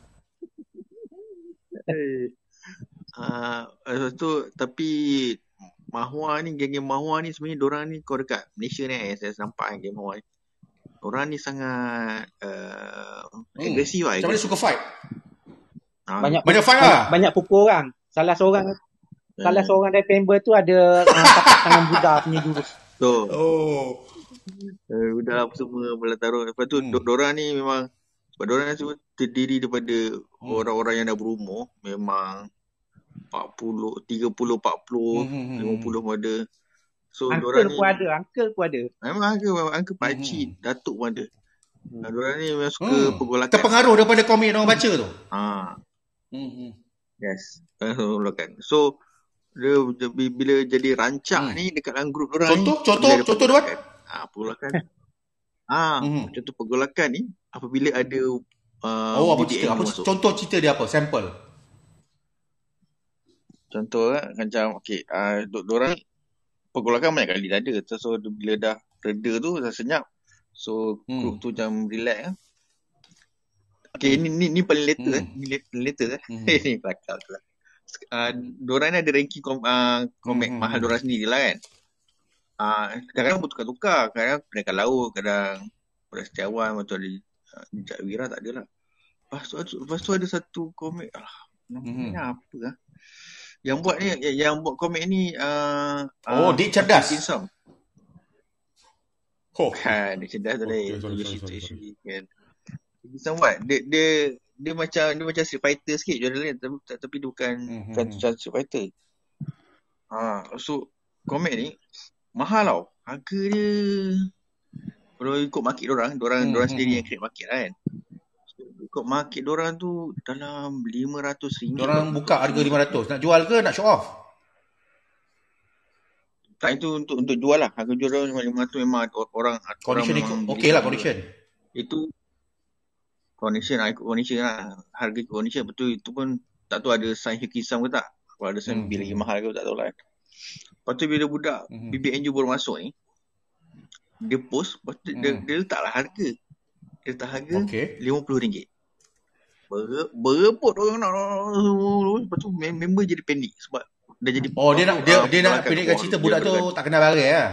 [SPEAKER 3] Ah, lepas tu tapi mahua ni, geng-geng mahua ni sebenarnya diorang ni kau dekat Malaysia ni saya nampak geng mahua ni. Orang ni sangat uh,
[SPEAKER 1] Hmm.
[SPEAKER 3] agresif lah.
[SPEAKER 1] Macam mana suka fight?
[SPEAKER 3] Ah,
[SPEAKER 2] Banyak
[SPEAKER 1] Banyak fight
[SPEAKER 2] banyak,
[SPEAKER 1] lah.
[SPEAKER 2] banyak pukul orang. Salah seorang
[SPEAKER 3] eh,
[SPEAKER 2] salah seorang dari member tu ada uh, tapak tangan Buddha punya jurus.
[SPEAKER 3] tu.
[SPEAKER 1] Oh.
[SPEAKER 3] Uh, dah apa semua belah taruh. Lepas tu
[SPEAKER 1] Hmm.
[SPEAKER 3] hmm. diorang ni memang sebab diorang ni semua terdiri daripada
[SPEAKER 1] Hmm.
[SPEAKER 3] orang-orang yang dah berumur, memang empat puluh, tiga puluh, empat puluh,
[SPEAKER 1] Hmm, hmm, hmm,
[SPEAKER 3] lima puluh pun ada. So
[SPEAKER 2] Uncle
[SPEAKER 3] diorang ni
[SPEAKER 2] pun ada, uncle pun ada.
[SPEAKER 3] memang angka angka pakcik,
[SPEAKER 1] Hmm.
[SPEAKER 3] datuk pun ada.
[SPEAKER 2] Hmm.
[SPEAKER 3] Nah, diorang ni memang suka
[SPEAKER 1] Hmm.
[SPEAKER 3] pergolakan.
[SPEAKER 1] Terpengaruh daripada komik yang orang baca tu.
[SPEAKER 3] Ha,
[SPEAKER 1] Hmm. hmm.
[SPEAKER 3] yes. Pergolakan. So dia, dia bila jadi rancak
[SPEAKER 1] Hmm.
[SPEAKER 3] ni dekat dalam grup diorang
[SPEAKER 1] Contoh,
[SPEAKER 3] ni,
[SPEAKER 1] contoh,
[SPEAKER 3] bila ada
[SPEAKER 1] contoh Duan.
[SPEAKER 3] pergolakan. Ah, pergolakan. Ah,
[SPEAKER 1] Hmm.
[SPEAKER 3] contoh pergolakan ni apabila ada uh,
[SPEAKER 1] Oh, apa
[SPEAKER 3] B B
[SPEAKER 1] cerita?
[SPEAKER 3] M
[SPEAKER 1] Apa
[SPEAKER 3] masuk.
[SPEAKER 1] contoh cerita dia apa? Sampel.
[SPEAKER 3] Contoh kan macam okey, uh, diorang pergolakan banyak kali dah ada. So bila dah reda tu dah senyap. So
[SPEAKER 1] Hmm.
[SPEAKER 3] grup tu macam relax kan. Okey, ni ni ni paling later
[SPEAKER 1] Hmm.
[SPEAKER 3] eh. Ni later, later eh.
[SPEAKER 1] Hmm.
[SPEAKER 3] Ni kelakar tu lah. Uh, diorang ni ada ranking kom, uh, komik
[SPEAKER 1] Hmm.
[SPEAKER 3] mahal diorang sendiri lah kan. Uh, kadang-kadang pun tukar-tukar. Kadang pendekat laut, kadang Pada Setiawan, macam ada uh, Jejak Wira tak ada lah. Lepas tu, lepas tu ada satu komik, alah, namanya
[SPEAKER 1] Hmm.
[SPEAKER 3] apa lah. Yang buat ni, yang, yang buat komik ni uh,
[SPEAKER 1] Oh,
[SPEAKER 3] uh,
[SPEAKER 1] Dik Cerdas.
[SPEAKER 3] Kinsam.
[SPEAKER 1] Oh.
[SPEAKER 3] Kan, dia cerdas tu
[SPEAKER 1] Okay,
[SPEAKER 3] lain.
[SPEAKER 1] sorry,
[SPEAKER 3] Dia
[SPEAKER 1] sorry,
[SPEAKER 3] cerita
[SPEAKER 1] sorry,
[SPEAKER 3] sendiri kan. Kinsam buat, dia, dia, dia macam dia macam Street Fighter sikit jual lain, tapi, tapi dia bukan
[SPEAKER 1] Hmm,
[SPEAKER 3] bukan
[SPEAKER 1] hmm,
[SPEAKER 3] macam Street Fighter. Ha, so komik ni mahal tau. Harga dia kalau ikut market diorang, diorang,
[SPEAKER 1] Hmm,
[SPEAKER 3] diorang
[SPEAKER 1] hmm,
[SPEAKER 3] sendiri
[SPEAKER 1] hmm.
[SPEAKER 3] yang create market lah kan. So, ikut market diorang tu dalam lima ratus ringgit.
[SPEAKER 1] Diorang
[SPEAKER 3] tau.
[SPEAKER 1] buka harga lima ratus. Nak jual ke nak show off?
[SPEAKER 3] Tak, itu untuk untuk jual lah. Harga jual diorang memang lima ratus memang orang
[SPEAKER 1] Condition
[SPEAKER 3] orang
[SPEAKER 1] ikut.
[SPEAKER 3] memang
[SPEAKER 1] Okey lah
[SPEAKER 3] beli.
[SPEAKER 1] condition.
[SPEAKER 3] Itu condition lah, ikut condition lah. Harga ikut condition betul, itu pun tak tahu ada sign Hikisam ke tak. Kalau ada sign
[SPEAKER 1] Hmm,
[SPEAKER 3] bil lagi
[SPEAKER 1] hmm.
[SPEAKER 3] mahal ke tak tahu lah. Lepas tu bila budak
[SPEAKER 1] Hmm.
[SPEAKER 3] B B N J baru masuk ni, dia post, lepas tu dia,
[SPEAKER 1] Hmm.
[SPEAKER 3] dia letaklah harga. Dia letak harga
[SPEAKER 1] Okey.
[SPEAKER 3] lima puluh ringgit. Ber, berebut orang nak, lepas tu mem- member jadi panik sebab dah jadi
[SPEAKER 1] Oh, dia nak dia
[SPEAKER 3] ah,
[SPEAKER 1] dia nak
[SPEAKER 3] pergolakan.
[SPEAKER 1] pendekkan
[SPEAKER 3] Wah,
[SPEAKER 1] cerita
[SPEAKER 3] dia
[SPEAKER 1] budak tu
[SPEAKER 3] berdekat.
[SPEAKER 1] tak kenal barai lah.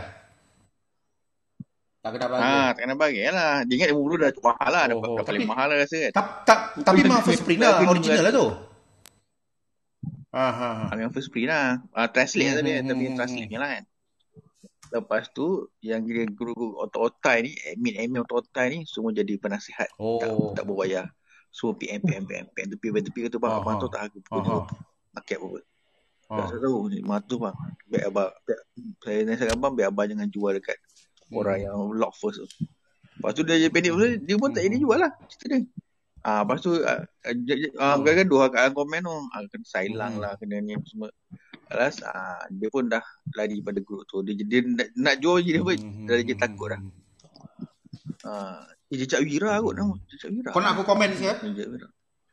[SPEAKER 1] Tak kenal barai.
[SPEAKER 3] Ah, tak kena bagi lah. Dia ingat lima puluh dah mahal lah. Dah,
[SPEAKER 1] Oh, oh.
[SPEAKER 3] dah paling
[SPEAKER 1] Tapi-
[SPEAKER 3] mahal lah rasa kan.
[SPEAKER 1] Tak tak tapi memang first print lah,
[SPEAKER 3] Tapi
[SPEAKER 1] original lah tu. Ah ha.
[SPEAKER 3] Ah, memang first print lah. Ah, translate
[SPEAKER 1] Hmm,
[SPEAKER 3] tapi,
[SPEAKER 1] hmm,
[SPEAKER 3] tapi
[SPEAKER 1] hmm,
[SPEAKER 3] translate
[SPEAKER 1] hmm.
[SPEAKER 3] ni lah kan. Lepas tu, yang dia guru-guru otak-otai ni, admin-admin otak-otai ni, semua jadi penasihat.
[SPEAKER 1] Oh.
[SPEAKER 3] Tak, tak berbayar. Semua P M, P M, P M, P M. Tepi-tepi kata, bang,
[SPEAKER 1] Aha.
[SPEAKER 3] abang tahu tak harga buku ni?
[SPEAKER 1] Aha.
[SPEAKER 3] Paket apa? Tak
[SPEAKER 1] Ah.
[SPEAKER 3] saya tahu. Ni matu bang. Biar abang, biar, saya nasihat abang, biar abang jangan jual dekat
[SPEAKER 1] Hmm.
[SPEAKER 3] orang yang lock first tu. Lepas tu dia jadi pendek, dia pun tak jadi jual lah cerita dia. Ah, lepas tu ah, ah, gaduh kat dalam komen tu, ah, kena silang lah, kena ni semua. Alas, ah, dia pun dah lari pada grup tu. Dia, dia nak, nak jual je dia pun dah dia takut dah. Ah, eh, Jejak Wira kot nama. Jejak Wira.
[SPEAKER 1] Kau nak aku komen sikit?
[SPEAKER 3] Jejak Wira.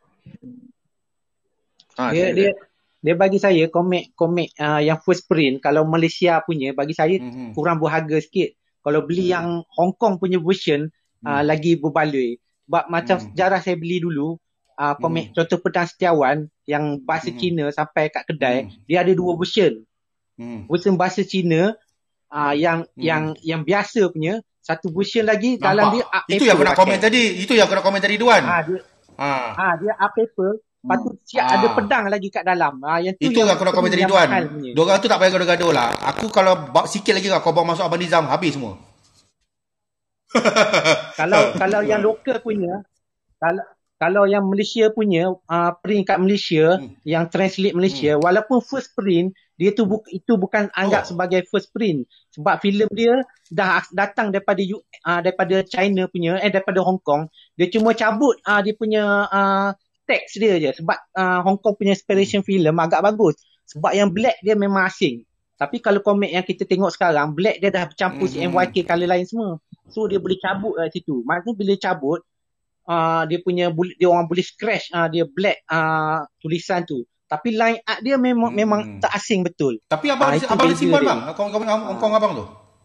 [SPEAKER 3] Ah,
[SPEAKER 2] Dia dia dia bagi saya komik-komik uh, yang first print kalau Malaysia punya bagi saya
[SPEAKER 1] Mhm.
[SPEAKER 2] kurang berharga sikit. Kalau beli yang Hong Kong punya version uh, lagi berbaloi. Sebab macam
[SPEAKER 1] Hmm.
[SPEAKER 2] sejarah saya beli dulu uh, komik contoh Pedang Setiawan yang bahasa
[SPEAKER 1] Hmm.
[SPEAKER 2] Cina sampai kat kedai,
[SPEAKER 1] Hmm.
[SPEAKER 2] dia ada dua version.
[SPEAKER 1] Hmm.
[SPEAKER 2] Version bahasa Cina uh, yang
[SPEAKER 1] Hmm.
[SPEAKER 2] yang yang biasa punya, satu version lagi dalam dia art
[SPEAKER 1] Itu yang aku
[SPEAKER 2] paper
[SPEAKER 1] nak komen
[SPEAKER 2] pakai.
[SPEAKER 1] tadi. Itu yang aku nak komen tadi Duan.
[SPEAKER 2] Ah dia
[SPEAKER 1] Ah.
[SPEAKER 2] ah dia art paper, lepas tu siap
[SPEAKER 1] Ah.
[SPEAKER 2] ada pedang lagi kat dalam. Ah yang tu
[SPEAKER 1] Itu yang aku nak komen tadi
[SPEAKER 2] yang
[SPEAKER 1] Duan.
[SPEAKER 2] mahal punya.
[SPEAKER 1] Diorang tu tak payah gaduh-gaduh lah. Aku kalau bawa sikit lagi kau bawa masuk Abang Nizam, habis semua.
[SPEAKER 2] Kalau kalau yang lokal punya, kalau kalau yang Malaysia punya uh, print kat Malaysia,
[SPEAKER 1] Hmm.
[SPEAKER 2] yang translate Malaysia, walaupun first print, dia tu bu- itu bukan anggap
[SPEAKER 1] Oh.
[SPEAKER 2] sebagai first print sebab filem dia dah datang daripada U, uh, daripada China punya, eh daripada Hong Kong. Dia cuma cabut uh, dia punya uh, teks dia je sebab uh, Hong Kong punya inspiration film agak bagus. Sebab yang black dia memang asing. Tapi kalau komik yang kita tengok sekarang, black dia dah bercampur si
[SPEAKER 1] Mhm.
[SPEAKER 2] M Y K colour lain semua. So dia boleh cabut kat situ. Maksudnya bila cabut, uh, dia punya dia orang boleh scratch uh, dia black uh, tulisan tu. Tapi line art dia memang
[SPEAKER 1] Hmm.
[SPEAKER 2] memang tak asing betul.
[SPEAKER 1] Tapi abang
[SPEAKER 2] Ah, itu
[SPEAKER 1] abang
[SPEAKER 2] beza
[SPEAKER 1] simpan
[SPEAKER 2] dia.
[SPEAKER 1] bang. Kau kau Hong Kong abang tu.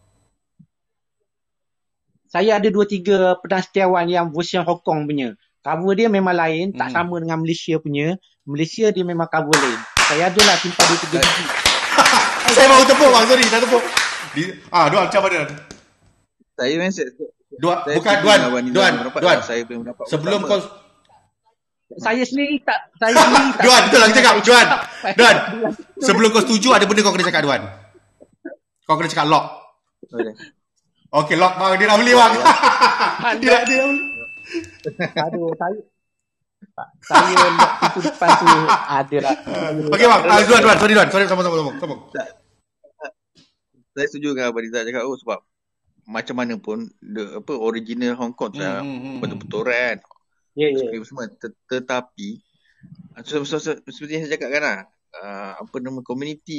[SPEAKER 2] Saya ada dua tiga Pedang Setiawan yang version Hong Kong punya. Cover dia memang lain, tak
[SPEAKER 1] Hmm.
[SPEAKER 2] sama dengan Malaysia punya. Malaysia dia memang cover lain. Saya adalah simpan dua tiga biji.
[SPEAKER 1] Saya baru tepuk bang, sorry, dah tepuk. Di, ah, Duan macam mana?
[SPEAKER 3] Saya mesej.
[SPEAKER 1] Duan,
[SPEAKER 3] Saya
[SPEAKER 1] bukan
[SPEAKER 3] setuju
[SPEAKER 1] Duan,
[SPEAKER 3] dengan Abang Nizam
[SPEAKER 1] Duan,
[SPEAKER 3] pendapat
[SPEAKER 1] Duan.
[SPEAKER 3] lah. Saya punya pendapat
[SPEAKER 1] Sebelum
[SPEAKER 3] pertama.
[SPEAKER 1] kau
[SPEAKER 2] Saya sendiri tak saya sendiri tak.
[SPEAKER 1] Duan, betul lah aku cakap, Duan. Duan.
[SPEAKER 2] Duan.
[SPEAKER 1] Sebelum kau setuju ada benda kau kena cakap Duan. Kau kena cakap lock.
[SPEAKER 3] Boleh.
[SPEAKER 1] Okey, lock bang, dia dah beli bang. Dia dah dia dah beli.
[SPEAKER 2] Aduh, saya saya lock pintu depan tu ada lah.
[SPEAKER 1] Okey bang, ah, Duan, Duan, sorry Duan, sorry sama-sama sama. Sama.
[SPEAKER 3] Saya setuju dengan Abang Rizal cakap oh, sebab macam mana pun the, apa original Hong Kong tu
[SPEAKER 1] Hmm,
[SPEAKER 3] hmm,
[SPEAKER 1] hmm, hmm.
[SPEAKER 3] betul-betul kan.
[SPEAKER 2] Ya ya.
[SPEAKER 3] Semua Tet- tetapi so, so, so, seperti yang saya cakap kan lah, uh, apa nama komuniti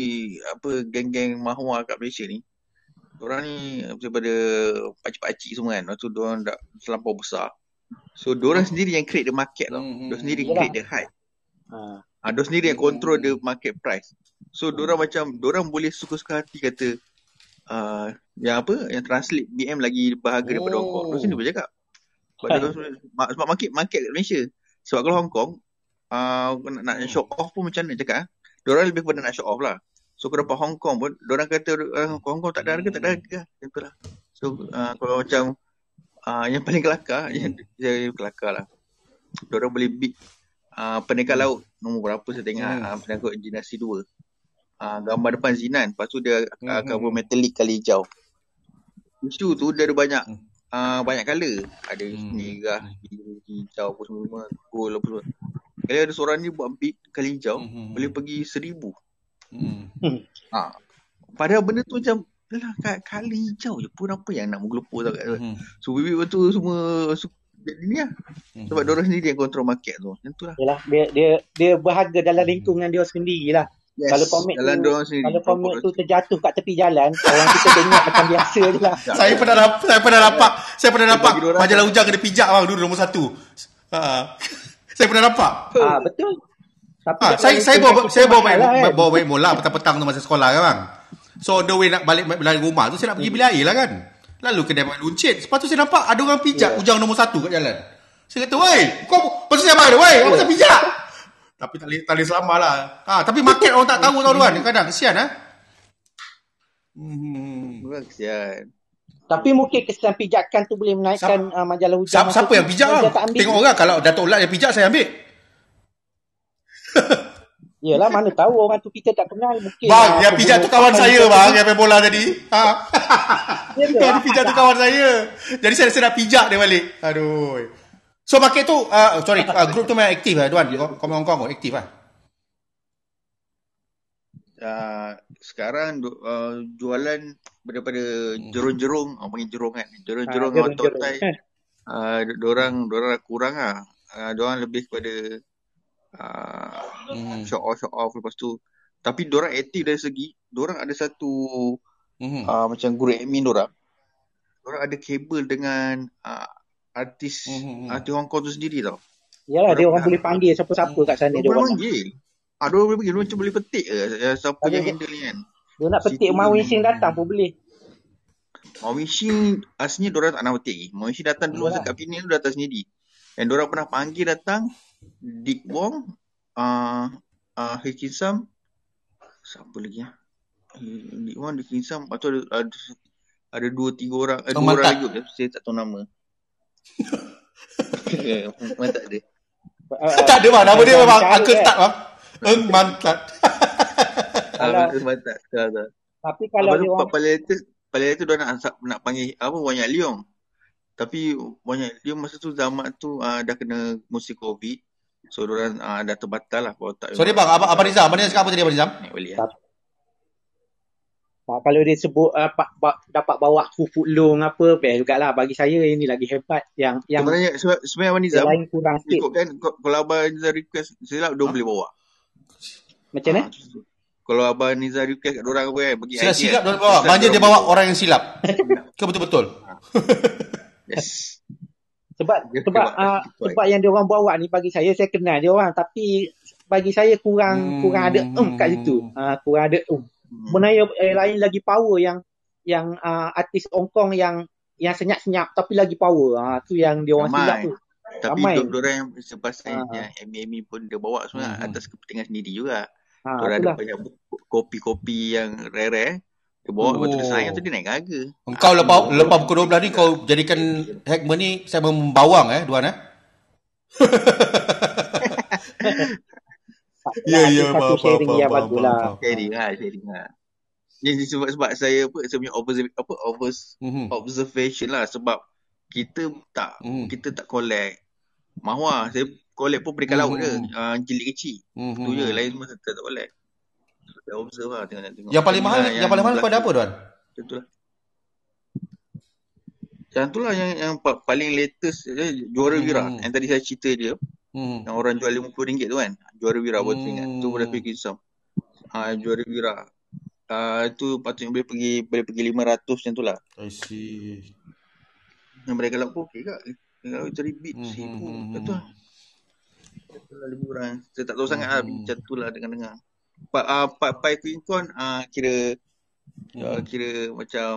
[SPEAKER 3] apa geng-geng mahua kat Malaysia ni, orang ni daripada pakcik-pakcik semua kan, lepas tu diorang dah terlampau besar, so diorang sendiri yang create the market tau,
[SPEAKER 1] Hmm, hmm,
[SPEAKER 3] diorang sendiri
[SPEAKER 2] hmm.
[SPEAKER 3] create the hype.
[SPEAKER 2] Ha.
[SPEAKER 3] Ah, diorang sendiri yang control
[SPEAKER 1] Hmm.
[SPEAKER 3] the market price. So diorang macam diorang boleh suka-suka hati kata uh, yang apa yang translate B M lagi berharga daripada Hong Kong.
[SPEAKER 1] Oh.
[SPEAKER 3] Diorang sendiri boleh cakap. Sebab, diorang, sebab market market kat Malaysia. Sebab kalau Hong Kong uh, nak, nak show off pun macam mana cakap ah. Diorang lebih kepada nak show off lah. So kalau dapat Hong Kong pun diorang kata uh, Hong Kong tak ada harga, tak ada harga. Macam tu lah. So uh, kalau macam uh, yang paling kelakar, yang, yang kelakar lah. Diorang boleh bid uh, Pendekar Laut nombor berapa saya tengok
[SPEAKER 1] Hmm.
[SPEAKER 3] uh, Pendekar Dinasti dua. Uh, gambar depan Zinan, lepas tu dia uh,
[SPEAKER 1] Hmm.
[SPEAKER 3] cover metalik kali hijau. Isu tu dia ada banyak
[SPEAKER 1] Hmm.
[SPEAKER 3] uh, banyak colour. Ada
[SPEAKER 1] Hmm.
[SPEAKER 3] merah, biru, hijau apa semua, gold apa semua. Kalau ada seorang ni buat bid kali hijau,
[SPEAKER 1] Hmm.
[SPEAKER 3] boleh pergi seribu.
[SPEAKER 1] Hmm.
[SPEAKER 3] Ha. Padahal benda tu macam lah kat kali hijau je pun apa yang nak menggelupur sangat.
[SPEAKER 1] Hmm.
[SPEAKER 3] So bibit tu semua su- jadi ni lah.
[SPEAKER 1] Hmm.
[SPEAKER 3] Sebab diorang sendiri yang kontrol market tu. Macam tu lah.
[SPEAKER 2] Yalah, dia dia dia berharga dalam lingkungan dia sendiri lah.
[SPEAKER 3] Yes.
[SPEAKER 2] Kalau komik
[SPEAKER 3] Jalan
[SPEAKER 2] tu
[SPEAKER 3] diorang sendiri.
[SPEAKER 2] kalau komik tu terjatuh kat tepi jalan, orang kita tengok macam biasa je lah.
[SPEAKER 1] Saya pernah dapat, saya pernah dapat, saya pernah
[SPEAKER 3] Dia
[SPEAKER 1] dapat
[SPEAKER 3] bagi diorang
[SPEAKER 1] majalah Ujang kena pijak bang dulu nombor satu. Ha. Saya pernah dapat.
[SPEAKER 2] Ah betul. Tapi
[SPEAKER 1] Ha,
[SPEAKER 2] kalau
[SPEAKER 1] saya saya
[SPEAKER 2] kita-
[SPEAKER 1] bawa
[SPEAKER 2] kita
[SPEAKER 1] saya bawa
[SPEAKER 2] mahal
[SPEAKER 1] baik
[SPEAKER 2] lah, kan?
[SPEAKER 1] bawa baik mola petang-petang tu masa sekolah kan bang. So on the way nak balik balik rumah tu saya nak pergi beli air lah kan. Lalu kedai makan luncit. Lepas tu saya nampak ada orang pijak
[SPEAKER 2] Yeah.
[SPEAKER 1] Ujang nombor satu kat jalan. Saya kata, "Woi, kau pasal siapa ada? Woi, apa pasal pijak?" Tapi tak boleh tak boleh selamat lah. Ha, tapi market orang tak tahu tau Duan. Kadang kesian ah. Hmm.
[SPEAKER 3] Bukan kesian.
[SPEAKER 2] Tapi mungkin kesan pijakan tu boleh menaikkan uh, majalah hujang.
[SPEAKER 1] Siapa, siapa yang pijak bang? Tengok orang kalau Dato' Lat yang pijak saya ambil.
[SPEAKER 2] Yalah, mana tahu orang tu kita tak kenal mungkin.
[SPEAKER 1] Bang,
[SPEAKER 2] ah,
[SPEAKER 1] yang pijak tu kawan saya bang, yang main bola tadi. Ha.
[SPEAKER 2] Ya ke?
[SPEAKER 1] Yang pijak tu kawan saya. Jadi saya, saya nak pijak dia balik. Aduh. So market tu, uh, sorry, uh, group tu memang aktif lah Duan. Komen Hong Kong aktif lah.
[SPEAKER 3] Uh, sekarang uh, jualan daripada jerung-jerung, orang panggil jerung kan.
[SPEAKER 2] Ah,
[SPEAKER 3] Jerung-jerung dengan
[SPEAKER 2] jerung-jerung.
[SPEAKER 3] otai. Uh, dorang dorang kurang lah. Uh, dorang lebih kepada uh,
[SPEAKER 1] Mhm.
[SPEAKER 3] show off show off lepas tu. Tapi dorang aktif dari segi dorang ada satu
[SPEAKER 1] Mhm.
[SPEAKER 3] uh, macam guru admin dorang. Dorang ada kabel dengan uh, artis
[SPEAKER 1] Mhm.
[SPEAKER 3] artis Hong Kong tu sendiri tau.
[SPEAKER 2] Yalah, dia
[SPEAKER 3] Dorang
[SPEAKER 2] orang
[SPEAKER 3] pernah
[SPEAKER 2] boleh panggil siapa-siapa kat sana
[SPEAKER 3] Dia
[SPEAKER 2] dia
[SPEAKER 3] boleh
[SPEAKER 2] orang.
[SPEAKER 3] panggil. Ah, dia boleh panggil. Dia macam boleh petik ke uh, siapa
[SPEAKER 2] Kalau
[SPEAKER 3] yang
[SPEAKER 2] dia,
[SPEAKER 3] handle ni kan.
[SPEAKER 2] dia nak petik
[SPEAKER 3] Situ
[SPEAKER 2] Mawin Sing datang pun boleh.
[SPEAKER 3] Mawishing aslinya diorang tak nak petik lagi. Mawishing datang dulu
[SPEAKER 2] Yalah.
[SPEAKER 3] masa kat Penang tu datang sendiri. Dan diorang pernah panggil datang Dick Wong, uh, uh, H. Kin Sam, siapa lagi ya? Dick Wong, Dick Kin Sam, lepas tu ada, ada, ada dua tiga orang, eh,
[SPEAKER 1] Oh,
[SPEAKER 3] dua orang
[SPEAKER 1] mantap.
[SPEAKER 3] lagi. Saya tak tahu nama. Memang tak ada.
[SPEAKER 2] Uh,
[SPEAKER 1] Tak ada bang, nama dia
[SPEAKER 2] Abang
[SPEAKER 1] memang
[SPEAKER 2] cara
[SPEAKER 1] Uncle
[SPEAKER 2] kan.
[SPEAKER 1] Tat bang. Eng mantap.
[SPEAKER 2] Kalau,
[SPEAKER 3] Ah, memang tak. Tak, tak.
[SPEAKER 2] tapi kalau
[SPEAKER 3] Lepas
[SPEAKER 2] dia
[SPEAKER 3] tu
[SPEAKER 2] orang
[SPEAKER 3] paling latest, paling latest dia nak nak panggil apa Wanyak Leong. Tapi Wanyak Leong masa tu zaman tu uh, dah kena musim Covid. So diorang uh, dah terbatal lah. Kalau tak
[SPEAKER 1] Sorry bang, Abang, Abang Nizam. Abang Nizam cakap apa tadi Abang Nizam?
[SPEAKER 3] naik balik lah.
[SPEAKER 2] tak, tak, kalau dia sebut uh, pa, pa, dapat bawa Kufut Long apa, best jugalah. Bagi saya ini lagi hebat. Yang yang
[SPEAKER 3] Sebenarnya sebe- sebenarnya Abang
[SPEAKER 2] yang
[SPEAKER 3] Nizam
[SPEAKER 2] lain kurang sikit.
[SPEAKER 3] ikutkan ko- kalau Abang Nizam request silap dia boleh bawa.
[SPEAKER 2] Macam mana?
[SPEAKER 3] Ah, kalau Abang Nizam request kat diorang apa kan bagi
[SPEAKER 1] Silap
[SPEAKER 3] idea
[SPEAKER 1] silap
[SPEAKER 3] kan.
[SPEAKER 1] dia bawa.
[SPEAKER 3] Silap
[SPEAKER 1] Manja dia
[SPEAKER 3] diorang
[SPEAKER 1] bawa
[SPEAKER 3] boleh bawa.
[SPEAKER 1] orang yang silap. Ke betul-betul?
[SPEAKER 3] Yes.
[SPEAKER 2] Sebab
[SPEAKER 3] Dia
[SPEAKER 2] sebab
[SPEAKER 3] sebab
[SPEAKER 2] uh,
[SPEAKER 3] sesuai.
[SPEAKER 2] sebab yang dia orang bawa ni bagi saya saya kenal dia orang tapi bagi saya kurang kurang ada um kat situ. Uh, kurang ada um.
[SPEAKER 3] Hmm.
[SPEAKER 2] Benaya eh, lain lagi power yang yang uh, artis Hong Kong yang yang senyap-senyap tapi lagi power. Ah uh, tu yang dia orang silap
[SPEAKER 3] Ramai.
[SPEAKER 2] tu.
[SPEAKER 3] Tapi
[SPEAKER 2] Ramai.
[SPEAKER 3] do- diorang yang sepasal
[SPEAKER 2] Ah
[SPEAKER 3] yang M M E pun dia bawa semua
[SPEAKER 1] Mhm.
[SPEAKER 3] atas kepentingan sendiri juga.
[SPEAKER 2] ha,
[SPEAKER 3] Diorang ada
[SPEAKER 2] itulah.
[SPEAKER 3] banyak buku- kopi-kopi yang rare-rare. Dia bawa lepas tu dia sayang
[SPEAKER 1] Oh.
[SPEAKER 3] tu dia naik harga.
[SPEAKER 1] Engkau
[SPEAKER 3] Ah, tu
[SPEAKER 1] lepas
[SPEAKER 3] orang
[SPEAKER 1] lepas pukul dua belas ni
[SPEAKER 3] juga.
[SPEAKER 1] kau jadikan Hackman ni saya membawang eh Duan eh.
[SPEAKER 2] Tak
[SPEAKER 1] Ya
[SPEAKER 2] apalah, itu
[SPEAKER 1] ya
[SPEAKER 2] satu
[SPEAKER 1] faham faham
[SPEAKER 2] sharing
[SPEAKER 1] faham
[SPEAKER 2] yang
[SPEAKER 1] faham
[SPEAKER 2] bagus
[SPEAKER 1] faham.
[SPEAKER 2] lah.
[SPEAKER 1] faham.
[SPEAKER 3] Sharing lah, sharing lah. Ni sebab sebab saya apa saya punya observe, apa observe,
[SPEAKER 1] Mhm.
[SPEAKER 3] observation lah sebab kita tak
[SPEAKER 1] Mhm.
[SPEAKER 3] kita tak collect mahwah. Saya collect pun peringkat laut je,
[SPEAKER 1] Mhm.
[SPEAKER 3] uh, jilid kecil. Tu je,
[SPEAKER 1] Mhm.
[SPEAKER 3] lain semua saya tak collect. Saya observe lah, tengok tengok.
[SPEAKER 1] Yang
[SPEAKER 3] Macam
[SPEAKER 1] paling
[SPEAKER 3] ni
[SPEAKER 1] mahal
[SPEAKER 3] lah
[SPEAKER 1] yang
[SPEAKER 3] yang
[SPEAKER 1] paling mahal kau ada
[SPEAKER 3] berlaku.
[SPEAKER 1] apa Duan?
[SPEAKER 3] Macam tu lah. Yang tu lah yang yang pa- paling latest eh, Juara Wira.
[SPEAKER 1] Mhm.
[SPEAKER 3] Yang tadi saya cerita dia,
[SPEAKER 1] Mhm.
[SPEAKER 3] yang orang jual lima puluh ringgit tu kan. Juara Wira baru teringat. Tu pada
[SPEAKER 1] Hmm.
[SPEAKER 3] fikir Sam. Ah, Juara Wira. Ah, itu patutnya boleh pergi boleh pergi lima ratus macam tu lah.
[SPEAKER 1] I see.
[SPEAKER 3] Yang mereka laut pun okey kak. Kalau cari bit
[SPEAKER 1] Mhm.
[SPEAKER 3] seribu.
[SPEAKER 1] Mhm.
[SPEAKER 3] Lepas tu lah. Itu lah lebih kurang. Saya tak tahu sangat lah.
[SPEAKER 1] Mhm.
[SPEAKER 3] Macam tu lah dengar-dengar. Pak uh, Pak Pai Queen Con uh, kira uh,
[SPEAKER 1] Mhm.
[SPEAKER 3] kira macam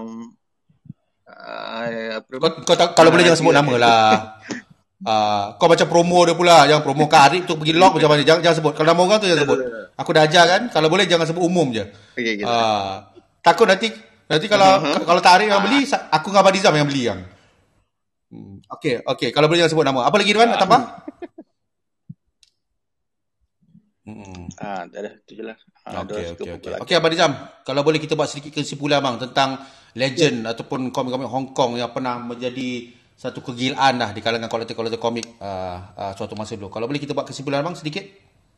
[SPEAKER 3] uh, apa
[SPEAKER 1] Kau,
[SPEAKER 3] nama?
[SPEAKER 1] kau tak, kalau boleh jangan sebut
[SPEAKER 3] Rahasia
[SPEAKER 1] nama
[SPEAKER 3] kan.
[SPEAKER 1] lah. Ah, kau macam promo dia pula, jangan promo Kak Arif tu pergi lock macam mana. Jangan jangan sebut. Kalau nama orang tu jangan
[SPEAKER 3] Tak,
[SPEAKER 1] sebut.
[SPEAKER 3] tak, tak.
[SPEAKER 1] Aku dah ajar kan, kalau boleh jangan sebut umum je.
[SPEAKER 3] Okey, okey. tak.
[SPEAKER 1] Ah, takut nanti nanti kalau
[SPEAKER 3] Uh-huh.
[SPEAKER 1] kalau tak Arif yang beli, sa- aku dengan Abang Nizam yang beli yang. Hmm. Okey, okey, kalau boleh jangan sebut nama. Apa lagi Duan nak tambah? Hmm.
[SPEAKER 3] Ah, tak ada. Tu je lah. Ah,
[SPEAKER 1] Okey,
[SPEAKER 3] diorang suka
[SPEAKER 1] okey,
[SPEAKER 3] pukul
[SPEAKER 1] okey.
[SPEAKER 3] lagi.
[SPEAKER 1] Okey Abang Nizam, kalau boleh kita buat sedikit kesimpulan bang tentang legend ataupun komik-komik Hong Kong yang pernah menjadi satu kegilaan dah di kalangan kolektor-kolektor komik uh, uh, suatu masa dulu. Kalau boleh kita buat kesimpulan bang sedikit.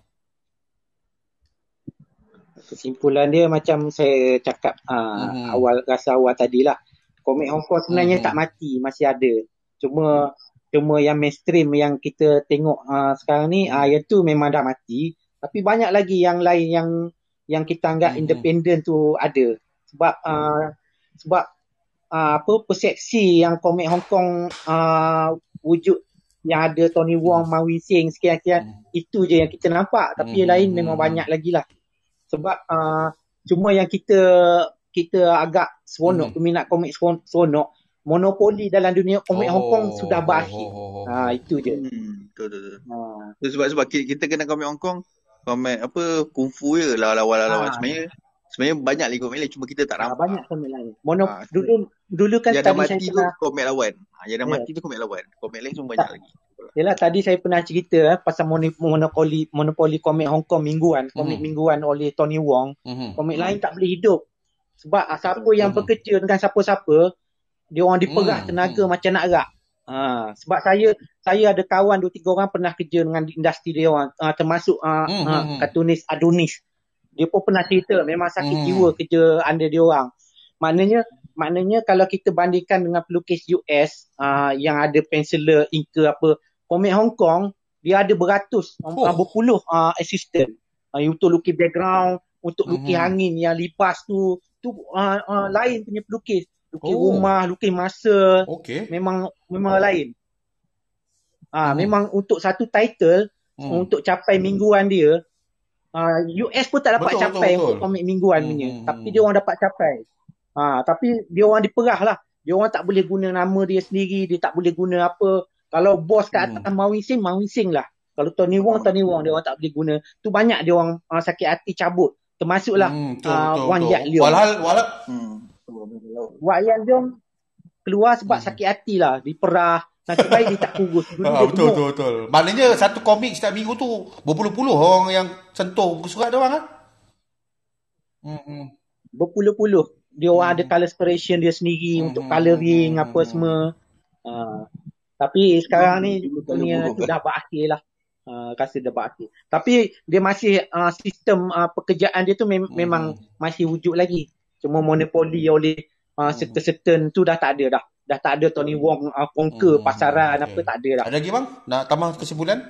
[SPEAKER 2] Kesimpulan dia macam saya cakap uh,
[SPEAKER 1] Mhm.
[SPEAKER 2] awal rasa awal tadilah. Komik Hong Kong sebenarnya
[SPEAKER 1] Mhm.
[SPEAKER 2] tak mati, masih ada. Cuma cuma yang mainstream yang kita tengok uh, sekarang ni uh, yang tu memang dah mati. Tapi banyak lagi yang lain yang yang kita anggap
[SPEAKER 1] Mhm.
[SPEAKER 2] independent tu ada. Sebab uh, sebab uh, apa persepsi yang komik Hong Kong uh, wujud yang ada Tony Wong,
[SPEAKER 1] Mhm.
[SPEAKER 2] Ma Wing Sing sekian-sekian,
[SPEAKER 1] Mhm.
[SPEAKER 2] itu je yang kita nampak. Tapi yang lain memang
[SPEAKER 1] Mhm.
[SPEAKER 2] banyak lagi lah. Sebab uh, cuma yang kita kita agak seronok,
[SPEAKER 1] Mhm.
[SPEAKER 2] peminat komik seron- seronok, monopoli dalam dunia komik Hong Kong
[SPEAKER 1] Oh,
[SPEAKER 2] sudah
[SPEAKER 1] oh,
[SPEAKER 2] berakhir.
[SPEAKER 1] oh, oh, oh,
[SPEAKER 2] Ha,
[SPEAKER 1] oh.
[SPEAKER 2] itu je.
[SPEAKER 3] Hmm, betul betul. betul.
[SPEAKER 2] Ha.
[SPEAKER 3] Tu sebab sebab kita, kita kena komik Hong Kong, komik apa kungfu je lawan-lawan.
[SPEAKER 2] Ha.
[SPEAKER 3] Sebenarnya sebenarnya banyak lagi komik lain cuma kita tak
[SPEAKER 2] Ha,
[SPEAKER 3] nampak.
[SPEAKER 2] banyak komik lain. Mono
[SPEAKER 3] Ah,
[SPEAKER 2] dulu dulu kan
[SPEAKER 3] yang dah
[SPEAKER 2] tadi saya
[SPEAKER 3] mati tu
[SPEAKER 2] pernah
[SPEAKER 3] komik lawan. Ha, yang dah
[SPEAKER 2] ya,
[SPEAKER 3] mati tu komik lawan. Komik lain semua banyak
[SPEAKER 2] tak,
[SPEAKER 3] lagi.
[SPEAKER 2] yalah tadi saya pernah cerita eh, pasal moni- monopoli monopoli komik Hong Kong mingguan, komik
[SPEAKER 1] Mhm.
[SPEAKER 2] mingguan oleh Tony Wong.
[SPEAKER 1] Mhm.
[SPEAKER 2] Komik
[SPEAKER 3] Hmm.
[SPEAKER 2] lain tak boleh hidup. Sebab ah, siapa yang
[SPEAKER 1] Mhm.
[SPEAKER 2] bekerja dengan siapa-siapa, dia orang diperah
[SPEAKER 1] Mhm.
[SPEAKER 2] tenaga
[SPEAKER 1] Mhm.
[SPEAKER 2] macam nak rak. Ha, sebab saya saya ada kawan dua tiga orang pernah kerja dengan industri dia orang, uh, termasuk uh,
[SPEAKER 1] Mhm.
[SPEAKER 2] uh,
[SPEAKER 1] Mhm.
[SPEAKER 2] kartunis Adonis. dia pun pernah cerita memang sakit
[SPEAKER 1] Hmm.
[SPEAKER 2] jiwa kerja under dia orang. Maknanya maknanya kalau kita bandingkan dengan pelukis U S uh, yang ada penciler, inker apa, komik Hong Kong dia ada beratus um,
[SPEAKER 1] Oh.
[SPEAKER 2] uh, berpuluh uh, assistant uh, untuk lukis background, untuk lukis
[SPEAKER 1] Mhm.
[SPEAKER 2] angin yang lipas tu tu uh, uh, lain punya pelukis, lukis
[SPEAKER 1] Oh.
[SPEAKER 2] rumah, lukis masa,
[SPEAKER 1] Okey.
[SPEAKER 2] memang memang lain. Ah,
[SPEAKER 1] Mhm.
[SPEAKER 2] memang untuk satu title
[SPEAKER 1] Hmm.
[SPEAKER 2] untuk capai mingguan dia, uh, U S pun tak dapat
[SPEAKER 1] Betul, betul,
[SPEAKER 2] capai
[SPEAKER 1] betul.
[SPEAKER 2] untuk komik mingguan
[SPEAKER 1] Hmm,
[SPEAKER 2] punya,
[SPEAKER 1] hmm,
[SPEAKER 2] tapi
[SPEAKER 1] hmm.
[SPEAKER 2] dia orang dapat capai. Ah, tapi dia orang diperah lah. Dia orang tak boleh guna nama dia sendiri, dia tak boleh guna apa. Kalau bos kat atas
[SPEAKER 1] Hmm.
[SPEAKER 2] Mawin Sing, Mawin Sing lah. Kalau Tony Wong, Tony Wong, dia orang tak boleh guna. Tu banyak dia orang uh, sakit hati cabut. Termasuklah
[SPEAKER 1] Hmm, betul,
[SPEAKER 2] uh,
[SPEAKER 1] betul,
[SPEAKER 2] Wan
[SPEAKER 1] betul.
[SPEAKER 2] Yat Leong.
[SPEAKER 1] Walhal, walhal.
[SPEAKER 3] Hmm.
[SPEAKER 2] Wan Yat Leong keluar sebab
[SPEAKER 1] Hmm.
[SPEAKER 2] sakit hati lah. Diperah. Nasib baik dia tak kurus. Dulu
[SPEAKER 1] Ah,
[SPEAKER 2] dia
[SPEAKER 1] betul,
[SPEAKER 2] gemuk.
[SPEAKER 1] betul, betul. Maknanya satu komik setiap minggu tu berpuluh-puluh orang yang sentuh buku surat dia orang ah. Hmm. hmm.
[SPEAKER 2] Berpuluh-puluh. Dia orang
[SPEAKER 1] Hmm.
[SPEAKER 2] ada colour inspiration dia sendiri
[SPEAKER 1] Hmm,
[SPEAKER 2] untuk
[SPEAKER 1] hmm,
[SPEAKER 2] colouring
[SPEAKER 1] hmm,
[SPEAKER 2] apa
[SPEAKER 1] hmm,
[SPEAKER 2] semua. Uh, tapi sekarang ni
[SPEAKER 3] Dulu kalau
[SPEAKER 2] dunia
[SPEAKER 3] buruk
[SPEAKER 2] tu
[SPEAKER 3] kan.
[SPEAKER 2] dah berakhir lah. Uh, rasa dah berakhir. Tapi dia masih uh, sistem uh, pekerjaan dia tu mem-
[SPEAKER 1] Hmm.
[SPEAKER 2] memang masih wujud lagi. Cuma monopoli oleh uh,
[SPEAKER 1] Hmm.
[SPEAKER 2] certain-certain tu dah tak ada dah. Dah tak ada Tony Wong uh, conquer
[SPEAKER 1] Hmm.
[SPEAKER 2] pasaran
[SPEAKER 1] Okey.
[SPEAKER 2] apa, tak ada dah.
[SPEAKER 1] Ada lagi bang? Nak tambah kesimpulan?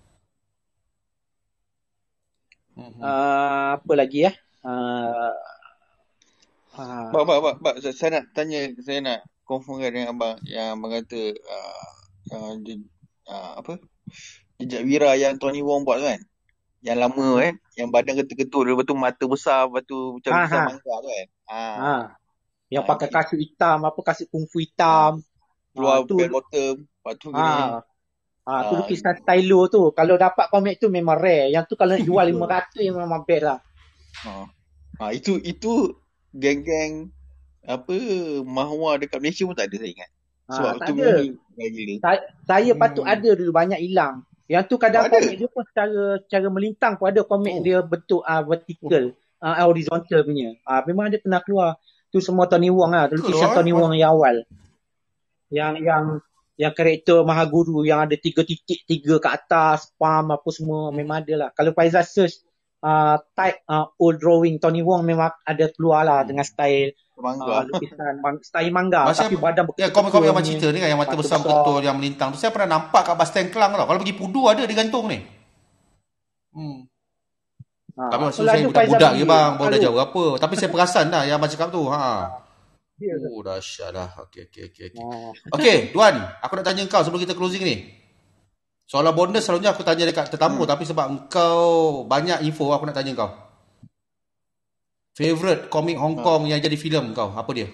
[SPEAKER 1] Hmm.
[SPEAKER 2] Uh, apa lagi ya? Uh, uh,
[SPEAKER 3] Bak, bak, bak, bak. Saya, saya nak tanya, saya nak confirmkan dengan abang yang abang kata uh, uh, je, uh, apa? Jejak Wira yang Tony Wong buat tu kan? Yang lama kan? Yang badan ketul-ketul, lepas tu mata besar, lepas tu macam
[SPEAKER 2] ha,
[SPEAKER 3] kisah
[SPEAKER 2] ha,
[SPEAKER 3] mangga tu kan? Ah,
[SPEAKER 2] ha. Yang
[SPEAKER 3] ah,
[SPEAKER 2] pakai
[SPEAKER 3] itu
[SPEAKER 2] kasut hitam, apa kasut kungfu
[SPEAKER 3] ah,
[SPEAKER 2] hitam.
[SPEAKER 3] keluar
[SPEAKER 2] Ah, tu
[SPEAKER 3] bell bottom, lepas tu gini.
[SPEAKER 2] ah, ah, tu
[SPEAKER 3] Ah,
[SPEAKER 2] lukisan stylo tu. Kalau dapat komik tu memang rare. Yang tu kalau nak jual lima
[SPEAKER 3] betul.
[SPEAKER 2] ratus yang memang best lah.
[SPEAKER 3] Ah, ah, itu itu geng-geng apa mahwa dekat Malaysia pun tak ada saya ingat. Sebab
[SPEAKER 2] Ah,
[SPEAKER 3] tu
[SPEAKER 2] tak ada.
[SPEAKER 3] memang dia gila.
[SPEAKER 2] Saya, saya patut
[SPEAKER 1] Hmm.
[SPEAKER 2] ada dulu, banyak hilang. Yang tu kadang
[SPEAKER 3] Ada.
[SPEAKER 2] komik dia pun secara secara melintang pun ada komik
[SPEAKER 1] Oh.
[SPEAKER 2] dia bentuk ah, vertical, ah, horizontal punya. Ah, memang dia pernah keluar. Tu semua Tony Wong lah,
[SPEAKER 1] Ke
[SPEAKER 2] lukisan
[SPEAKER 1] luar
[SPEAKER 2] Tony
[SPEAKER 1] eh?
[SPEAKER 2] Wong yang awal. Yang yang yang karakter Mahaguru yang ada tiga titik tiga ke atas, palm apa semua
[SPEAKER 1] Hmm.
[SPEAKER 2] memang ada lah. Kalau Faizal search uh, type uh, old drawing Tony Wong memang ada keluar lah
[SPEAKER 1] Hmm.
[SPEAKER 2] dengan style
[SPEAKER 3] Mangga.
[SPEAKER 2] uh, lukisan mang- style mangga,
[SPEAKER 1] Masa
[SPEAKER 2] tapi badan
[SPEAKER 1] ya
[SPEAKER 2] betul-betul
[SPEAKER 1] komik-komik yang abang
[SPEAKER 2] punya,
[SPEAKER 1] cerita ni kan, yang mata
[SPEAKER 2] mata
[SPEAKER 1] besar
[SPEAKER 2] besar.
[SPEAKER 1] betul, yang melintang tu, saya pernah nampak kat bus stand Kelang tau. Kalau pergi Pudu ada dia gantung ni. Hmm.
[SPEAKER 2] Ha,
[SPEAKER 1] Tapi masa tu
[SPEAKER 2] kalau
[SPEAKER 1] saya
[SPEAKER 2] ada Faizal
[SPEAKER 1] budak-budak je
[SPEAKER 2] beli,
[SPEAKER 1] bang, baru dah
[SPEAKER 2] kalau
[SPEAKER 1] jauh berapa. Tapi saya perasan dah yang abang cakap tu. Ha.
[SPEAKER 2] dia.
[SPEAKER 1] Oh, dahsyat lah. Okey, okey, okey. okey.
[SPEAKER 2] Ha.
[SPEAKER 1] Okey, Duan, aku nak tanya kau sebelum kita closing ni. Soalan bonus selalunya aku tanya dekat tetamu,
[SPEAKER 3] Hmm.
[SPEAKER 1] tapi sebab engkau banyak info, aku nak tanya kau. Favorite komik Hong
[SPEAKER 3] Ha.
[SPEAKER 1] Kong yang jadi filem kau, apa dia?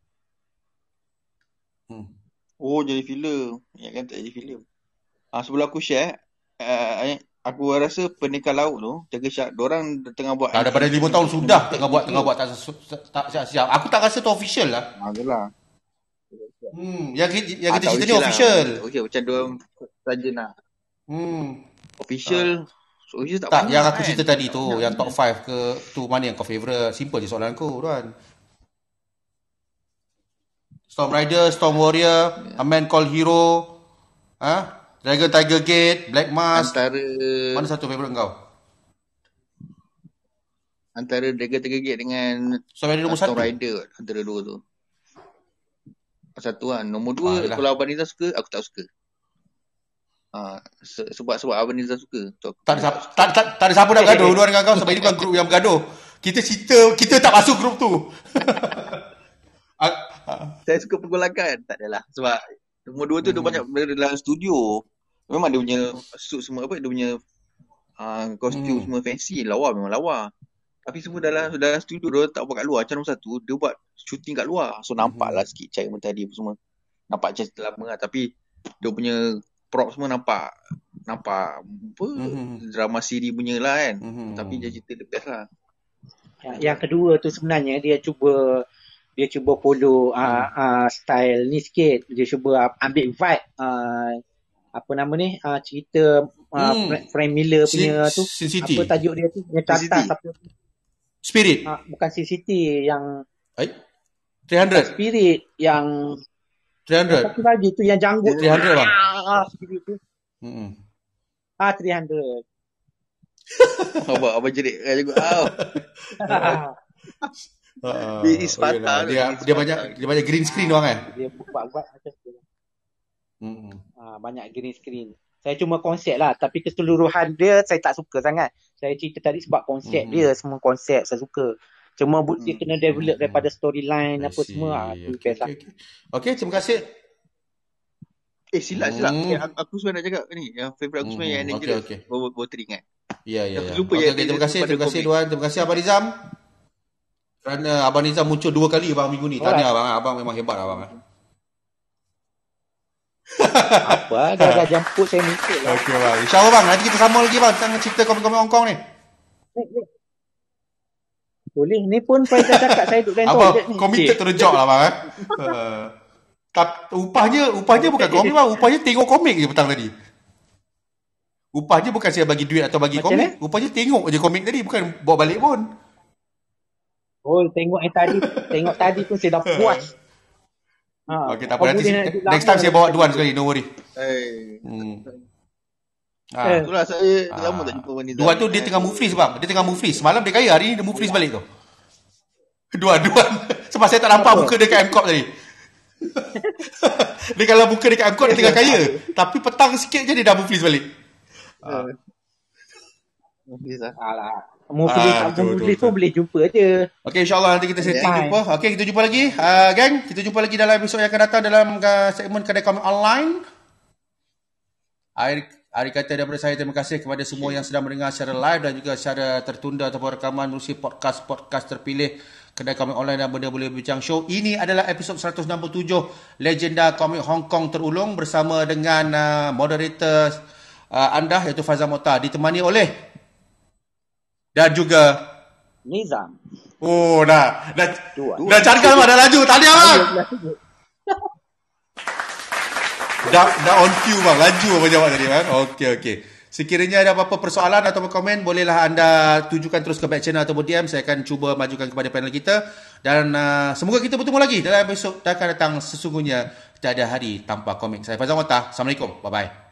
[SPEAKER 1] Hmm.
[SPEAKER 3] Oh, jadi filem. Ya kan tak jadi filem. Ah, sebelum aku share, uh, aku rasa Pendekar Laut tu, Jaga Syak, diorang tengah buat
[SPEAKER 1] Dah daripada lima tahun
[SPEAKER 3] anti-film
[SPEAKER 1] sudah
[SPEAKER 3] dekat
[SPEAKER 1] tengah buat tengah
[SPEAKER 3] filem.
[SPEAKER 1] buat tak sesu- tak siap-siap. Aku tak rasa tu official lah.
[SPEAKER 3] Ah, itulah.
[SPEAKER 1] Hmm, yang ki- yang
[SPEAKER 3] Ah,
[SPEAKER 1] kita
[SPEAKER 3] tak
[SPEAKER 1] cerita ni
[SPEAKER 3] official lah.
[SPEAKER 1] official.
[SPEAKER 3] Okey, macam diorang saja nak.
[SPEAKER 1] Hmm.
[SPEAKER 3] Official, so official tak
[SPEAKER 1] Tak,
[SPEAKER 3] banyak
[SPEAKER 1] yang aku
[SPEAKER 3] kan?
[SPEAKER 1] cerita tadi
[SPEAKER 3] Tak
[SPEAKER 1] tu,
[SPEAKER 3] banyak
[SPEAKER 1] yang top
[SPEAKER 3] sebenarnya.
[SPEAKER 1] lima ke tu mana yang kau favourite? Simple je soalan aku, Tuan. Storm Rider, Storm Warrior,
[SPEAKER 3] Ya.
[SPEAKER 1] A Man Called Hero, ah, Dragon Tiger Gate, Black Mask.
[SPEAKER 3] Antara
[SPEAKER 1] Mana satu favourite kau?
[SPEAKER 3] antara Dragon Tiger Gate dengan
[SPEAKER 1] Storm Rider
[SPEAKER 3] uh,
[SPEAKER 1] nombor
[SPEAKER 3] Storm
[SPEAKER 1] satu.
[SPEAKER 3] Rider, antara dua tu. Satu kan. Nombor
[SPEAKER 1] Ah,
[SPEAKER 3] dua,
[SPEAKER 1] yelah.
[SPEAKER 3] kalau Abang Nizam suka, aku tak suka. Ah, se- sebab sebab Abang Nizam suka. Tu aku
[SPEAKER 1] Tak ada,
[SPEAKER 3] tak
[SPEAKER 1] siapa-
[SPEAKER 3] suka.
[SPEAKER 1] tak, tak, tak ada siapa nak bergaduh Luar dengan kau sebab ini bukan grup yang bergaduh. Kita cerita, kita tak masuk grup tu. Ah, ah.
[SPEAKER 3] Saya suka pergolakan. Tak adalah. Sebab nombor dua tu dia
[SPEAKER 1] Mhm.
[SPEAKER 3] banyak berada dalam studio. Memang dia punya suit semua apa, dia punya uh, kostum
[SPEAKER 1] Hmm.
[SPEAKER 3] semua fancy. Lawa memang lawa. Tapi semua dalam dalam studio dia tak buat kat luar. Macam nombor satu, dia buat shooting kat luar. So nampak
[SPEAKER 1] Mhm.
[SPEAKER 3] lah sikit cahaya mentari apa semua. Nampak macam cerita lama lah. Tapi dia punya prop semua nampak nampak apa,
[SPEAKER 1] Mhm.
[SPEAKER 3] drama siri punya lah kan.
[SPEAKER 1] Mhm.
[SPEAKER 3] Tapi dia cerita the best lah.
[SPEAKER 2] Yang, yang kedua tu sebenarnya dia cuba dia cuba follow uh,
[SPEAKER 1] Hmm.
[SPEAKER 2] uh, style ni sikit. Dia cuba ambil vibe uh, apa nama ni uh, cerita uh,
[SPEAKER 1] Hmm.
[SPEAKER 2] Fra- Frank Miller
[SPEAKER 1] Sin,
[SPEAKER 2] punya tu.
[SPEAKER 1] Sin
[SPEAKER 2] Apa
[SPEAKER 1] City.
[SPEAKER 2] tajuk dia tu? Yang
[SPEAKER 3] Sin City.
[SPEAKER 2] cartas apa?
[SPEAKER 1] Spirit.
[SPEAKER 2] Uh, bukan Sin City, yang
[SPEAKER 1] Eh? tiga ratus.
[SPEAKER 2] Spirit, yang
[SPEAKER 1] tiga
[SPEAKER 2] yang
[SPEAKER 1] ratus.
[SPEAKER 2] satu lagi tu yang janggut tu.
[SPEAKER 1] tiga ratus bang.
[SPEAKER 2] Ah, Spirit tu.
[SPEAKER 1] Hmm.
[SPEAKER 2] Ah, tiga ratus.
[SPEAKER 3] Abang, abang jerit kan juga. Oh.
[SPEAKER 1] Uh,
[SPEAKER 3] Dia Isparta
[SPEAKER 1] okay lah.
[SPEAKER 3] tu,
[SPEAKER 1] dia,
[SPEAKER 3] Isparta.
[SPEAKER 1] dia banyak dia banyak green screen orang kan.
[SPEAKER 2] Dia buat-buat macam tu.
[SPEAKER 1] Hmm.
[SPEAKER 2] Ah, banyak green screen. Saya cuma konsep lah, tapi keseluruhan dia saya tak suka sangat. Saya cerita tadi sebab konsep
[SPEAKER 1] Mhm.
[SPEAKER 2] dia, semua konsep saya suka. Cuma bu- dia
[SPEAKER 3] Hmm.
[SPEAKER 2] kena develop
[SPEAKER 1] Mhm.
[SPEAKER 2] daripada storyline
[SPEAKER 1] I
[SPEAKER 2] apa
[SPEAKER 1] see.
[SPEAKER 2] semua. Ah, tu
[SPEAKER 1] Okay,
[SPEAKER 2] best lah.
[SPEAKER 1] okay, okay. Okay, terima kasih.
[SPEAKER 3] Eh silap silap.
[SPEAKER 1] Hmm.
[SPEAKER 3] Eh, aku, aku sebenarnya nak cakap ni, yang favourite aku sebenarnya yang
[SPEAKER 1] Mhm.
[SPEAKER 3] Dangerous.
[SPEAKER 1] Okay, okay.
[SPEAKER 3] Bawa bawa teringat.
[SPEAKER 1] Ya, ya,
[SPEAKER 3] Aku
[SPEAKER 1] ya.
[SPEAKER 3] lupa
[SPEAKER 1] Okay,
[SPEAKER 3] yang
[SPEAKER 1] okay, terima
[SPEAKER 3] Dangerous
[SPEAKER 1] kasih,
[SPEAKER 3] pada
[SPEAKER 1] terima kasih
[SPEAKER 3] komik.
[SPEAKER 1] Duan, terima kasih Abang Nizam. Kerana Abang Nizam muncul dua kali abang minggu ni.
[SPEAKER 2] Alright.
[SPEAKER 1] Tahniah abang, abang memang hebat abang.
[SPEAKER 2] Apa, dah dah jemput saya muncul lah.
[SPEAKER 1] Okey bang. InsyaAllah bang, nanti kita sambung lagi bang tentang cerita komik-komik Hong Kong ni.
[SPEAKER 2] Boleh, ni pun Faizal cakap saya duduk dalam
[SPEAKER 1] Abang
[SPEAKER 2] toilet ni.
[SPEAKER 1] committed to the job lah bang. Eh. Uh, tap, upahnya, upahnya bukan komik bang, upahnya tengok komik je petang tadi. Upahnya bukan saya bagi duit atau bagi
[SPEAKER 2] Macam
[SPEAKER 1] komik. Upahnya tengok je komik tadi, bukan bawa balik pun.
[SPEAKER 2] Oh, tengok yang tadi, tengok tadi pun saya dah puas. Ha,
[SPEAKER 1] Okey, tak
[SPEAKER 2] kau
[SPEAKER 1] apa. Nanti
[SPEAKER 2] boleh nak duduk
[SPEAKER 1] next
[SPEAKER 2] lama
[SPEAKER 1] time saya
[SPEAKER 2] lagi.
[SPEAKER 1] bawa Duan sekali, no worry.
[SPEAKER 3] Eh.
[SPEAKER 1] Hmm.
[SPEAKER 2] Eh.
[SPEAKER 1] Ah.
[SPEAKER 3] Itulah saya
[SPEAKER 1] Ah.
[SPEAKER 3] lama tak jumpa wanita.
[SPEAKER 1] Duan tu dia tengah muflis bang. Dia tengah muflis. Semalam dia kaya, hari ni dia muflis balik tu. Duan, Duan. Sebab saya tak nampak
[SPEAKER 2] Apa?
[SPEAKER 1] muka dia kat M-Corp tadi. Dia kalau muka dia kat M-Corp dia tengah kaya. Tapi petang sikit je dia dah muflis balik.
[SPEAKER 3] Ah. Bisa.
[SPEAKER 2] Alah, Muflis
[SPEAKER 1] Ah,
[SPEAKER 2] tak
[SPEAKER 1] betul,
[SPEAKER 2] Muflis
[SPEAKER 1] betul,
[SPEAKER 2] pun boleh jumpa je.
[SPEAKER 1] Okey, insyaAllah nanti kita setting
[SPEAKER 2] Yeah.
[SPEAKER 1] jumpa. Okey, kita jumpa lagi. Uh, gang, kita jumpa lagi dalam episod yang akan datang dalam uh, segmen Kedai Komik Online. Hari, hari kata daripada saya, terima kasih kepada semua yang sedang mendengar secara live dan juga secara tertunda ataupun rekaman melalui podcast-podcast terpilih Kedai Komik Online dan Benda Boleh Bincang Show. Ini adalah episod seratus enam puluh tujuh Legenda Komik Hong Kong terulung bersama dengan uh, moderator uh, anda iaitu Faizal Mokhtar, ditemani oleh dan juga
[SPEAKER 2] Nizam.
[SPEAKER 1] oh dah dah
[SPEAKER 2] Dua.
[SPEAKER 1] dah cakap bang, dah laju. Tahniah bang. Dah dah on cue bang, laju apa jawab tadi bang. Okey okey. Sekiranya ada apa-apa persoalan atau komen, bolehlah anda tujukan terus ke back channel atau D M. Saya akan cuba majukan kepada panel kita. Dan uh, semoga kita bertemu lagi dalam episod yang akan datang. Sesungguhnya tiada hari tanpa komik. Saya Faizal Mokhtar. Assalamualaikum. Bye bye.